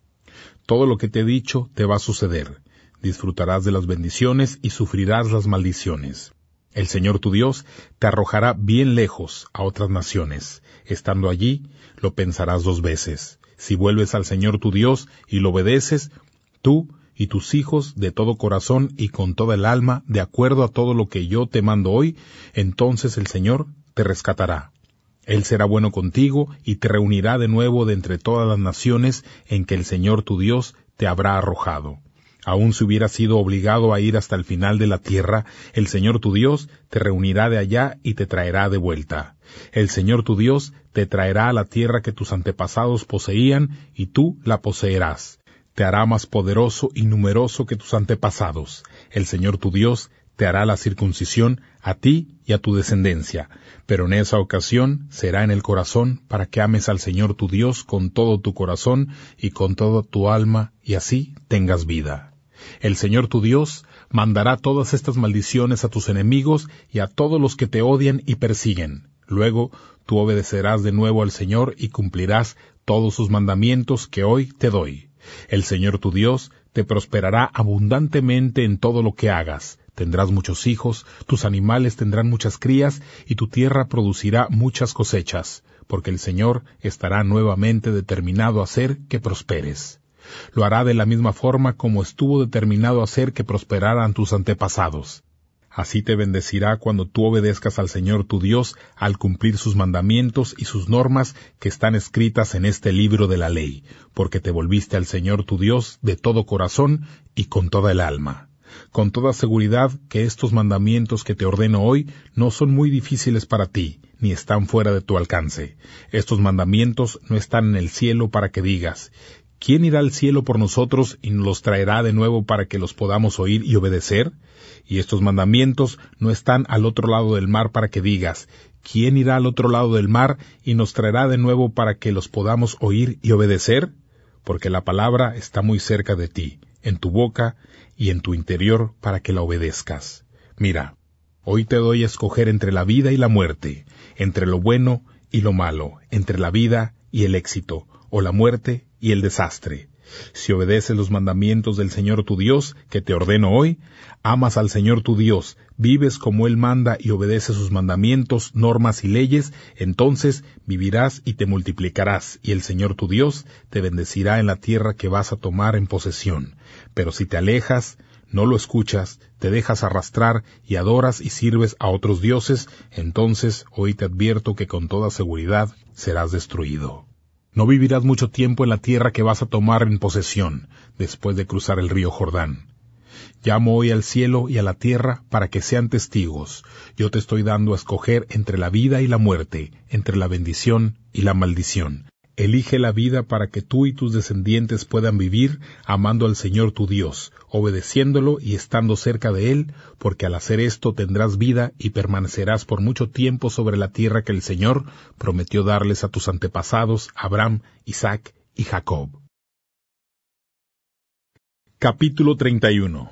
Todo lo que te he dicho te va a suceder. Disfrutarás de las bendiciones y sufrirás las maldiciones. El Señor tu Dios te arrojará bien lejos a otras naciones. Estando allí, lo pensarás dos veces. Si vuelves al Señor tu Dios y lo obedeces, tú y tus hijos de todo corazón y con toda el alma, de acuerdo a todo lo que yo te mando hoy, entonces el Señor te rescatará. Él será bueno contigo y te reunirá de nuevo de entre todas las naciones en que el Señor tu Dios te habrá arrojado. Aun si hubieras sido obligado a ir hasta el final de la tierra, el Señor tu Dios te reunirá de allá y te traerá de vuelta. El Señor tu Dios te traerá a la tierra que tus antepasados poseían, y tú la poseerás. Te hará más poderoso y numeroso que tus antepasados. El Señor tu Dios te hará la circuncisión a ti y a tu descendencia, pero en esa ocasión será en el corazón para que ames al Señor tu Dios con todo tu corazón y con toda tu alma, y así tengas vida. El Señor tu Dios mandará todas estas maldiciones a tus enemigos y a todos los que te odian y persiguen. Luego tú obedecerás de nuevo al Señor y cumplirás todos sus mandamientos que hoy te doy. El Señor tu Dios te prosperará abundantemente en todo lo que hagas. Tendrás muchos hijos, tus animales tendrán muchas crías, y tu tierra producirá muchas cosechas, porque el Señor estará nuevamente determinado a hacer que prosperes. Lo hará de la misma forma como estuvo determinado a hacer que prosperaran tus antepasados. Así te bendecirá cuando tú obedezcas al Señor tu Dios al cumplir sus mandamientos y sus normas que están escritas en este libro de la ley, porque te volviste al Señor tu Dios de todo corazón y con toda el alma. Con toda seguridad que estos mandamientos que te ordeno hoy no son muy difíciles para ti, ni están fuera de tu alcance. Estos mandamientos no están en el cielo para que digas, ¿quién irá al cielo por nosotros y nos los traerá de nuevo para que los podamos oír y obedecer? Y estos mandamientos no están al otro lado del mar para que digas, ¿quién irá al otro lado del mar y nos traerá de nuevo para que los podamos oír y obedecer? Porque la palabra está muy cerca de ti, en tu boca y en tu interior, para que la obedezcas. Mira, hoy te doy a escoger entre la vida y la muerte, entre lo bueno y lo malo, entre la vida y el éxito, o la muerte y el desastre. Si obedeces los mandamientos del Señor tu Dios, que te ordeno hoy, amas al Señor tu Dios, vives como Él manda y obedeces sus mandamientos, normas y leyes, entonces vivirás y te multiplicarás, y el Señor tu Dios te bendecirá en la tierra que vas a tomar en posesión. Pero si te alejas, no lo escuchas, te dejas arrastrar y adoras y sirves a otros dioses, entonces hoy te advierto que con toda seguridad serás destruido. No vivirás mucho tiempo en la tierra que vas a tomar en posesión, después de cruzar el río Jordán. Llamo hoy al cielo y a la tierra para que sean testigos. Yo te estoy dando a escoger entre la vida y la muerte, entre la bendición y la maldición. Elige la vida para que tú y tus descendientes puedan vivir amando al Señor tu Dios, obedeciéndolo y estando cerca de Él, porque al hacer esto tendrás vida y permanecerás por mucho tiempo sobre la tierra que el Señor prometió darles a tus antepasados, Abraham, Isaac y Jacob. Capítulo treinta y uno.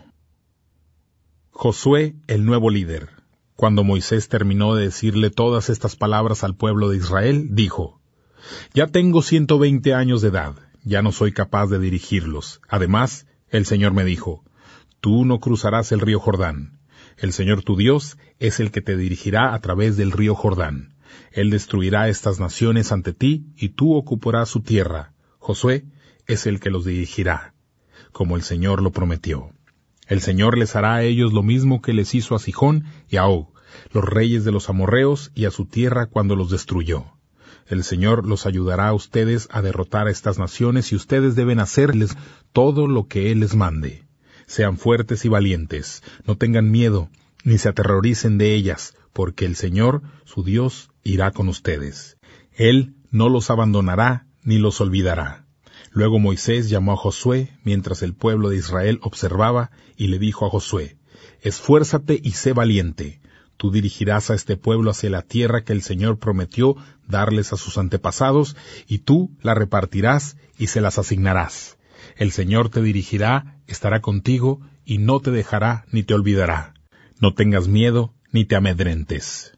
Josué, el nuevo líder. Cuando Moisés terminó de decirle todas estas palabras al pueblo de Israel, dijo: Ya tengo ciento veinte años de edad, ya no soy capaz de dirigirlos. Además, el Señor me dijo: Tú no cruzarás el río Jordán. El Señor tu Dios es el que te dirigirá a través del río Jordán. Él destruirá estas naciones ante ti, y tú ocuparás su tierra. Josué es el que los dirigirá, como el Señor lo prometió. El Señor les hará a ellos lo mismo que les hizo a Sihón y a Og, los reyes de los amorreos, y a su tierra cuando los destruyó. El Señor los ayudará a ustedes a derrotar a estas naciones, y ustedes deben hacerles todo lo que Él les mande. Sean fuertes y valientes, no tengan miedo, ni se aterroricen de ellas, porque el Señor, su Dios, irá con ustedes. Él no los abandonará ni los olvidará. Luego Moisés llamó a Josué mientras el pueblo de Israel observaba, y le dijo a Josué: Esfuérzate y sé valiente. Tú dirigirás a este pueblo hacia la tierra que el Señor prometió darles a sus antepasados, y tú la repartirás y se las asignarás. El Señor te dirigirá, estará contigo, y no te dejará ni te olvidará. No tengas miedo ni te amedrentes.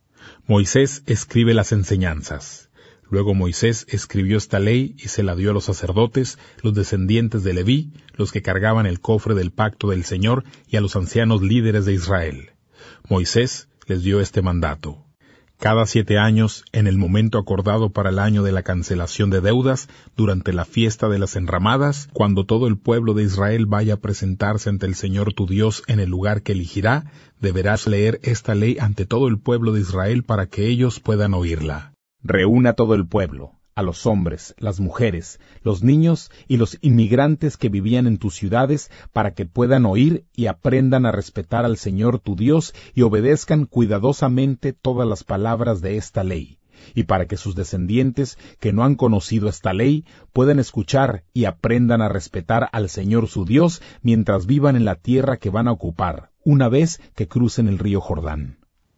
Moisés escribe las enseñanzas. Luego Moisés escribió esta ley y se la dio a los sacerdotes, los descendientes de Leví, los que cargaban el cofre del pacto del Señor, y a los ancianos líderes de Israel. Moisés les dio este mandato: Cada siete años, en el momento acordado para el año de la cancelación de deudas, durante la fiesta de las enramadas, cuando todo el pueblo de Israel vaya a presentarse ante el Señor tu Dios en el lugar que elegirá, deberás leer esta ley ante todo el pueblo de Israel para que ellos puedan oírla. Reúna todo el pueblo, a los hombres, las mujeres, los niños y los inmigrantes que vivían en tus ciudades, para que puedan oír y aprendan a respetar al Señor tu Dios y obedezcan cuidadosamente todas las palabras de esta ley, y para que sus descendientes, que no han conocido esta ley, puedan escuchar y aprendan a respetar al Señor su Dios mientras vivan en la tierra que van a ocupar, una vez que crucen el río Jordán.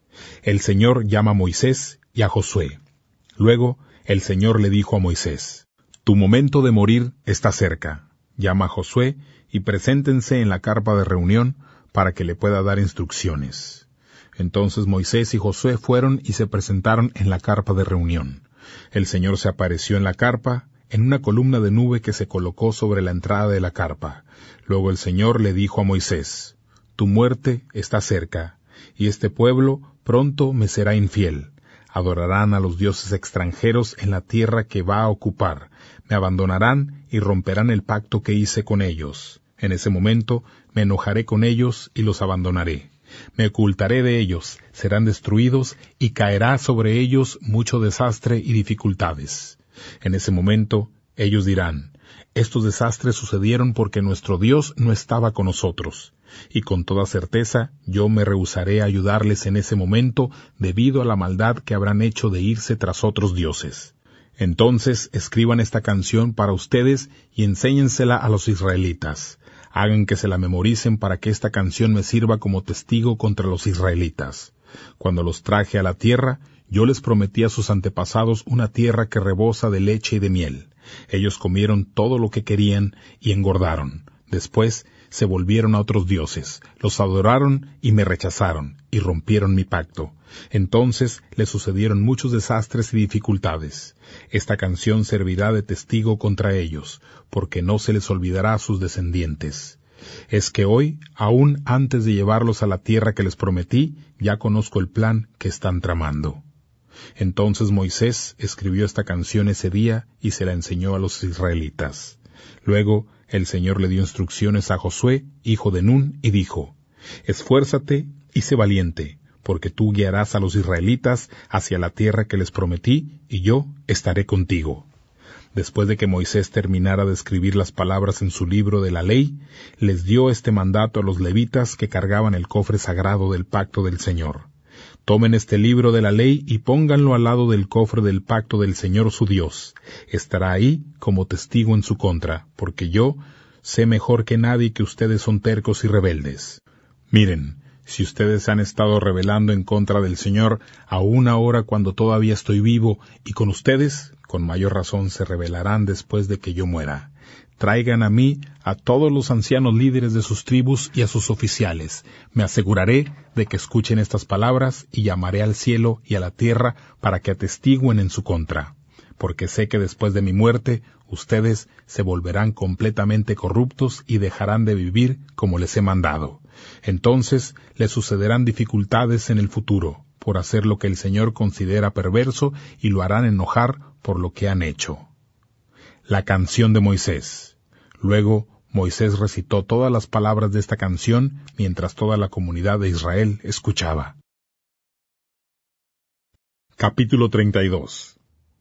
El Señor llama a Moisés y a Josué. Luego el Señor le dijo a Moisés: Tu momento de morir está cerca. Llama a Josué y preséntense en la carpa de reunión para que le pueda dar instrucciones. Entonces Moisés y Josué fueron y se presentaron en la carpa de reunión. El Señor se apareció en la carpa, en una columna de nube que se colocó sobre la entrada de la carpa. Luego el Señor le dijo a Moisés: Tu muerte está cerca, y este pueblo pronto me será infiel. Adorarán a los dioses extranjeros en la tierra que va a ocupar, me abandonarán y romperán el pacto que hice con ellos. En ese momento me enojaré con ellos y los abandonaré. Me ocultaré de ellos, serán destruidos y caerá sobre ellos mucho desastre y dificultades. En ese momento ellos dirán: Estos desastres sucedieron porque nuestro Dios no estaba con nosotros. Y con toda certeza yo me rehusaré a ayudarles en ese momento debido a la maldad que habrán hecho de irse tras otros dioses. Entonces escriban esta canción para ustedes y enséñensela a los israelitas. Hagan que se la memoricen para que esta canción me sirva como testigo contra los israelitas. Cuando los traje a la tierra, yo les prometí a sus antepasados una tierra que rebosa de leche y de miel. Ellos comieron todo lo que querían y engordaron. Después se volvieron a otros dioses, los adoraron y me rechazaron, y rompieron mi pacto. Entonces les sucedieron muchos desastres y dificultades. Esta canción servirá de testigo contra ellos, porque no se les olvidará a sus descendientes. Es que hoy, aún antes de llevarlos a la tierra que les prometí, ya conozco el plan que están tramando. Entonces Moisés escribió esta canción ese día y se la enseñó a los israelitas. Luego el Señor le dio instrucciones a Josué, hijo de Nun, y dijo: Esfuérzate y sé valiente, porque tú guiarás a los israelitas hacia la tierra que les prometí, y yo estaré contigo. Después de que Moisés terminara de escribir las palabras en su libro de la ley, les dio este mandato a los levitas que cargaban el cofre sagrado del pacto del Señor. Tomen este libro de la ley y pónganlo al lado del cofre del pacto del Señor su Dios. Estará ahí como testigo en su contra, porque yo sé mejor que nadie que ustedes son tercos y rebeldes. Miren, si ustedes han estado rebelando en contra del Señor, aún ahora cuando todavía estoy vivo, y con ustedes, con mayor razón se rebelarán después de que yo muera. Traigan a mí a todos los ancianos líderes de sus tribus y a sus oficiales. Me aseguraré de que escuchen estas palabras y llamaré al cielo y a la tierra para que atestiguen en su contra. Porque sé que después de mi muerte, ustedes se volverán completamente corruptos y dejarán de vivir como les he mandado. Entonces les sucederán dificultades en el futuro, por hacer lo que el Señor considera perverso, y lo harán enojar por lo que han hecho. La canción de Moisés. Luego Moisés recitó todas las palabras de esta canción mientras toda la comunidad de Israel escuchaba. Capítulo treinta y dos.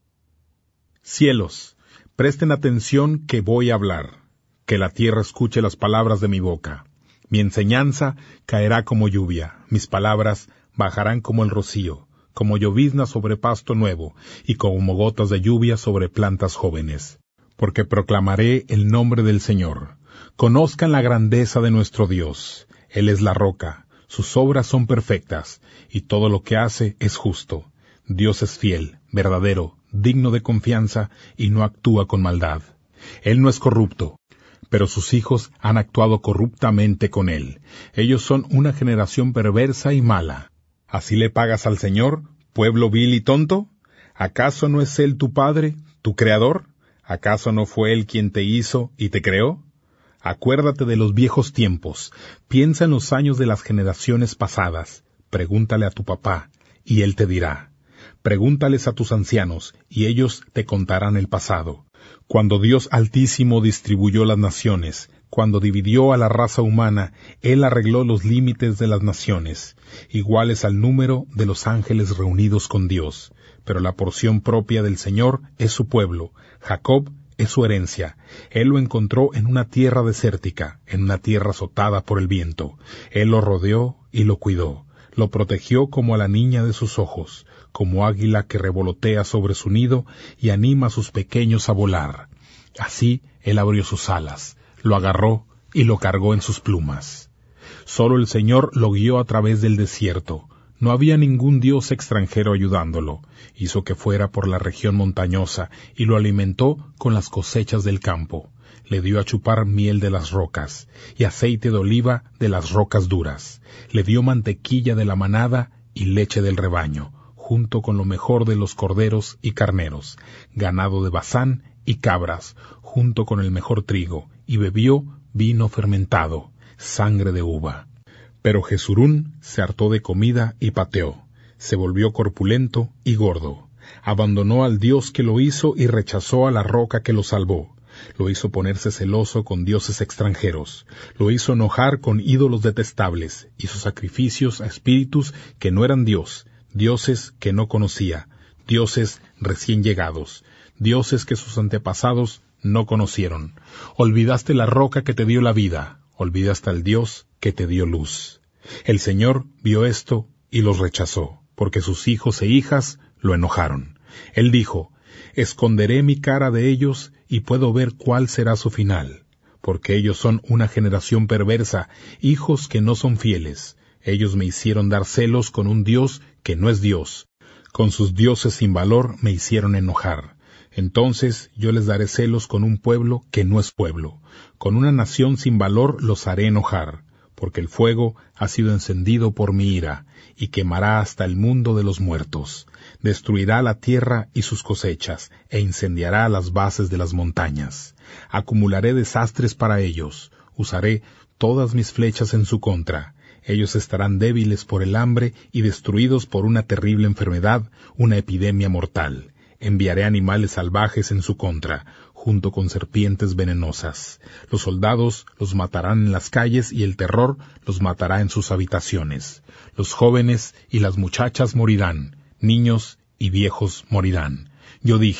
Cielos, presten atención que voy a hablar, que la tierra escuche las palabras de mi boca. Mi enseñanza caerá como lluvia, mis palabras bajarán como el rocío, como llovizna sobre pasto nuevo, y como gotas de lluvia sobre plantas jóvenes. Porque proclamaré el nombre del Señor. Conozcan la grandeza de nuestro Dios. Él es la roca, sus obras son perfectas, y todo lo que hace es justo. Dios es fiel, verdadero, digno de confianza, y no actúa con maldad. Él no es corrupto, pero sus hijos han actuado corruptamente con él. Ellos son una generación perversa y mala. ¿Así le pagas al Señor, pueblo vil y tonto? ¿Acaso no es Él tu Padre, tu Creador? ¿Acaso no fue Él quien te hizo y te creó? Acuérdate de los viejos tiempos, piensa en los años de las generaciones pasadas, pregúntale a tu papá, y él te dirá. Pregúntales a tus ancianos, y ellos te contarán el pasado. Cuando Dios Altísimo distribuyó las naciones, cuando dividió a la raza humana, Él arregló los límites de las naciones, iguales al número de los ángeles reunidos con Dios. Pero la porción propia del Señor es su pueblo, Jacob es su herencia. Él lo encontró en una tierra desértica, en una tierra azotada por el viento. Él lo rodeó y lo cuidó, lo protegió como a la niña de sus ojos, como águila que revolotea sobre su nido y anima a sus pequeños a volar. Así Él abrió sus alas, lo agarró y lo cargó en sus plumas. Solo el Señor lo guió a través del desierto. No había ningún dios extranjero ayudándolo. Hizo que fuera por la región montañosa y lo alimentó con las cosechas del campo. Le dio a chupar miel de las rocas y aceite de oliva de las rocas duras. Le dio mantequilla de la manada y leche del rebaño, junto con lo mejor de los corderos y carneros, ganado de Basán y cabras, junto con el mejor trigo, y bebió vino fermentado, sangre de uva. Pero Jesurún se hartó de comida y pateó, se volvió corpulento y gordo, abandonó al Dios que lo hizo y rechazó a la roca que lo salvó, lo hizo ponerse celoso con dioses extranjeros, lo hizo enojar con ídolos detestables, hizo sacrificios a espíritus que no eran Dios, dioses que no conocía, dioses recién llegados, dioses que sus antepasados no conocieron. Olvidaste la roca que te dio la vida, olvidaste al Dios que te dio luz. El Señor vio esto y los rechazó, porque sus hijos e hijas lo enojaron. Él dijo, esconderé mi cara de ellos y puedo ver cuál será su final, porque ellos son una generación perversa, hijos que no son fieles. Ellos me hicieron dar celos con un Dios que no es Dios. Con sus dioses sin valor me hicieron enojar. Entonces yo les daré celos con un pueblo que no es pueblo. Con una nación sin valor los haré enojar, porque el fuego ha sido encendido por mi ira, y quemará hasta el mundo de los muertos. Destruirá la tierra y sus cosechas, e incendiará las bases de las montañas. Acumularé desastres para ellos, usaré todas mis flechas en su contra. Ellos estarán débiles por el hambre y destruidos por una terrible enfermedad, una epidemia mortal. Enviaré animales salvajes en su contra, junto con serpientes venenosas. Los soldados los matarán en las calles y el terror los matará en sus habitaciones. Los jóvenes y las muchachas morirán, niños y viejos morirán. Yo dije,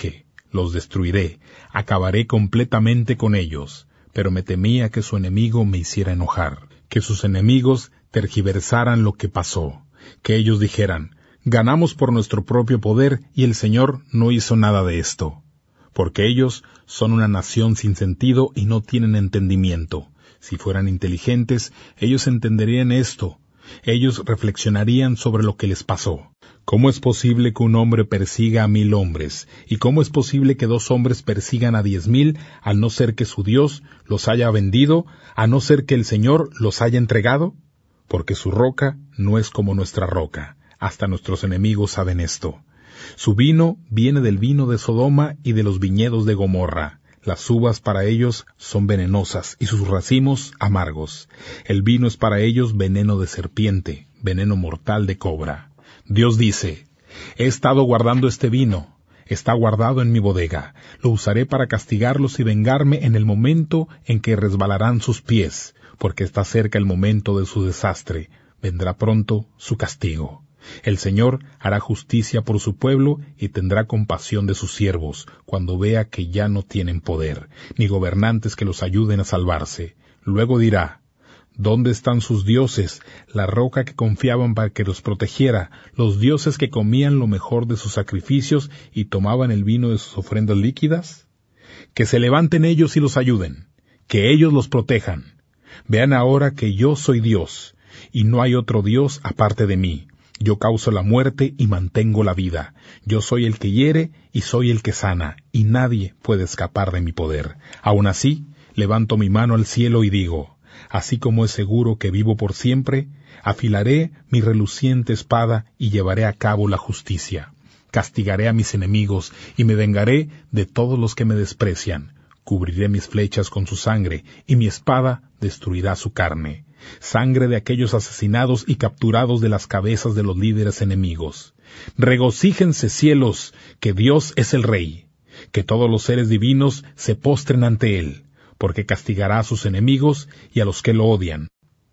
los destruiré, acabaré completamente con ellos. Pero me temía que su enemigo me hiciera enojar, que sus enemigos tergiversaran lo que pasó, que ellos dijeran, ganamos por nuestro propio poder y el Señor no hizo nada de esto. Porque ellos son una nación sin sentido y no tienen entendimiento. Si fueran inteligentes, ellos entenderían esto. Ellos reflexionarían sobre lo que les pasó. ¿Cómo es posible que un hombre persiga a mil hombres? ¿Y cómo es posible que dos hombres persigan a diez mil, al no ser que su Dios los haya vendido, a no ser que el Señor los haya entregado? Porque su roca no es como nuestra roca. Hasta nuestros enemigos saben esto. Su vino viene del vino de Sodoma y de los viñedos de Gomorra. Las uvas para ellos son venenosas y sus racimos amargos. El vino es para ellos veneno de serpiente, veneno mortal de cobra. Dios dice, he estado guardando este vino, está guardado en mi bodega, lo usaré para castigarlos y vengarme en el momento en que resbalarán sus pies, porque está cerca el momento de su desastre, vendrá pronto su castigo. El Señor hará justicia por su pueblo y tendrá compasión de sus siervos, cuando vea que ya no tienen poder, ni gobernantes que los ayuden a salvarse. Luego dirá, ¿dónde están sus dioses, la roca que confiaban para que los protegiera, los dioses que comían lo mejor de sus sacrificios y tomaban el vino de sus ofrendas líquidas? Que se levanten ellos y los ayuden, que ellos los protejan. Vean ahora que yo soy Dios, y no hay otro Dios aparte de mí. Yo causo la muerte y mantengo la vida. Yo soy el que hiere y soy el que sana, y nadie puede escapar de mi poder. Aun así, levanto mi mano al cielo y digo, así como es seguro que vivo por siempre, afilaré mi reluciente espada y llevaré a cabo la justicia. Castigaré a mis enemigos y me vengaré de todos los que me desprecian. Cubriré mis flechas con su sangre y mi espada destruirá su carne. Sangre de aquellos asesinados y capturados de las cabezas de los líderes enemigos. Regocíjense, cielos, que Dios es el Rey. Que todos los seres divinos se postren ante Él, porque castigará a sus enemigos y a los que lo odian.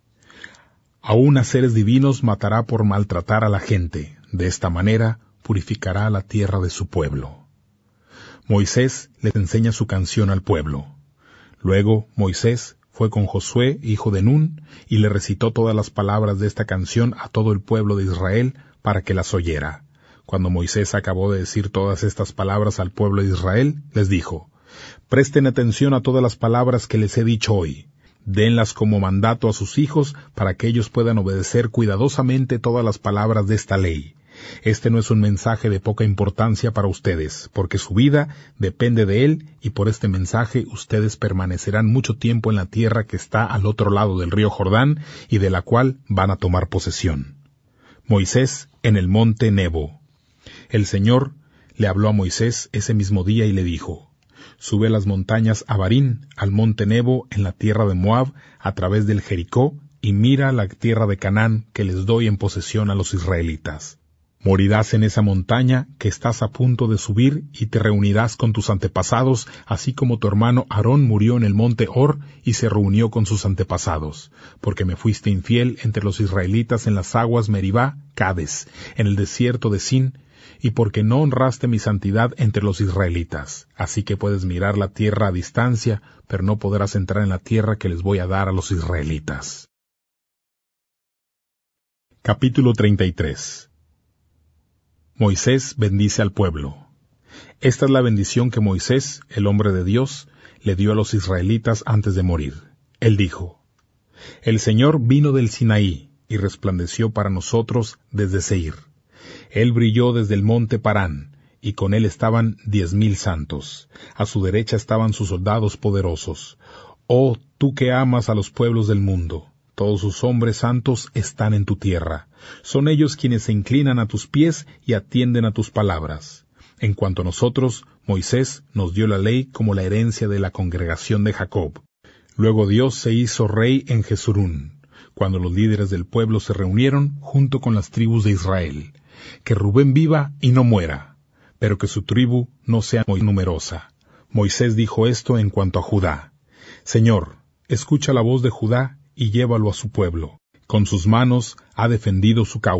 Aún a seres divinos matará por maltratar a la gente. De esta manera purificará la tierra de su pueblo. Moisés les enseña su canción al pueblo. Luego Moisés fue con Josué, hijo de Nun, y le recitó todas las palabras de esta canción a todo el pueblo de Israel para que las oyera. Cuando Moisés acabó de decir todas estas palabras al pueblo de Israel, les dijo, presten atención a todas las palabras que les he dicho hoy. Denlas como mandato a sus hijos para que ellos puedan obedecer cuidadosamente todas las palabras de esta ley. Este no es un mensaje de poca importancia para ustedes, porque su vida depende de él, y por este mensaje ustedes permanecerán mucho tiempo en la tierra que está al otro lado del río Jordán, y de la cual van a tomar posesión. Moisés en el monte Nebo. El Señor le habló a Moisés ese mismo día y le dijo, sube a las montañas Abarín, al monte Nebo, en la tierra de Moab, a través del Jericó, y mira la tierra de Canaán que les doy en posesión a los israelitas. Morirás en esa montaña que estás a punto de subir y te reunirás con tus antepasados, así como tu hermano Aarón murió en el monte Hor y se reunió con sus antepasados, porque me fuiste infiel entre los israelitas en las aguas Meribá, Cades, en el desierto de Sin, y porque no honraste mi santidad entre los israelitas. Así que puedes mirar la tierra a distancia, pero no podrás entrar en la tierra que les voy a dar a los israelitas. Capítulo treinta y tres. Moisés bendice al pueblo. Esta es la bendición que Moisés, el hombre de Dios, le dio a los israelitas antes de morir. Él dijo, el Señor vino del Sinaí y resplandeció para nosotros desde Seir. Él brilló desde el monte Parán, y con él estaban diez mil santos. A su derecha estaban sus soldados poderosos. Oh, tú que amas a los pueblos del mundo, todos sus hombres santos están en tu tierra. Son ellos quienes se inclinan a tus pies y atienden a tus palabras. En cuanto a nosotros, Moisés nos dio la ley como la herencia de la congregación de Jacob. Luego Dios se hizo rey en Jesurún, cuando los líderes del pueblo se reunieron junto con las tribus de Israel. Que Rubén viva y no muera, pero que su tribu no sea muy numerosa. Moisés dijo esto en cuanto a Judá. Señor, escucha la voz de Judá y llévalo a su pueblo. Con sus manos ha defendido su causa,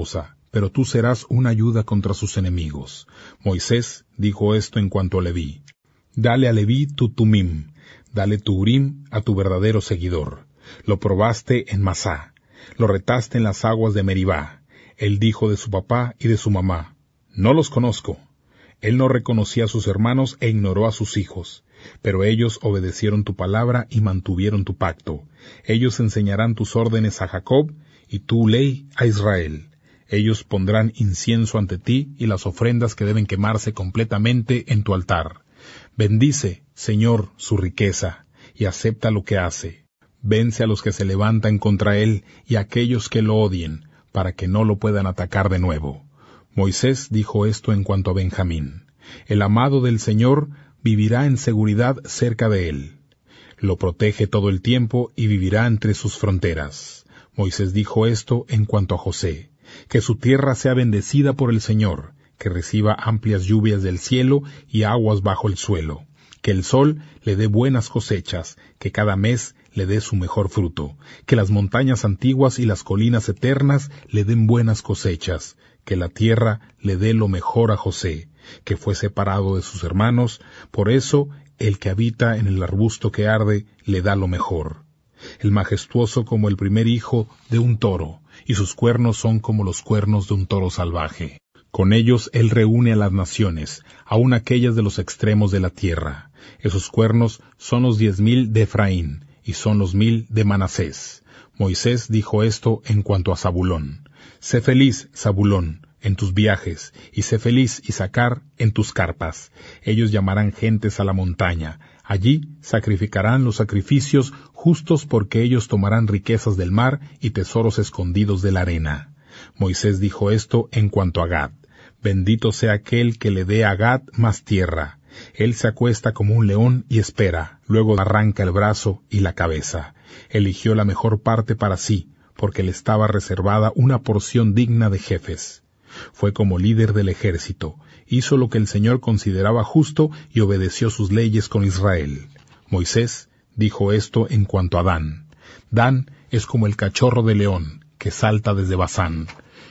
pero tú serás una ayuda contra sus enemigos. Moisés dijo esto en cuanto a Leví. Dale a Leví tu tumim, dale tu urim a tu verdadero seguidor. Lo probaste en Masá, lo retaste en las aguas de Meribá. Él dijo de su papá y de su mamá, no los conozco. Él no reconocía a sus hermanos e ignoró a sus hijos, pero ellos obedecieron tu palabra y mantuvieron tu pacto. Ellos enseñarán tus órdenes a Jacob y tu ley a Israel. Ellos pondrán incienso ante ti y las ofrendas que deben quemarse completamente en tu altar. Bendice, Señor, su riqueza, y acepta lo que hace. Vence a los que se levantan contra él y a aquellos que lo odien, para que no lo puedan atacar de nuevo. Moisés dijo esto en cuanto a Benjamín. El amado del Señor vivirá en seguridad cerca de él. Lo protege todo el tiempo y vivirá entre sus fronteras. Moisés dijo esto en cuanto a José. Que su tierra sea bendecida por el Señor, que reciba amplias lluvias del cielo y aguas bajo el suelo. Que el sol le dé buenas cosechas, que cada mes le dé su mejor fruto. Que las montañas antiguas y las colinas eternas le den buenas cosechas. Que la tierra le dé lo mejor a José, que fue separado de sus hermanos, por eso el que habita en el arbusto que arde le da lo mejor. El majestuoso como el primer hijo de un toro, y sus cuernos son como los cuernos de un toro salvaje. Con ellos él reúne a las naciones, aun aquellas de los extremos de la tierra. Esos cuernos son los diez mil de Efraín, y son los mil de Manasés. Moisés dijo esto en cuanto a Zabulón. Sé feliz, Zabulón, en tus viajes, y sé feliz, Isacar, en tus carpas. Ellos llamarán gentes a la montaña. Allí sacrificarán los sacrificios justos porque ellos tomarán riquezas del mar y tesoros escondidos de la arena. Moisés dijo esto en cuanto a Gad. Bendito sea aquel que le dé a Gad más tierra. Él se acuesta como un león y espera, luego arranca el brazo y la cabeza. Eligió la mejor parte para sí, porque le estaba reservada una porción digna de jefes. Fue como líder del ejército, hizo lo que el Señor consideraba justo y obedeció sus leyes con Israel. Moisés dijo esto en cuanto a Dan. Dan es como el cachorro de león, que salta desde Basán.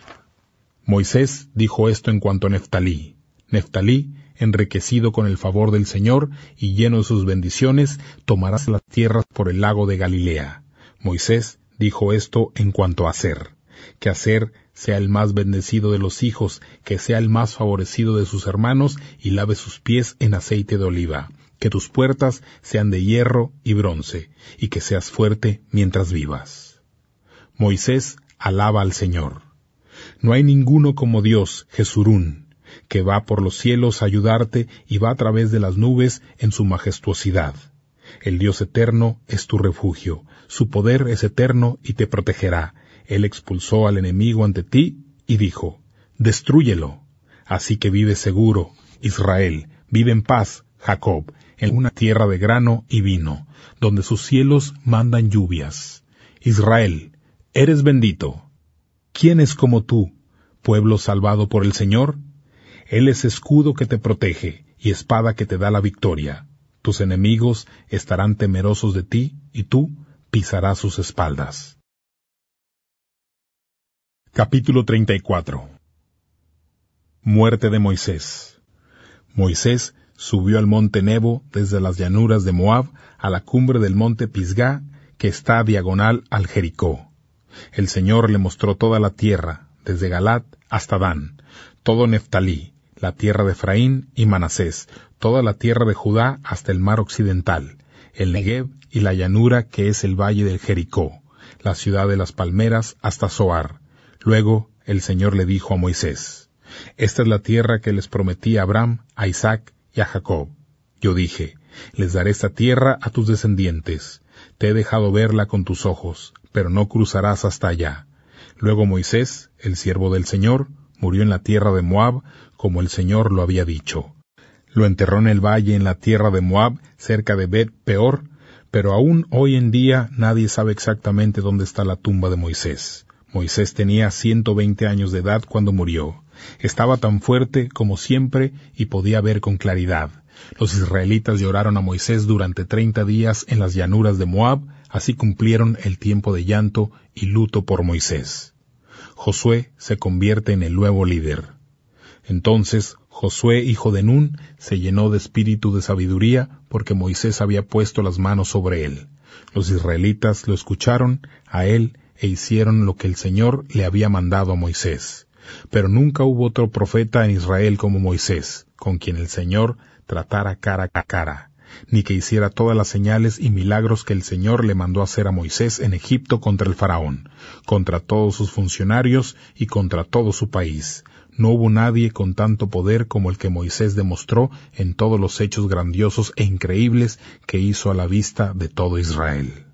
Moisés dijo esto en cuanto a Neftalí. Neftalí, enriquecido con el favor del Señor y lleno de sus bendiciones, tomarás las tierras por el lago de Galilea. Moisés dijo esto en cuanto a Aser. Que Aser sea el más bendecido de los hijos, que sea el más favorecido de sus hermanos, y lave sus pies en aceite de oliva. Que tus puertas sean de hierro y bronce, y que seas fuerte mientras vivas. Moisés alaba al Señor. No hay ninguno como Dios, Jesurún, que va por los cielos a ayudarte y va a través de las nubes en su majestuosidad. El Dios eterno es tu refugio, su poder es eterno y te protegerá. Él expulsó al enemigo ante ti y dijo, destrúyelo. Así que vive seguro, Israel, vive en paz, Jacob, en una tierra de grano y vino, donde sus cielos mandan lluvias. Israel, eres bendito. ¿Quién es como tú, pueblo salvado por el Señor? Él es escudo que te protege y espada que te da la victoria. Tus enemigos estarán temerosos de ti y tú pisarás sus espaldas. Capítulo treinta y cuatro. Muerte de Moisés. Moisés subió al monte Nebo desde las llanuras de Moab a la cumbre del monte Pisgá, que está diagonal al Jericó. El Señor le mostró toda la tierra, desde Galat hasta Dan, todo Neftalí, la tierra de Efraín y Manasés, toda la tierra de Judá hasta el mar occidental, el Negev y la llanura que es el valle del Jericó, la ciudad de las palmeras hasta Zoar. Luego el Señor le dijo a Moisés, esta es la tierra que les prometí a Abraham, a Isaac y a Jacob. Yo dije, les daré esta tierra a tus descendientes. Te he dejado verla con tus ojos, pero no cruzarás hasta allá. Luego Moisés, el siervo del Señor, murió en la tierra de Moab, como el Señor lo había dicho. Lo enterró en el valle en la tierra de Moab, cerca de Bet Peor, pero aún hoy en día nadie sabe exactamente dónde está la tumba de Moisés. Moisés tenía ciento veinte años de edad cuando murió. Estaba tan fuerte como siempre y podía ver con claridad. Los israelitas lloraron a Moisés durante treinta días en las llanuras de Moab, así cumplieron el tiempo de llanto y luto por Moisés. Josué se convierte en el nuevo líder. Entonces Josué, hijo de Nun, se llenó de espíritu de sabiduría, porque Moisés había puesto las manos sobre él. Los israelitas lo escucharon a él e hicieron lo que el Señor le había mandado a Moisés. Pero nunca hubo otro profeta en Israel como Moisés, con quien el Señor tratara cara a cara, ni que hiciera todas las señales y milagros que el Señor le mandó hacer a Moisés en Egipto contra el faraón, contra todos sus funcionarios y contra todo su país. No hubo nadie con tanto poder como el que Moisés demostró en todos los hechos grandiosos e increíbles que hizo a la vista de todo Israel.